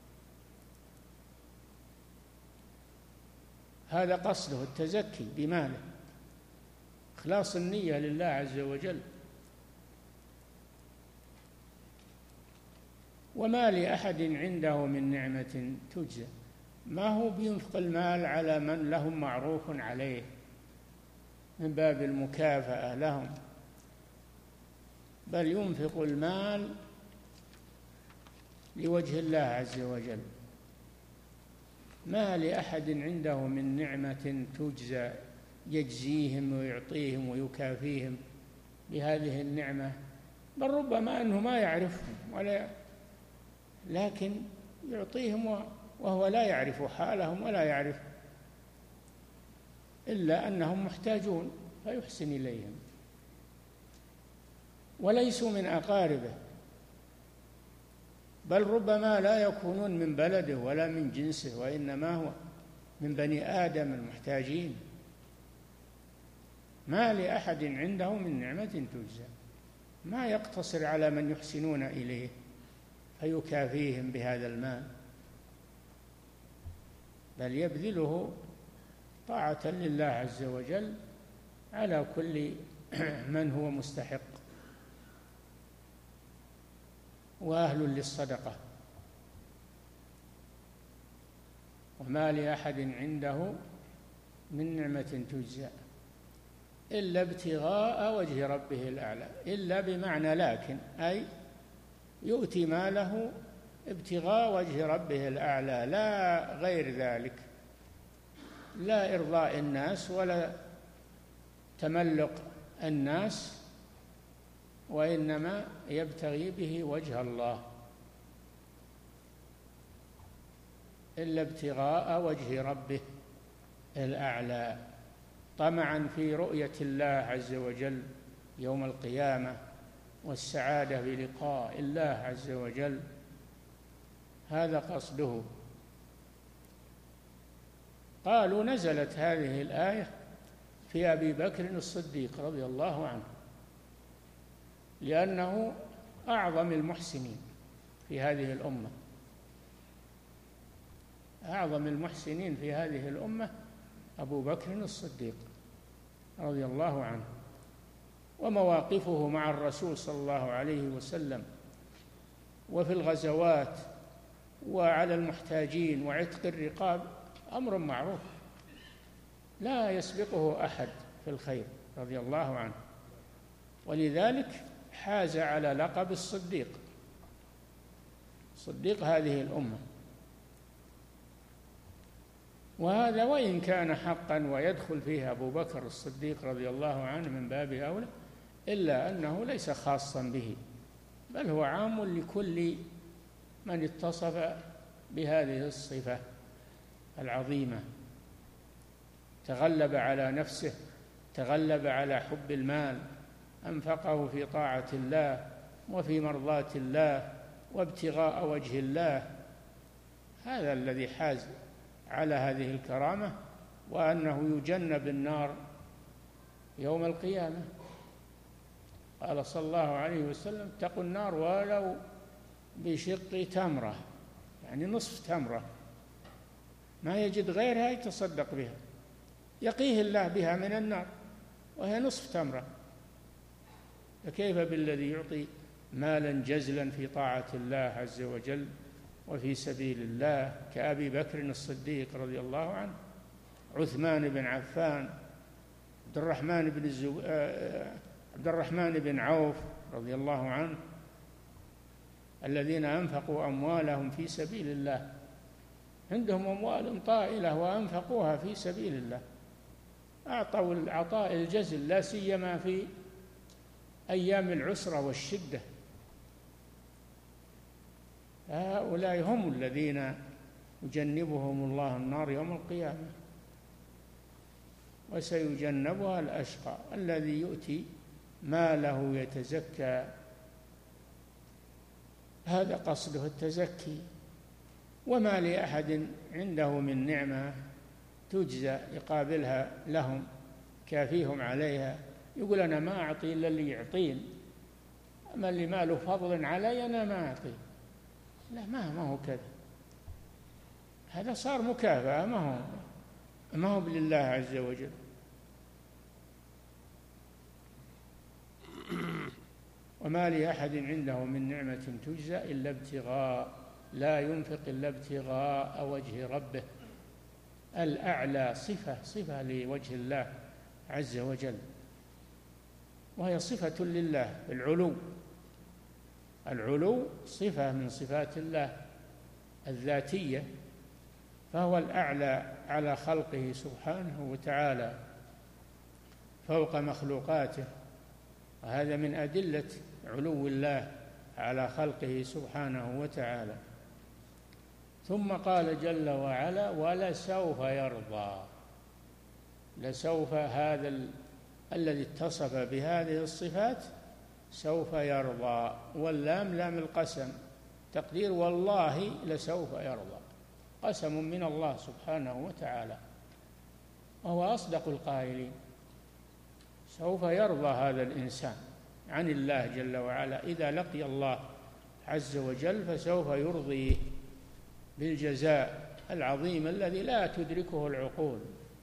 Speaker 2: هذا قصده التزكي بماله، إخلاص النية لله عز وجل. وما لأحد عنده من نعمة تجزى، ما هو بينفق المال على من لهم معروف عليه من باب المكافأة لهم، بل ينفق المال لوجه الله عز وجل. ما لأحد عنده من نعمة تجزى يجزيهم ويعطيهم ويكافيهم بهذه النعمة، بل ربما أنه ما يعرفهم ولا، لكن يعطيهم وهو لا يعرف حالهم ولا يعرف إلا أنهم محتاجون فيحسن إليهم، وليسوا من أقاربه، بل ربما لا يكونون من بلده ولا من جنسه، وإنما هو من بني آدم المحتاجين. ما لأحد عنده من نعمة تجزى، ما يقتصر على من يحسنون إليه فيكافيهم بهذا المال، بل يبذله طاعة لله عز وجل على كل من هو مستحق وأهل للصدقة. وما لأحد عنده من نعمة تجزى إلا ابتغاء وجه ربه الأعلى، إلا بمعنى لكن، أي يؤتي ماله ابتغاء وجه ربه الأعلى لا غير ذلك، لا إرضاء الناس ولا تملق الناس، وإنما يبتغي به وجه الله، إلا ابتغاء وجه ربه الأعلى، طمعا في رؤية الله عز وجل يوم القيامة والسعادة بلقاء الله عز وجل، هذا قصده. قالوا نزلت هذه الآية في أبي بكر الصديق رضي الله عنه، لأنه أعظم المحسنين في هذه الأمة، أعظم المحسنين في هذه الأمة أبو بكر الصديق رضي الله عنه، ومواقفه مع الرسول صلى الله عليه وسلم وفي الغزوات وعلى المحتاجين وعتق الرقاب أمر معروف لا يسبقه أحد في الخير رضي الله عنه، ولذلك حاز على لقب الصديق، صديق هذه الأمة. وهذا وإن كان حقا ويدخل فيه أبو بكر الصديق رضي الله عنه من باب أولى، إلا أنه ليس خاصا به، بل هو عام لكل من اتصف بهذه الصفة العظيمة، تغلب على نفسه، تغلب على حب المال، أنفقه في طاعة الله وفي مرضاة الله وابتغاء وجه الله، هذا الذي حاز على هذه الكرامة، وأنه يجنب النار يوم القيامة. قال صلى الله عليه وسلم: اتقوا النار ولو بشق تمرة، يعني نصف تمرة، ما يجد غيرها يتصدق بها، يقيه الله بها من النار وهي نصف تمرة، فكيف بالذي يعطي مالا جزلا في طاعة الله عز وجل وفي سبيل الله كأبي بكر الصديق رضي الله عنه، عثمان بن عفان، عبد الرحمن بن الزو... عبد الرحمن بن عوف رضي الله عنه، الذين أنفقوا أموالهم في سبيل الله، عندهم أموال طائلة وأنفقوها في سبيل الله، أعطوا العطاء الجزل، لا سيما في أيام العسرة والشدة. هؤلاء هم الذين يجنبهم الله النار يوم القيامة، وسيجنبها الأشقى الذي يؤتي ماله يتزكى، هذا قصده التزكي. وما لأحد عنده من نعمة تجزى يقابلها لهم كافيهم عليها، يقول أنا ما أعطي إلا اللي يعطين، أما اللي ماله فضل علي أنا ما أعطي، لا، ما ما هو كذا، هذا صار مكافأة، ما هو ما هو لله عز وجل. وما لأحد عنده من نعمة تجزى إلا ابتغاء، لا ينفق إلا ابتغاء وجه ربه الأعلى، صفة صفة لوجه الله عز وجل، وهي صفة لله، العلو، العلو صفة من صفات الله الذاتية، فهو الأعلى على خلقه سبحانه وتعالى فوق مخلوقاته، وهذا من أدلة علو الله على خلقه سبحانه وتعالى. ثم قال جل وعلا ولسوف يرضى. لسوف هذا ال... الذي اتصف بهذه الصفات سوف يرضى، واللام لام القسم، تقدير والله لسوف يرضى، قسم من الله سبحانه وتعالى، وهو أصدق القائلين. سوف يرضى هذا الإنسان عن الله جل وعلا إذا لقي الله عز وجل، فسوف يرضيه بالجزاء العظيم الذي لا تدركه العقول.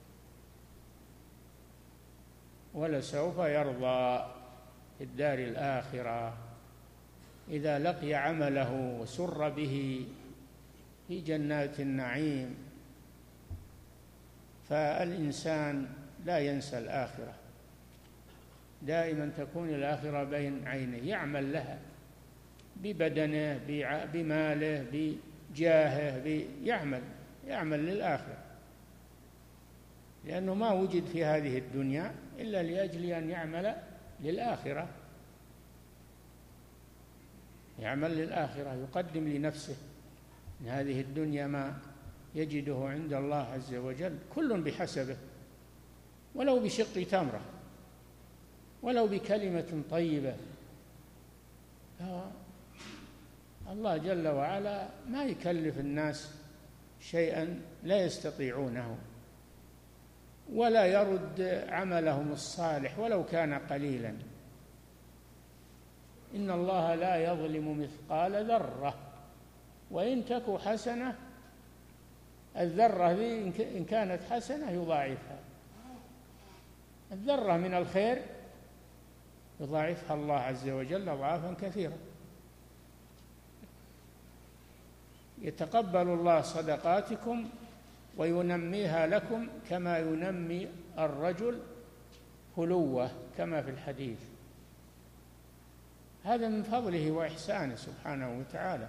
Speaker 2: ولسوف يرضى في الدار الآخرة إذا لقي عمله وسر به في جنات النعيم. فالإنسان لا ينسى الآخرة، دائما تكون الآخرة بين عينيه، يعمل لها ببدنه بماله بجاهه، يعمل يعمل للآخرة، لأنه ما وجد في هذه الدنيا إلا لأجل أن يعمل للآخرة، يعمل للآخرة، يقدم لنفسه من هذه الدنيا ما يجده عند الله عز وجل، كل بحسبه، ولو بشق تمرة، ولو بكلمة طيبة. الله جل وعلا ما يكلف الناس شيئا لا يستطيعونه، ولا يرد عملهم الصالح ولو كان قليلا. إن الله لا يظلم مثقال ذرة وإن تك حسنة، الذرة ذي إن كانت حسنة يضاعفها، الذرة من الخير يضاعفها الله عز وجل أضعافا كثيرة. يتقبل الله صدقاتكم وينميها لكم كما ينمي الرجل فلوه كما في الحديث. هذا من فضله وإحسانه سبحانه وتعالى،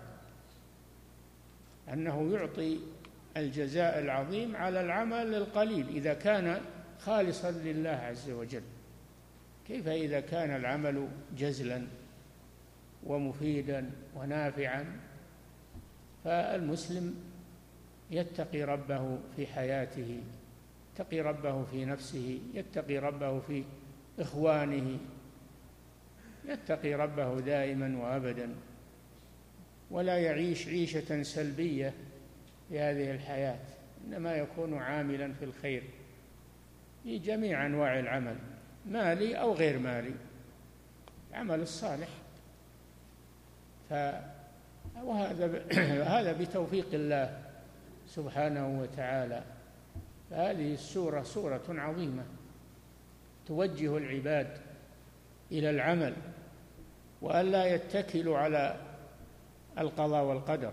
Speaker 2: أنه يعطي الجزاء العظيم على العمل القليل إذا كان خالصا لله عز وجل. كيف إذا كان العمل جزلا ومفيدا ونافعا؟ فالمسلم يتقي ربه في حياته، يتقي ربه في نفسه، يتقي ربه في إخوانه، يتقي ربه دائما وأبدا، ولا يعيش عيشة سلبية في هذه الحياة، إنما يكون عاملا في الخير في جميع أنواع العمل، مالي أو غير مالي، العمل الصالح. ف وهذا هذا بتوفيق الله سبحانه وتعالى. فهذه السورة سورة عظيمة توجه العباد إلى العمل، وألا يتكلوا على القضاء والقدر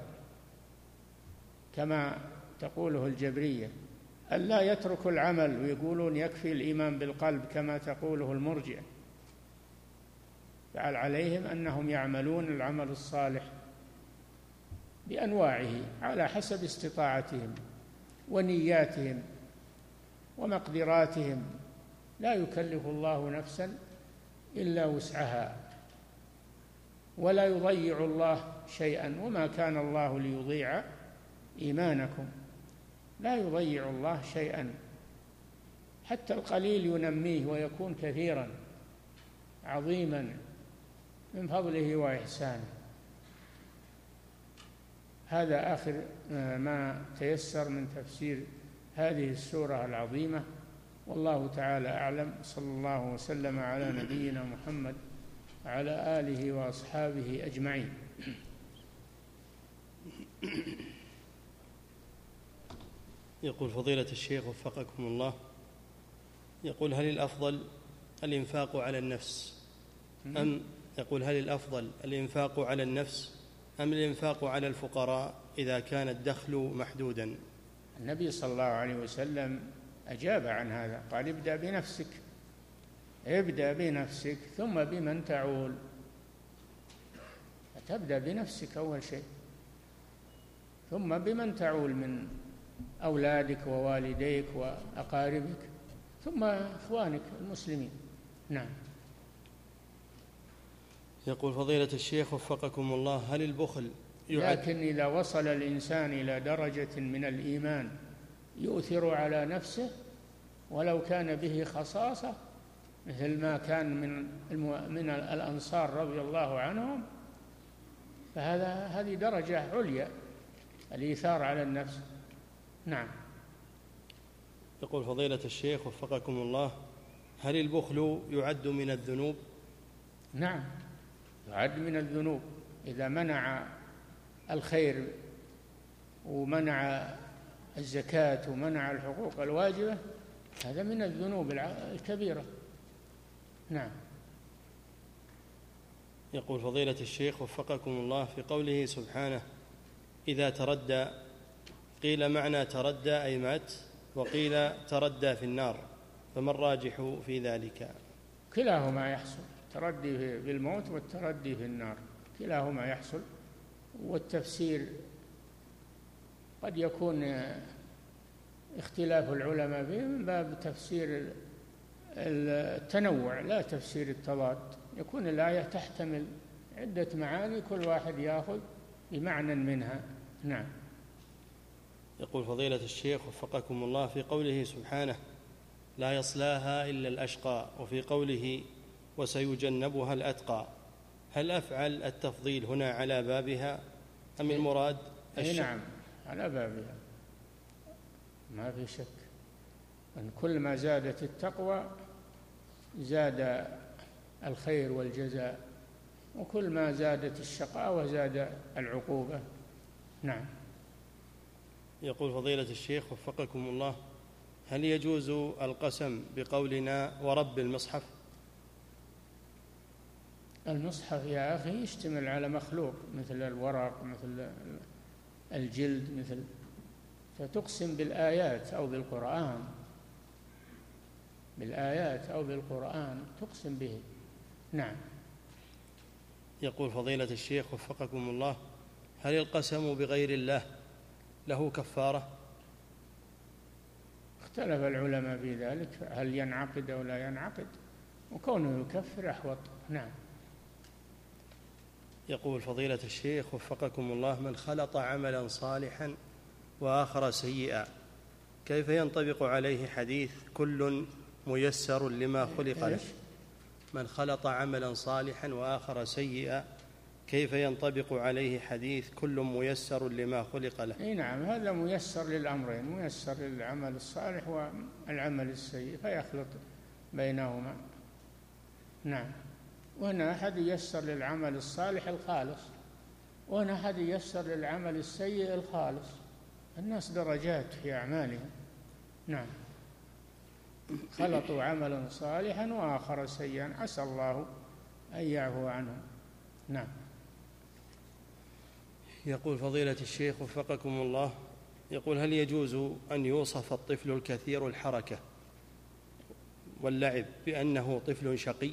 Speaker 2: كما تقوله الجبرية، ألا يتركوا العمل ويقولون يكفي الإيمان بالقلب كما تقوله المرجئة، فعل عليهم أنهم يعملون العمل الصالح بأنواعه على حسب استطاعتهم ونياتهم ومقدراتهم، لا يكلف الله نفسا إلا وسعها، ولا يضيع الله شيئا، وما كان الله ليضيع إيمانكم، لا يضيع الله شيئا، حتى القليل ينميه ويكون كثيرا عظيما من فضله وإحسانه. هذا آخر ما تيسر من تفسير هذه السورة العظيمة، والله تعالى أعلم. صلى الله وسلم على نبينا محمد وعلى آله وأصحابه أجمعين.
Speaker 3: يقول فضيلة الشيخ وفقكم الله، يقول هل الأفضل الإنفاق على النفس أم يقول هل الأفضل الإنفاق على النفس أم الإنفاق على الفقراء إذا كان الدخل محدودا؟
Speaker 2: النبي صلى الله عليه وسلم أجاب عن هذا، قال ابدأ بنفسك، ابدأ بنفسك ثم بمن تعول، فتبدأ بنفسك أول شيء، ثم بمن تعول من أولادك ووالديك وأقاربك، ثم إخوانك المسلمين. نعم.
Speaker 3: يقول فضيلة الشيخ وفقكم الله، هل البخل
Speaker 2: لكن إذا وصل الإنسان إلى درجة من الإيمان يؤثر على نفسه ولو كان به خصاصة، مثل ما كان من من الأنصار رضي الله عنهم، فهذا هذه درجة عليا، الإيثار على النفس. نعم.
Speaker 3: يقول فضيلة الشيخ وفقكم الله: هل البخل يعد من الذنوب؟
Speaker 2: نعم، يعد من الذنوب إذا منع الخير ومنع الزكاة ومنع الحقوق الواجبة، هذا من الذنوب الكبيرة. نعم.
Speaker 3: يقول فضيلة الشيخ وفقكم الله: في قوله سبحانه إذا تردى، قيل معنى تردى أي مات، وقيل تردى في النار، فما الراجح في ذلك؟
Speaker 2: كلاهما يحصل، التردي في الموت والتردي في النار كلاهما يحصل، والتفسير قد يكون اختلاف العلماء فيه من باب تفسير التنوع لا تفسير التضاد، يكون الآية تحتمل عدة معاني كل واحد يأخذ بمعنى منها. نعم.
Speaker 3: يقول فضيلة الشيخ وفقكم الله: في قوله سبحانه لا يصلاها إلا الأشقى، وفي قوله وسيجنبها الأتقى، هل أفعل التفضيل هنا على بابها أم المراد
Speaker 2: الشك؟ نعم، على بابها، ما في شك أن كل ما زادت التقوى زاد الخير والجزاء، وكل ما زادت الشقاوة زاد العقوبة. نعم.
Speaker 3: يقول فضيلة الشيخ وفقكم الله: هل يجوز القسم بقولنا ورب المصحف؟
Speaker 2: المصحف يا أخي يشتمل على مخلوق مثل الورق، مثل الجلد، مثل، فتقسم بالآيات أو بالقرآن، بالآيات أو بالقرآن تقسم به. نعم.
Speaker 3: يقول فضيلة الشيخ وفقكم الله: هل القسم بغير الله له كفارة؟
Speaker 2: اختلف العلماء في ذلك، هل ينعقد أو لا ينعقد، وكونه يكفر أحوط. نعم.
Speaker 3: يقول فضيلة الشيخ وفقكم الله: من خلط عملا صالحا وآخر سيئا، كيف ينطبق عليه حديث كل ميسر لما خلق له؟ من خلط عملا صالحا وآخر سيئا، كيف ينطبق عليه حديث كل ميسر لما خلق له؟
Speaker 2: اي نعم، هذا ميسر للأمرين، ميسر للعمل الصالح والعمل السيء، فيخلط بينهما. نعم. وهنا أحد ييسر للعمل الصالح الخالص، وهنا أحد ييسر للعمل السيء الخالص، الناس درجات في أعمالهم. نعم. خلطوا عملا صالحا وآخر سيئا، عسى الله أن يعفو عنهم. نعم.
Speaker 3: يقول فضيلة الشيخ وفقكم الله: يقول هل يجوز أن يوصف الطفل الكثير الحركة واللعب بأنه طفل شقي؟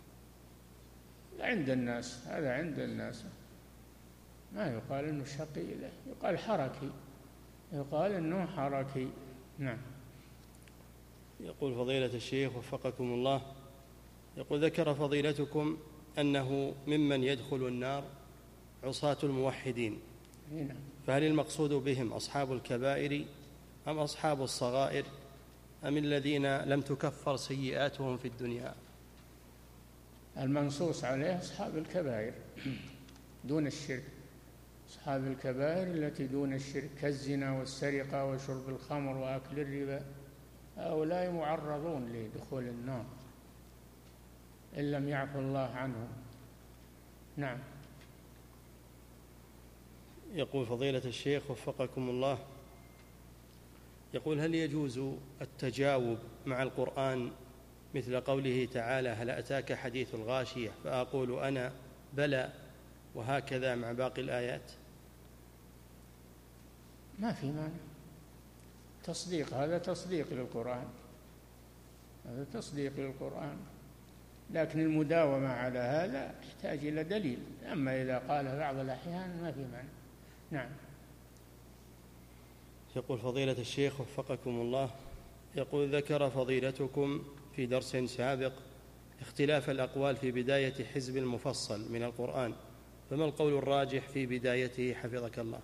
Speaker 2: عند الناس، هذا عند الناس، ما يقال إنه شقي له، يقال حركي، يقال إنه حركي. نعم.
Speaker 3: يقول فضيلة الشيخ وفقكم الله: يقول ذكر فضيلتكم أنه ممن يدخل النار عصاة الموحدين، فهل المقصود بهم أصحاب الكبائر أم أصحاب الصغائر أم الذين لم تكفر سيئاتهم في الدنيا؟
Speaker 2: المنصوص عليه أصحاب الكبائر دون الشرك، أصحاب الكبائر التي دون الشرك كالزنا والسرقة وشرب الخمر وأكل الربا، هؤلاء معرضون لدخول النار إن لم يعفو الله عنهم. نعم.
Speaker 3: يقول فضيلة الشيخ وفقكم الله: يقول هل يجوز التجاوب مع القرآن مثل قوله تعالى هل أتاك حديث الغاشية فأقول أنا بلى، وهكذا مع باقي الآيات؟
Speaker 2: ما في مانع، تصديق، هذا تصديق للقرآن، هذا تصديق للقرآن، لكن المداومة على هذا يحتاج إلى دليل، أما إذا قال بعض الأحيان ما في مانع. نعم.
Speaker 3: يقول فضيلة الشيخ وفقكم الله: يقول ذكر فضيلتكم في درس سابق اختلاف الأقوال في بداية حزب المفصل من القرآن فما القول الراجح في بدايته حفظك الله؟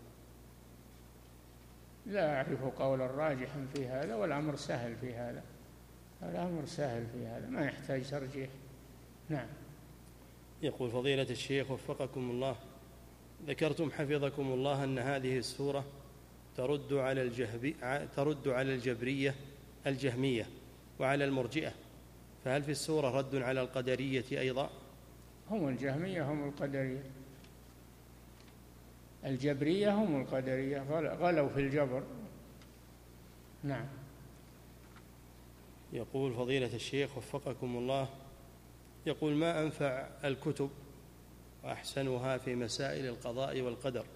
Speaker 2: لا أعرف قولا راجحا في هذا، والأمر سهل في هذا، الأمر سهل في هذا ما يحتاج ترجيح. نعم.
Speaker 3: يقول فضيلة الشيخ وفقكم الله، ذكرتم حفظكم الله أن هذه السورة ترد على الجهبي ترد على الجبرية الجهمية وعلى المرجئة، فهل في السورة رد على القدرية أيضا؟
Speaker 2: هم الجهمية هم القدرية، الجبرية هم القدرية، غلوا في الجبر. نعم.
Speaker 3: يقول فضيلة الشيخ وفقكم الله، يقول ما أنفع الكتب وأحسنها في مسائل القضاء والقدر؟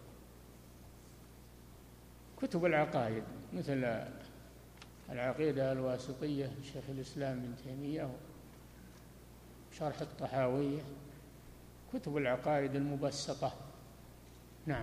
Speaker 2: كتب العقائد مثل العقيدة الواسطية شيخ الإسلام ابن تيمية، شرح الطحاوية، كتب العقائد المبسطة. نعم.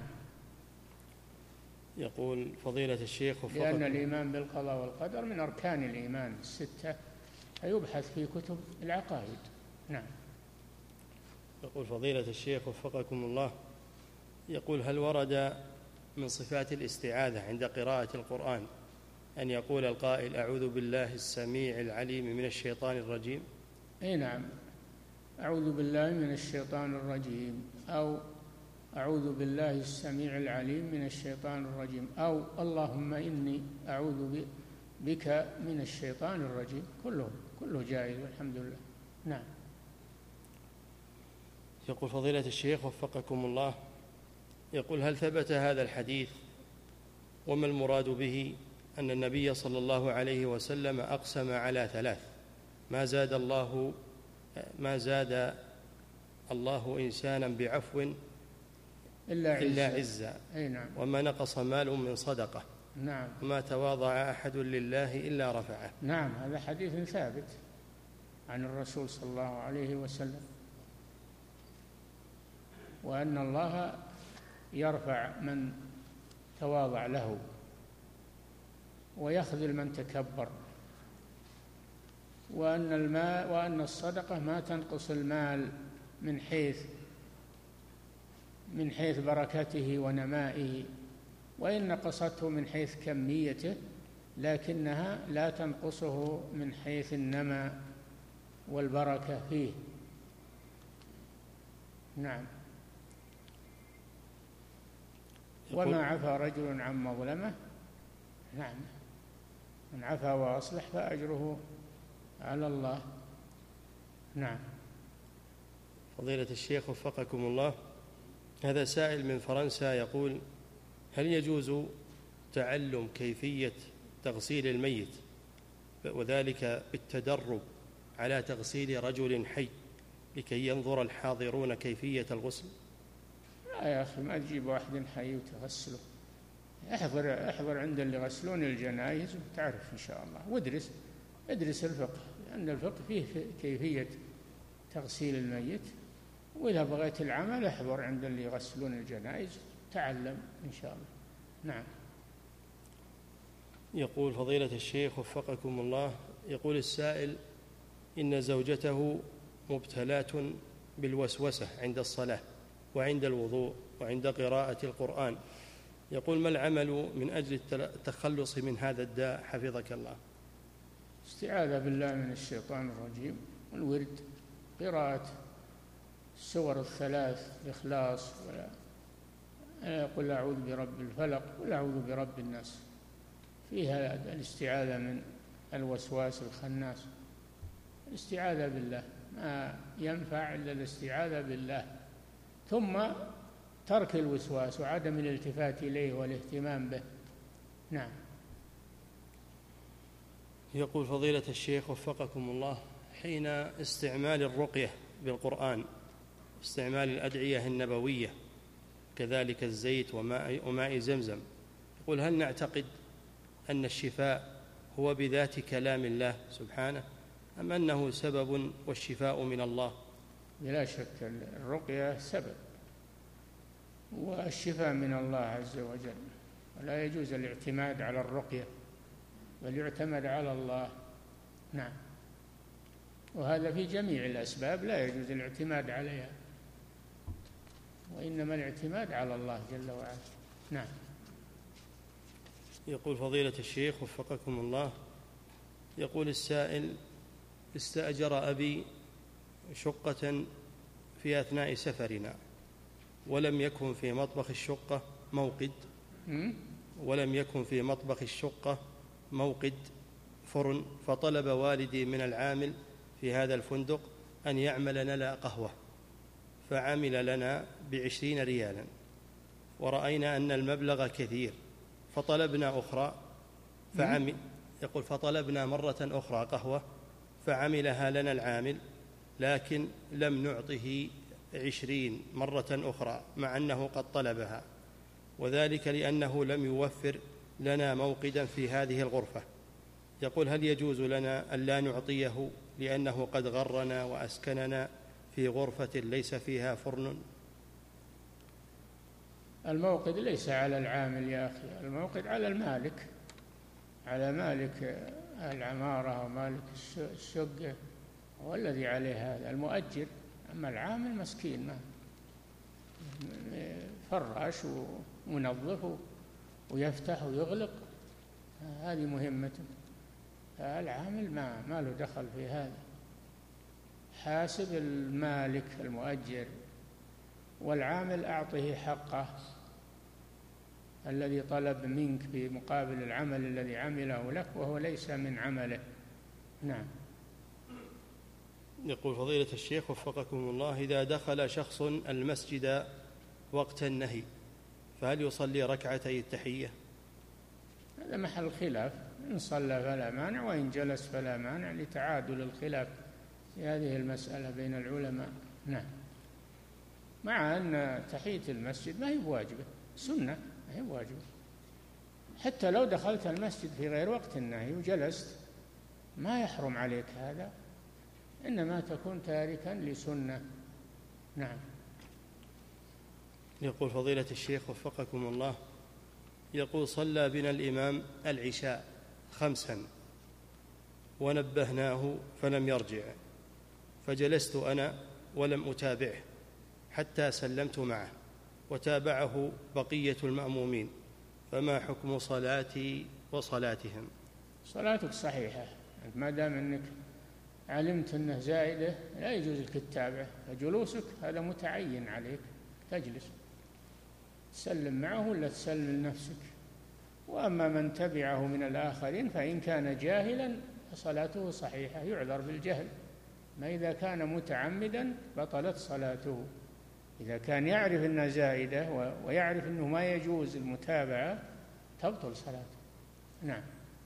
Speaker 3: يقول فضيلة الشيخ وفقكم،
Speaker 2: لأن الإيمان بالقضاء والقدر من أركان الإيمان الستة، فيبحث في كتب العقائد. نعم.
Speaker 3: يقول فضيلة الشيخ وفقكم الله، يقول هل ورد من صفات الاستعاذة عند قراءة القرآن أن يقول القائل أعوذ بالله السميع العليم من الشيطان الرجيم؟
Speaker 2: أي نعم، أعوذ بالله من الشيطان الرجيم، أو أعوذ بالله السميع العليم من الشيطان الرجيم، أو اللهم إني أعوذ بك من الشيطان الرجيم، كله كله جائز والحمد لله. نعم.
Speaker 3: يقول فضيلة الشيخ وفقكم الله، يقول هل ثبت هذا الحديث وما المراد به أن النبي صلى الله عليه وسلم أقسم على ثلاث ما زاد الله ما زاد الله إنسانا بعفو
Speaker 2: إلا عزا,
Speaker 3: إلا عزا.
Speaker 2: أي نعم.
Speaker 3: وما نقص مال من صدقة.
Speaker 2: نعم.
Speaker 3: وما تواضع أحد لله إلا رفعه.
Speaker 2: نعم، هذا حديث ثابت عن الرسول صلى الله عليه وسلم، وأن الله يرفع من تواضع له ويخذل من تكبر، وأن الماء وأن الصدقة ما تنقص المال من حيث من حيث بركته ونمائه، وإن نقصته من حيث كميته لكنها لا تنقصه من حيث النماء والبركة فيه. نعم. وما عفا رجل عن مظلمة، نعم، من عفا وأصلح فأجره على الله. نعم.
Speaker 3: فضيلة الشيخ وفقكم الله، هذا سائل من فرنسا يقول هل يجوز تعلم كيفية تغسيل الميت وذلك بالتدرب على تغسيل رجل حي لكي ينظر الحاضرون كيفية الغسل؟
Speaker 2: لا يا أخي، ما تجيب واحد حي وتغسله، احضر احضر عند اللي يغسلون الجنائز وتعرف إن شاء الله، وادرس ادرس الفقه، لأن الفقه فيه كيفية تغسيل الميت، وإذا بغيت العمل احضر عند اللي يغسلون الجنائز تعلم إن شاء الله. نعم.
Speaker 3: يقول فضيلة الشيخ وفقكم الله، يقول السائل إن زوجته مبتلاة بالوسوسة عند الصلاة وعند الوضوء وعند قراءة القرآن، يقول ما العمل من أجل التخلص من هذا الداء حفظك الله؟
Speaker 2: استعاذة بالله من الشيطان الرجيم، والورد قراءة السور الثلاث الإخلاص، ولا قل أعوذ برب الفلق قل أعوذ برب الناس، فيها الاستعاذة من الوسواس الخناس. الاستعاذة بالله ما ينفع إلا الاستعاذة بالله، ثم ترك الوسواس وعدم الالتفات إليه والاهتمام به. نعم.
Speaker 3: يقول فضيلة الشيخ وفقكم الله، حين استعمال الرقية بالقرآن استعمال الأدعية النبوية كذلك الزيت وماء, وماء زمزم، يقول هل نعتقد أن الشفاء هو بذات كلام الله سبحانه أم أنه سبب والشفاء من الله؟
Speaker 2: بلا شك الرقية سبب والشفاء من الله عز وجل، ولا يجوز الاعتماد على الرقية بل يعتمد على الله. نعم. وهذا في جميع الأسباب لا يجوز الاعتماد عليها. وإنما الاعتماد على الله جل وعلا. نعم.
Speaker 3: يقول فضيلة الشيخ وفقكم الله، يقول السائل: استأجر أبي شقة في أثناء سفرنا، ولم يكن في مطبخ الشقة موقد ولم يكن في مطبخ الشقة موقد فرن، فطلب والدي من العامل في هذا الفندق أن يعمل لنا قهوة، فعمل لنا بعشرين ريالا، ورأينا أن المبلغ كثير فطلبنا أخرى فعمل يقول فطلبنا مرة أخرى قهوة فعملها لنا العامل، لكن لم نعطه عشرين مرة أخرى مع أنه قد طلبها، وذلك لأنه لم يوفر لنا موقدا في هذه الغرفة. يقول: هل يجوز لنا أن لا نعطيه لأنه قد غرنا وأسكننا في غرفة ليس فيها فرن؟
Speaker 2: الموقد ليس على العامل يا أخي، الموقد على المالك، على مالك العمارة ومالك الشقة، هو الذي عليه هذا، المؤجر. أما العامل مسكين، ما فراش ومنظف ويفتح ويغلق، هذه مهمته. العامل ما, ما له دخل في هذا، حاسب المالك المؤجر، والعامل أعطه حقه الذي طلب منك بمقابل العمل الذي عمله لك وهو ليس من عمله. نعم.
Speaker 3: يقول فضيلة الشيخ وفقكم الله: إذا دخل شخص المسجد وقت النهي فهل يصلي ركعتي التحية؟
Speaker 2: هذا محل خلاف، إن صلى فلا مانع، وإن جلس فلا مانع، لتعادل الخلاف في هذه المسألة بين العلماء. نعم. مع أن تحية المسجد ما هي بواجبة، سنة، ما هي بواجبة. حتى لو دخلت المسجد في غير وقت النهي وجلست ما يحرم عليك هذا، إنما تكون تاركا لسنة. نعم.
Speaker 3: يقول فضيلة الشيخ وفقكم الله: يقول صلى بنا الإمام العشاء خمسا ونبهناه فلم يرجع، فجلست أنا ولم أتابعه حتى سلمت معه وتابعه بقية المأمومين، فما حكم صلاتي وصلاتهم؟
Speaker 2: صلاتك صحيحة ما دام أنك علمت أنه زائدة، لا يجوز لك تتابعه، فجلوسك هذا متعين عليك، تجلس تسلم معه ولا تسلم لنفسك. وأما من تبعه من الآخرين فإن كان جاهلا فصلاته صحيحة، يعذر بالجهل. ما إذا كان متعمدا بطلت صلاته. إذا كان يعرف أنها زائدة ويعرف أنه ما يجوز المتابعة تبطل صلاته. نعم.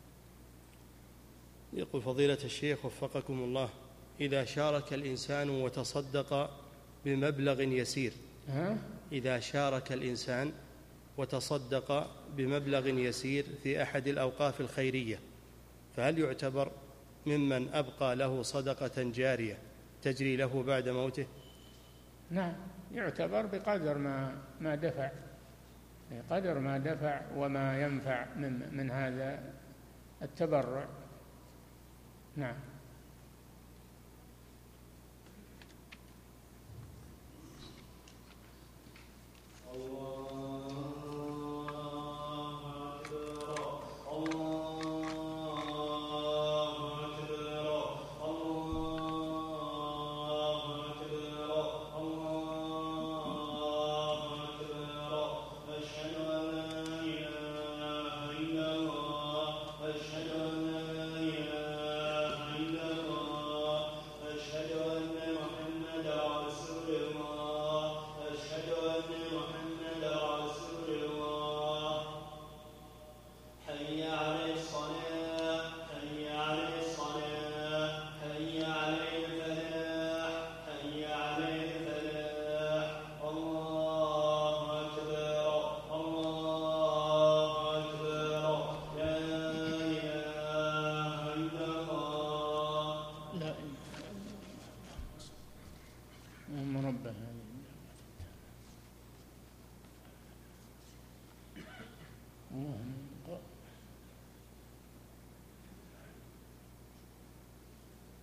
Speaker 3: يقول فضيلة الشيخ وفقكم الله: إذا شارك الإنسان وتصدق بمبلغ يسير
Speaker 2: ها؟
Speaker 3: إذا شارك الإنسان وتصدق بمبلغ يسير في أحد الأوقاف الخيرية، فهل يعتبر ممن أبقى له صدقة جارية تجري له بعد موته؟
Speaker 2: نعم، يعتبر بقدر ما ما دفع، بقدر ما دفع وما ينفع من, من هذا التبرع. نعم.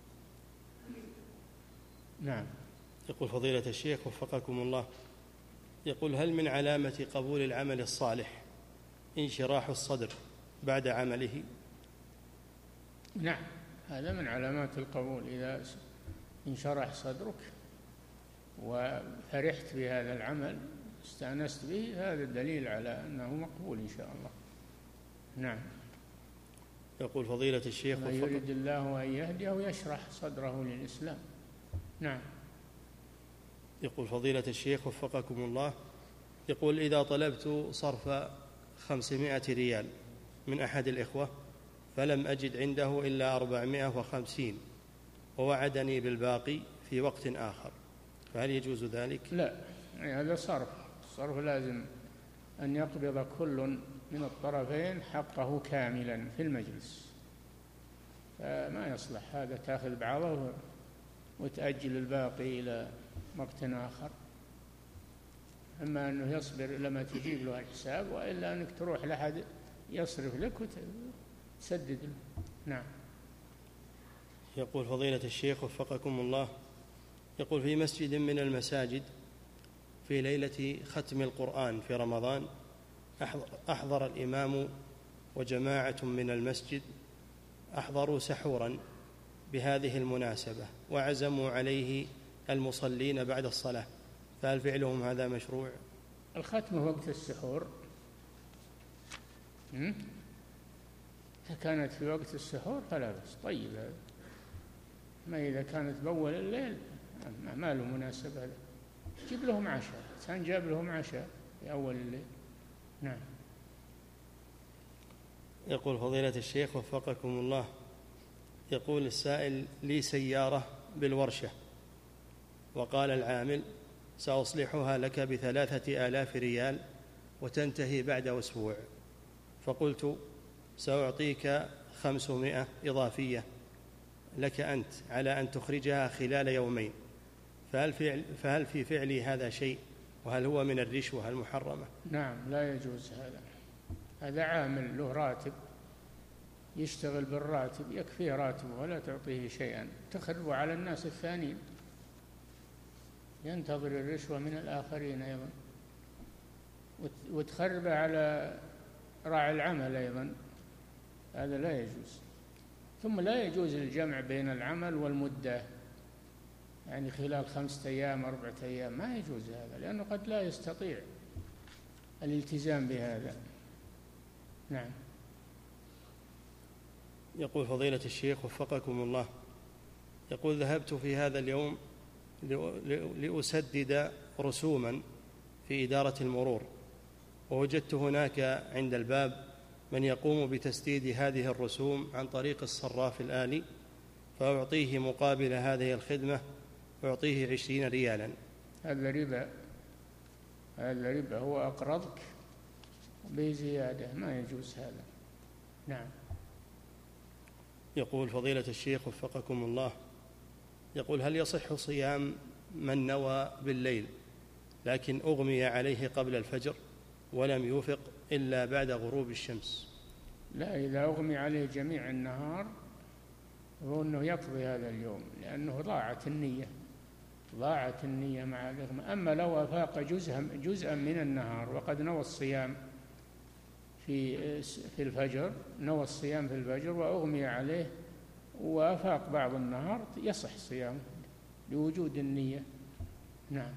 Speaker 3: نعم. يقول فضيلة الشيخ وفقكم الله: يقول: هل من علامة قبول العمل الصالح انشراح الصدر بعد عمله؟
Speaker 2: نعم، هذا من علامات القبول، إذا انشرح صدرك وفرحت بهذا العمل استأنست به، هذا الدليل على أنه مقبول إن شاء الله. نعم.
Speaker 3: يقول فضيلة الشيخ:
Speaker 2: من يريد الله أن يهديه يشرح صدره للإسلام. نعم.
Speaker 3: يقول فضيلة الشيخ وفقكم الله، يقول: إذا طلبت صرف خمسمائة ريال من أحد الإخوة فلم أجد عنده إلا أربعمائة وخمسين ووعدني بالباقي في وقت آخر، فهل يجوز ذلك؟
Speaker 2: لا، هذا صرف. الصرف لازم أن يقبض كل من الطرفين حقه كاملا في المجلس، فما يصلح هذا تأخذ بعضه وتأجل الباقي إلى وقت آخر. أما أنه يصبر لما تجيب له الحساب، وإلا أنك تروح لأحد يصرف لك وتسدد له. نعم.
Speaker 3: يقول فضيلة الشيخ وفقكم الله، يقول: في مسجد من المساجد في ليلة ختم القرآن في رمضان أحضر الإمام وجماعة من المسجد أحضروا سحورا بهذه المناسبة وعزموا عليه المصلين بعد الصلاة، فهل فعلهم هذا مشروع؟
Speaker 2: الختم وقت السحور، إذا كانت في وقت السحور فلا بأس، طيب هذا. ما إذا كانت بأول الليل ما له مناسبة هذا، جيب لهم عشاء، كان جاب لهم عشاء في أول الليل. نعم.
Speaker 3: يقول فضيلة الشيخ وفقكم الله، يقول السائل: لي سيارة بالورشة وقال العامل: سأصلحها لك بثلاثة آلاف ريال وتنتهي بعد أسبوع، فقلت: سأعطيك خمسمائة إضافية لك أنت على أن تخرجها خلال يومين، فهل, فعل فهل في فعلي هذا شيء، وهل هو من الرشوة المحرمة؟
Speaker 2: نعم، لا يجوز هذا. هذا عامل له راتب يشتغل بالراتب، يكفيه راتبه ولا تعطيه شيئا، تخرب على الناس الثانيين، ينتظر الرشوة من الآخرين أيضا، وتخرب على راعي العمل أيضا، هذا لا يجوز. ثم لا يجوز الجمع بين العمل والمدة، يعني خلال خمسة أيام أربعة أيام، ما يجوز هذا، لأنه قد لا يستطيع الالتزام بهذا. نعم.
Speaker 3: يقول فضيلة الشيخ وفقكم الله، يقول: ذهبت في هذا اليوم لأسدد رسوما في إدارة المرور، ووجدت هناك عند الباب من يقوم بتسديد هذه الرسوم عن طريق الصراف الآلي، فأعطيه مقابل هذه الخدمة أعطيه عشرين ريالا.
Speaker 2: هذا ربا، هذا ربا، هو أقرضك بزيادة، ما يجوز هذا. نعم.
Speaker 3: يقول فضيلة الشيخ وفقكم الله، يقول: هل يصح صيام من نوى بالليل لكن أغمي عليه قبل الفجر ولم يفق إلا بعد غروب الشمس؟
Speaker 2: لا، إذا أغمي عليه جميع النهار هو أنه يقضي هذا اليوم، لأنه ضاعت النية، ضاعت النية مع الإغماء. أما لو أفاق جزءا جزءا من النهار وقد نوى الصيام في في الفجر، نوى الصيام في الفجر وأغمي عليه وأفاق بعض النهار، يصح صيامه لوجود النية. نعم.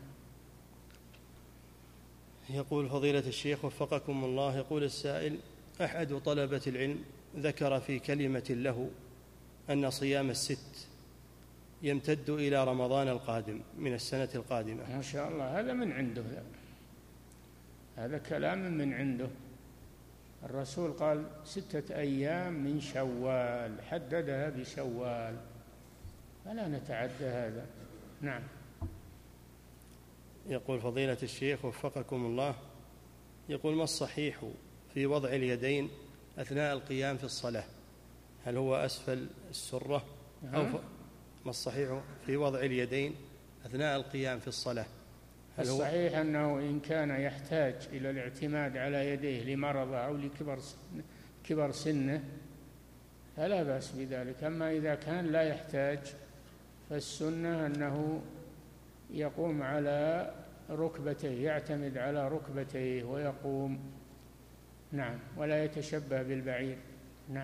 Speaker 3: يقول فضيلة الشيخ وفقكم الله، يقول السائل: أحد طلبة العلم ذكر في كلمة له أن صيام الست يمتد إلى رمضان القادم من السنة القادمة.
Speaker 2: ما شاء الله، هذا من عنده، هذا كلام من عنده. الرسول قال ستة أيام من شوال، حددها بشوال، فلا نتعدى هذا. نعم.
Speaker 3: يقول فضيلة الشيخ وفقكم الله، يقول: ما الصحيح في وضع اليدين أثناء القيام في الصلاة؟ هل هو أسفل السرة أو ف... ما الصحيح في وضع اليدين أثناء القيام في الصلاة؟ هل هو
Speaker 2: الصحيح أنه إن كان يحتاج إلى الاعتماد على يديه لمرضه أو لكبر سنه, كبر سنه فلا بأس بذلك. أما إذا كان لا يحتاج فالسنة أنه يقوم على ركبتيه، يعتمد على ركبتيه ويقوم. نعم، ولا يتشبه بالبعير. نعم.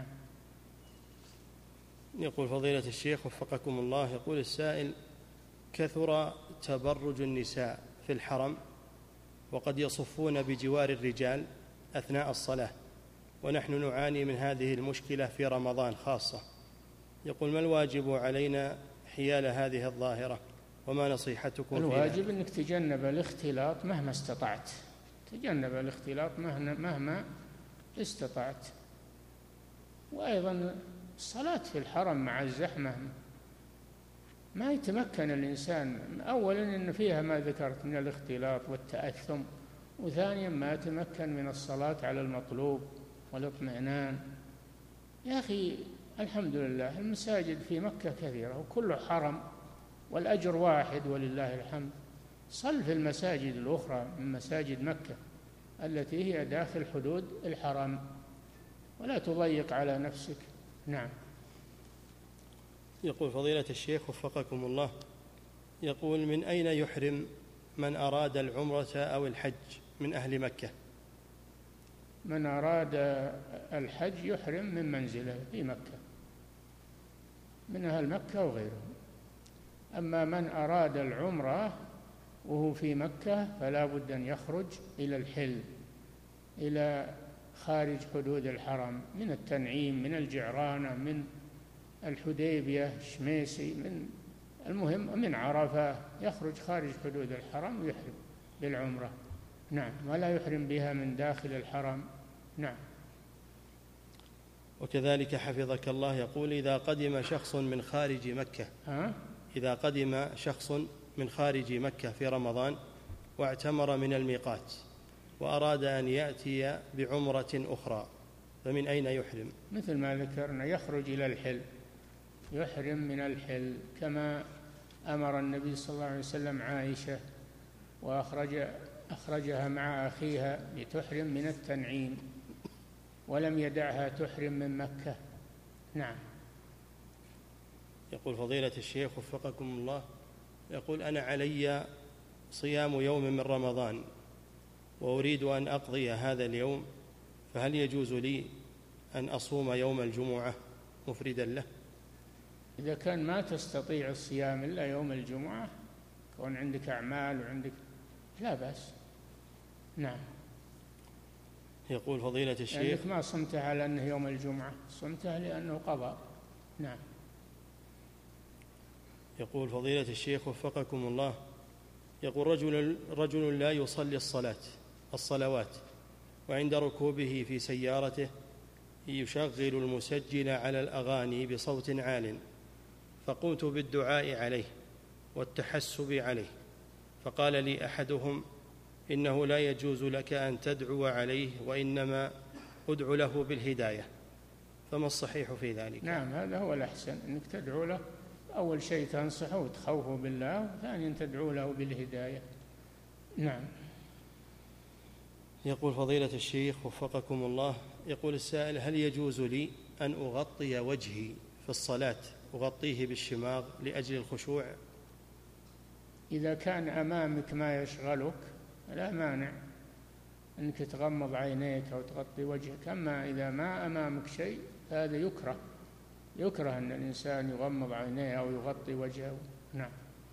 Speaker 3: يقول فضيلة الشيخ وفقكم الله، يقول السائل: كثر تبرج النساء في الحرم وقد يصفون بجوار الرجال أثناء الصلاة، ونحن نعاني من هذه المشكلة في رمضان خاصة. يقول: ما الواجب علينا حيال هذه الظاهرة، وما نصيحتكم فيها؟
Speaker 2: الواجب أنك تجنب الاختلاط مهما استطعت، تجنب الاختلاط مهما استطعت. وأيضا الصلاة في الحرم مع الزحمة ما يتمكن الإنسان، أولا إن فيها ما ذكرت من الاختلاط والتأثم، وثانيا ما يتمكن من الصلاة على المطلوب والاطمئنان. يا أخي الحمد لله المساجد في مكة كثيرة وكل حرم والأجر واحد ولله الحمد. صل في المساجد الأخرى من مساجد مكة التي هي داخل حدود الحرم، ولا تضيق على نفسك. نعم.
Speaker 3: يقول فضيلة الشيخ وفقكم الله، يقول: من أين يحرم من أراد العمرة أو الحج من أهل مكة؟
Speaker 2: من أراد الحج يحرم من منزله في مكة من أهل مكة وغيرهم. أما من أراد العمرة وهو في مكة فلا بد أن يخرج إلى الحل، إلى خارج حدود الحرم، من التنعيم، من الجعرانة، من الحديبية، شميسي، من المهم من عرفة، يخرج خارج حدود الحرم ويحرم بالعمرة. نعم، ولا يحرم بها من داخل الحرم. نعم.
Speaker 3: وكذلك حفظك الله، يقول: إذا قدم شخص من خارج مكة
Speaker 2: ها؟
Speaker 3: إذا قدم شخص من خارج مكة في رمضان واعتمر من الميقات وأراد أن يأتي بعمرة أخرى، فمن أين يحرم؟
Speaker 2: مثل ما ذكرنا، يخرج إلى الحل، يحرم من الحل، كما أمر النبي صلى الله عليه وسلم عائشة وأخرج أخرجها مع أخيها لتحرم من التنعيم، ولم يدعها تحرم من مكة. نعم.
Speaker 3: يقول فضيلة الشيخ وفقكم الله، يقول: أنا علي صيام يوم من رمضان وأريد أن أقضي هذا اليوم، فهل يجوز لي أن أصوم يوم الجمعة مفردا له؟
Speaker 2: إذا كان ما تستطيع الصيام إلا يوم الجمعة، كون عندك أعمال وعندك، لا بأس. نعم.
Speaker 3: يقول فضيلة الشيخ:
Speaker 2: لأنك ما صمتها على أنه يوم الجمعة، صمتها لأنه قضاء. نعم.
Speaker 3: يقول فضيلة الشيخ وفقكم الله، يقول: رجل, رجل لا يصلي الصلاة الصلوات، وعند ركوبه في سيارته يشغل المسجل على الأغاني بصوت عال، فقمت بالدعاء عليه والتحسب عليه، فقال لي أحدهم: إنه لا يجوز لك أن تدعو عليه، وإنما أدعو له بالهداية، فما الصحيح في ذلك؟
Speaker 2: نعم، هذا هو الأحسن، أنك تدعو له. أول شيء تنصحه وتخوفه بالله، وثانيا تدعو له بالهداية. نعم.
Speaker 3: يقول فضيلة الشيخ وفقكم الله، يقول السائل: هل يجوز لي أن أغطي وجهي في الصلاة، أغطيه بالشماغ لأجل الخشوع؟
Speaker 2: إذا كان أمامك ما يشغلك لا مانع أنك تغمض عينيك أو تغطي وجهك. أما إذا ما أمامك شيء هذا يكره، يكره أن الإنسان يغمض عينيه أو يغطي وجهه. نعم.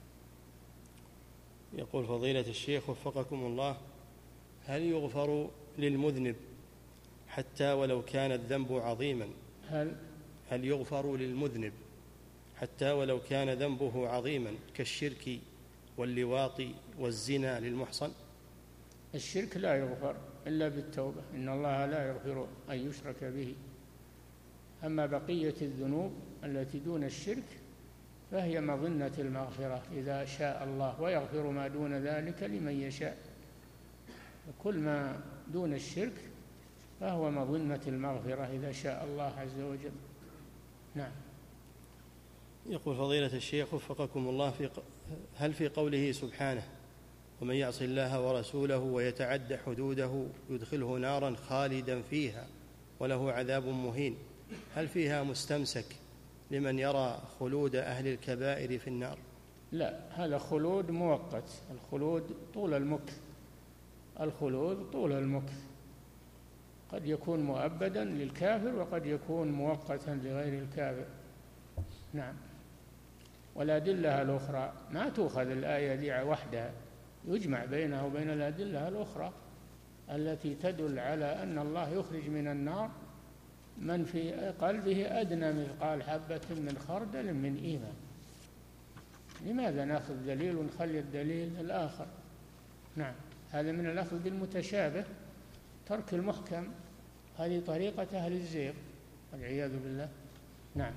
Speaker 3: يقول فضيلة الشيخ وفقكم الله: هل يغفر للمذنب حتى ولو كان الذنب عظيما؟
Speaker 2: هل
Speaker 3: هل يغفر للمذنب حتى ولو كان ذنبه عظيما كالشرك واللواط والزنا للمحصن؟
Speaker 2: الشرك لا يغفر إلا بالتوبة، إن الله لا يغفر أن يشرك به. أما بقية الذنوب التي دون الشرك فهي مظنة المغفرة إذا شاء الله، ويغفر ما دون ذلك لمن يشاء. كل ما دون الشرك فهو مظنة المغفرة إذا شاء الله عز وجل. نعم.
Speaker 3: يقول فضيلة الشيخ وفقكم الله، في هل في قوله سبحانه: ومن يعص الله ورسوله ويتعد حدوده يدخله نارا خالدا فيها وله عذاب مهين، هل فيها مستمسك لمن يرى خلود أهل الكبائر في النار؟
Speaker 2: لا، هذا خلود مؤقت. الخلود طول المكث، الخلود طول المكث، قد يكون مؤبدا للكافر وقد يكون مؤقتا لغير الكافر. نعم. والأدلة الأخرى ما تؤخذ الآية دي وحدها، يجمع بينها وبين الأدلة الأخرى التي تدل على أن الله يخرج من النار من في قلبه أدنى مثقال حبة من خردل من إيمان. لماذا نأخذ دليل ونخلي الدليل الآخر؟ نعم، هذا من الأخذ بالمتشابه، ترك المحكم، هذه طريقة أهل الزيغ والعياذ بالله. نعم.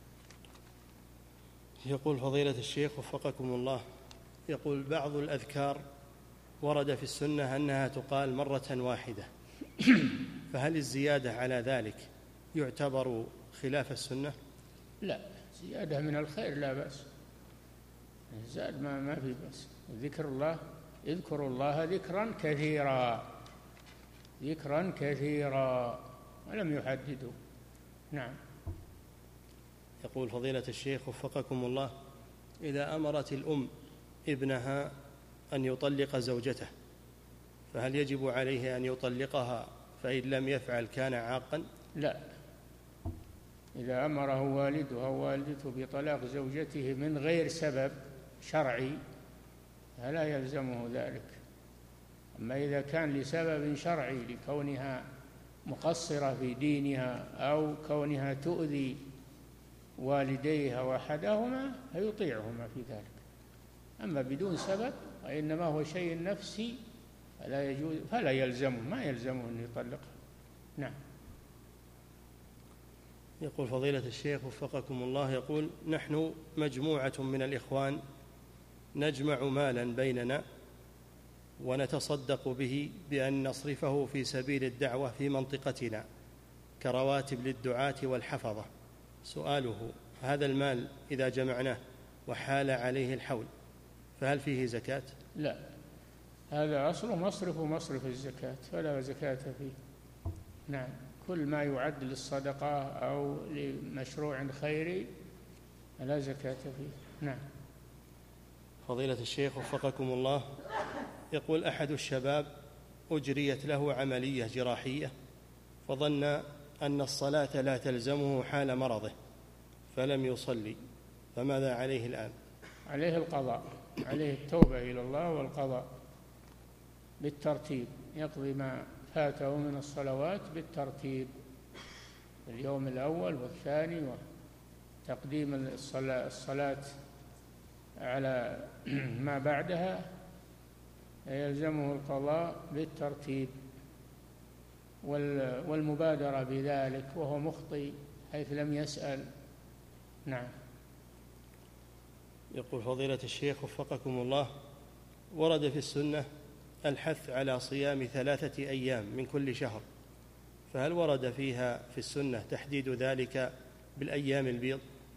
Speaker 3: يقول فضيلة الشيخ وفقكم الله، يقول بعض الأذكار ورد في السنة أنها تقال مرة واحدة، فهل الزيادة على ذلك يعتبر خلاف السنة؟
Speaker 2: لا، زيادة من الخير لا بأس، زاد ما ما في بأس. ذكر الله، اذكروا الله ذكرا كثيرا، ذكرا كثيرا، ولم يحددوا. نعم.
Speaker 3: يقول فضيلة الشيخ وفقكم الله، إذا أمرت الأم ابنها أن يطلق زوجته فهل يجب عليه أن يطلقها فإن لم يفعل كان عاقا؟
Speaker 2: لا، إذا أمره والده أو والدته بطلاق زوجته من غير سبب شرعي فلا يلزمه ذلك. أما إذا كان لسبب شرعي لكونها مقصرة في دينها أو كونها تؤذي والديها وأحدهما فيطيعهما في ذلك. أما بدون سبب وإنما هو شيء نفسي فلا يجوز، فلا يلزمه، ما يلزمه أن يطلقها. نعم.
Speaker 3: يقول فضيلة الشيخ وفقكم الله، يقول نحن مجموعة من الإخوان نجمع مالا بيننا ونتصدق به بأن نصرفه في سبيل الدعوة في منطقتنا كرواتب للدعاة والحفظة. سؤاله: هذا المال إذا جمعناه وحال عليه الحول فهل فيه زكاة؟
Speaker 2: لا، هذا أصله مصرف مصرف الزكاة فلا زكاة فيه. نعم، كل ما يعد للصدقة أو لمشروع خيري فلا زكاة فيه. نعم.
Speaker 3: فضيلة الشيخ وفقكم الله، يقول أحد الشباب أجريت له عملية جراحية فظن أن الصلاة لا تلزمه حال مرضه فلم يصلي، فماذا عليه الآن؟
Speaker 2: عليه القضاء، عليه التوبة إلى الله والقضاء بالترتيب، يقضي ما فاته من الصلوات بالترتيب، اليوم الأول والثاني، وتقديم الصلاة, الصلاة على ما بعدها، يلزمه القضاء بالترتيب والمبادرة بذلك وهو مخطئ حيث لم يسأل. نعم.
Speaker 3: يقول فضيلة الشيخ وفقكم الله، ورد في السنة الحث على صيام ثلاثة أيام من كل شهر، فهل ورد فيها في السنة تحديد ذلك بالأيام البيض؟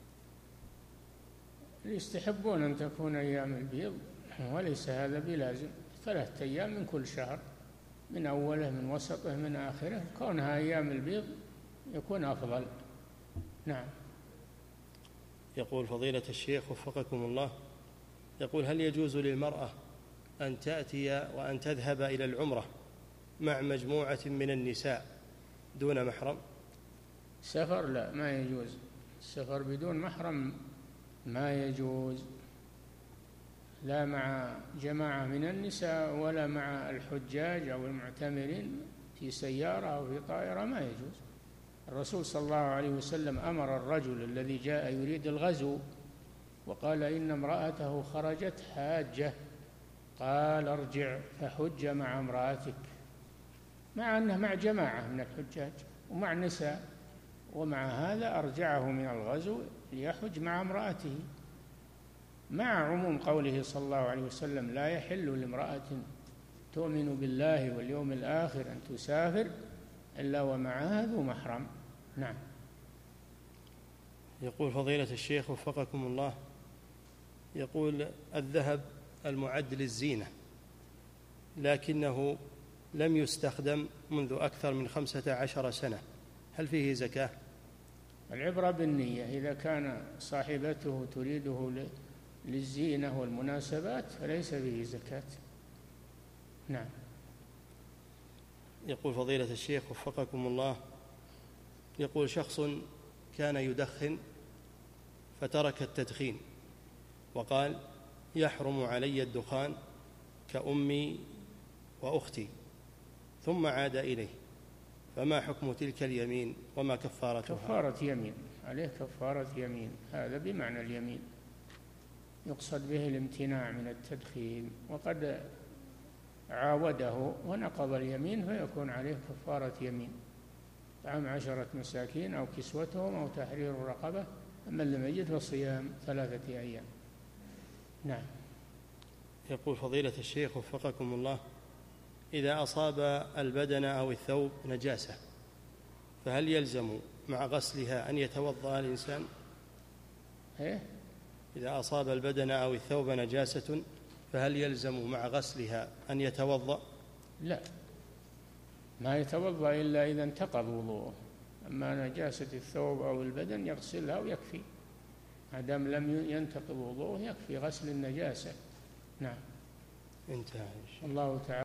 Speaker 2: يستحبون أن تكون أيام البيض وليس هذا بلازم، ثلاثة أيام من كل شهر، من أوله من وسطه من آخره، كونها أيام البيض يكون أفضل. نعم.
Speaker 3: يقول فضيلة الشيخ وفقكم الله، يقول هل يجوز للمرأة أن تأتي وأن تذهب إلى العمرة مع مجموعة من النساء دون محرم؟
Speaker 2: سفر لا، ما يجوز، السفر بدون محرم ما يجوز، لا مع جماعة من النساء ولا مع الحجاج أو المعتمرين في سيارة أو في طائرة، ما يجوز. الرسول صلى الله عليه وسلم أمر الرجل الذي جاء يريد الغزو وقال إن امرأته خرجت حاجة، قال ارجع فحج مع امرأتك، مع أنه مع جماعة من الحجاج ومع النساء، ومع هذا أرجعه من الغزو ليحج مع امرأته، مع عموم قوله صلى الله عليه وسلم لا يحل لامرأة تؤمن بالله واليوم الآخر أن تسافر إلا ومعها ذو محرم. نعم.
Speaker 3: يقول فضيلة الشيخ وفقكم الله، يقول الذهب المعد للزينة لكنه لم يستخدم منذ أكثر من خمسة عشر سنة، هل فيه زكاة؟
Speaker 2: العبرة بالنية، إذا كان صاحبته تريده للزينة والمناسبات فليس به زكاة. نعم.
Speaker 3: يقول فضيلة الشيخ وفقكم الله، يقول شخص كان يدخن فترك التدخين وقال يحرم علي الدخان كأمي وأختي، ثم عاد إليه، فما حكم تلك اليمين وما كفارتها؟
Speaker 2: كفارة يمين، عليه كفارة يمين، هذا بمعنى اليمين، يقصد به الامتناع من التدخين، وقد عاوده ونقض اليمين فيكون عليه كفارة يمين، طعام عشرة مساكين أو كسوتهم أو تحرير رقبة، من لم يجد فصيام ثلاثة أيام. نعم.
Speaker 3: يقول فضيلة الشيخ وفقكم الله، إذا أصاب البدن أو الثوب نجاسة فهل يلزم مع غسلها أن يتوضأ الإنسان؟
Speaker 2: إيه؟
Speaker 3: إذا أصاب البدن أو الثوب نجاسة فهل يلزم مع غسلها أن يتوضأ؟
Speaker 2: لا، ما يتوضأ إلا إذا انتقض وضوءه، أما نجاسة الثوب أو البدن يغسلها ويكفي، ما دام لم ينتقض وضوءه يكفي غسل النجاسة. نعم.
Speaker 3: انتهى.
Speaker 2: الله تعالى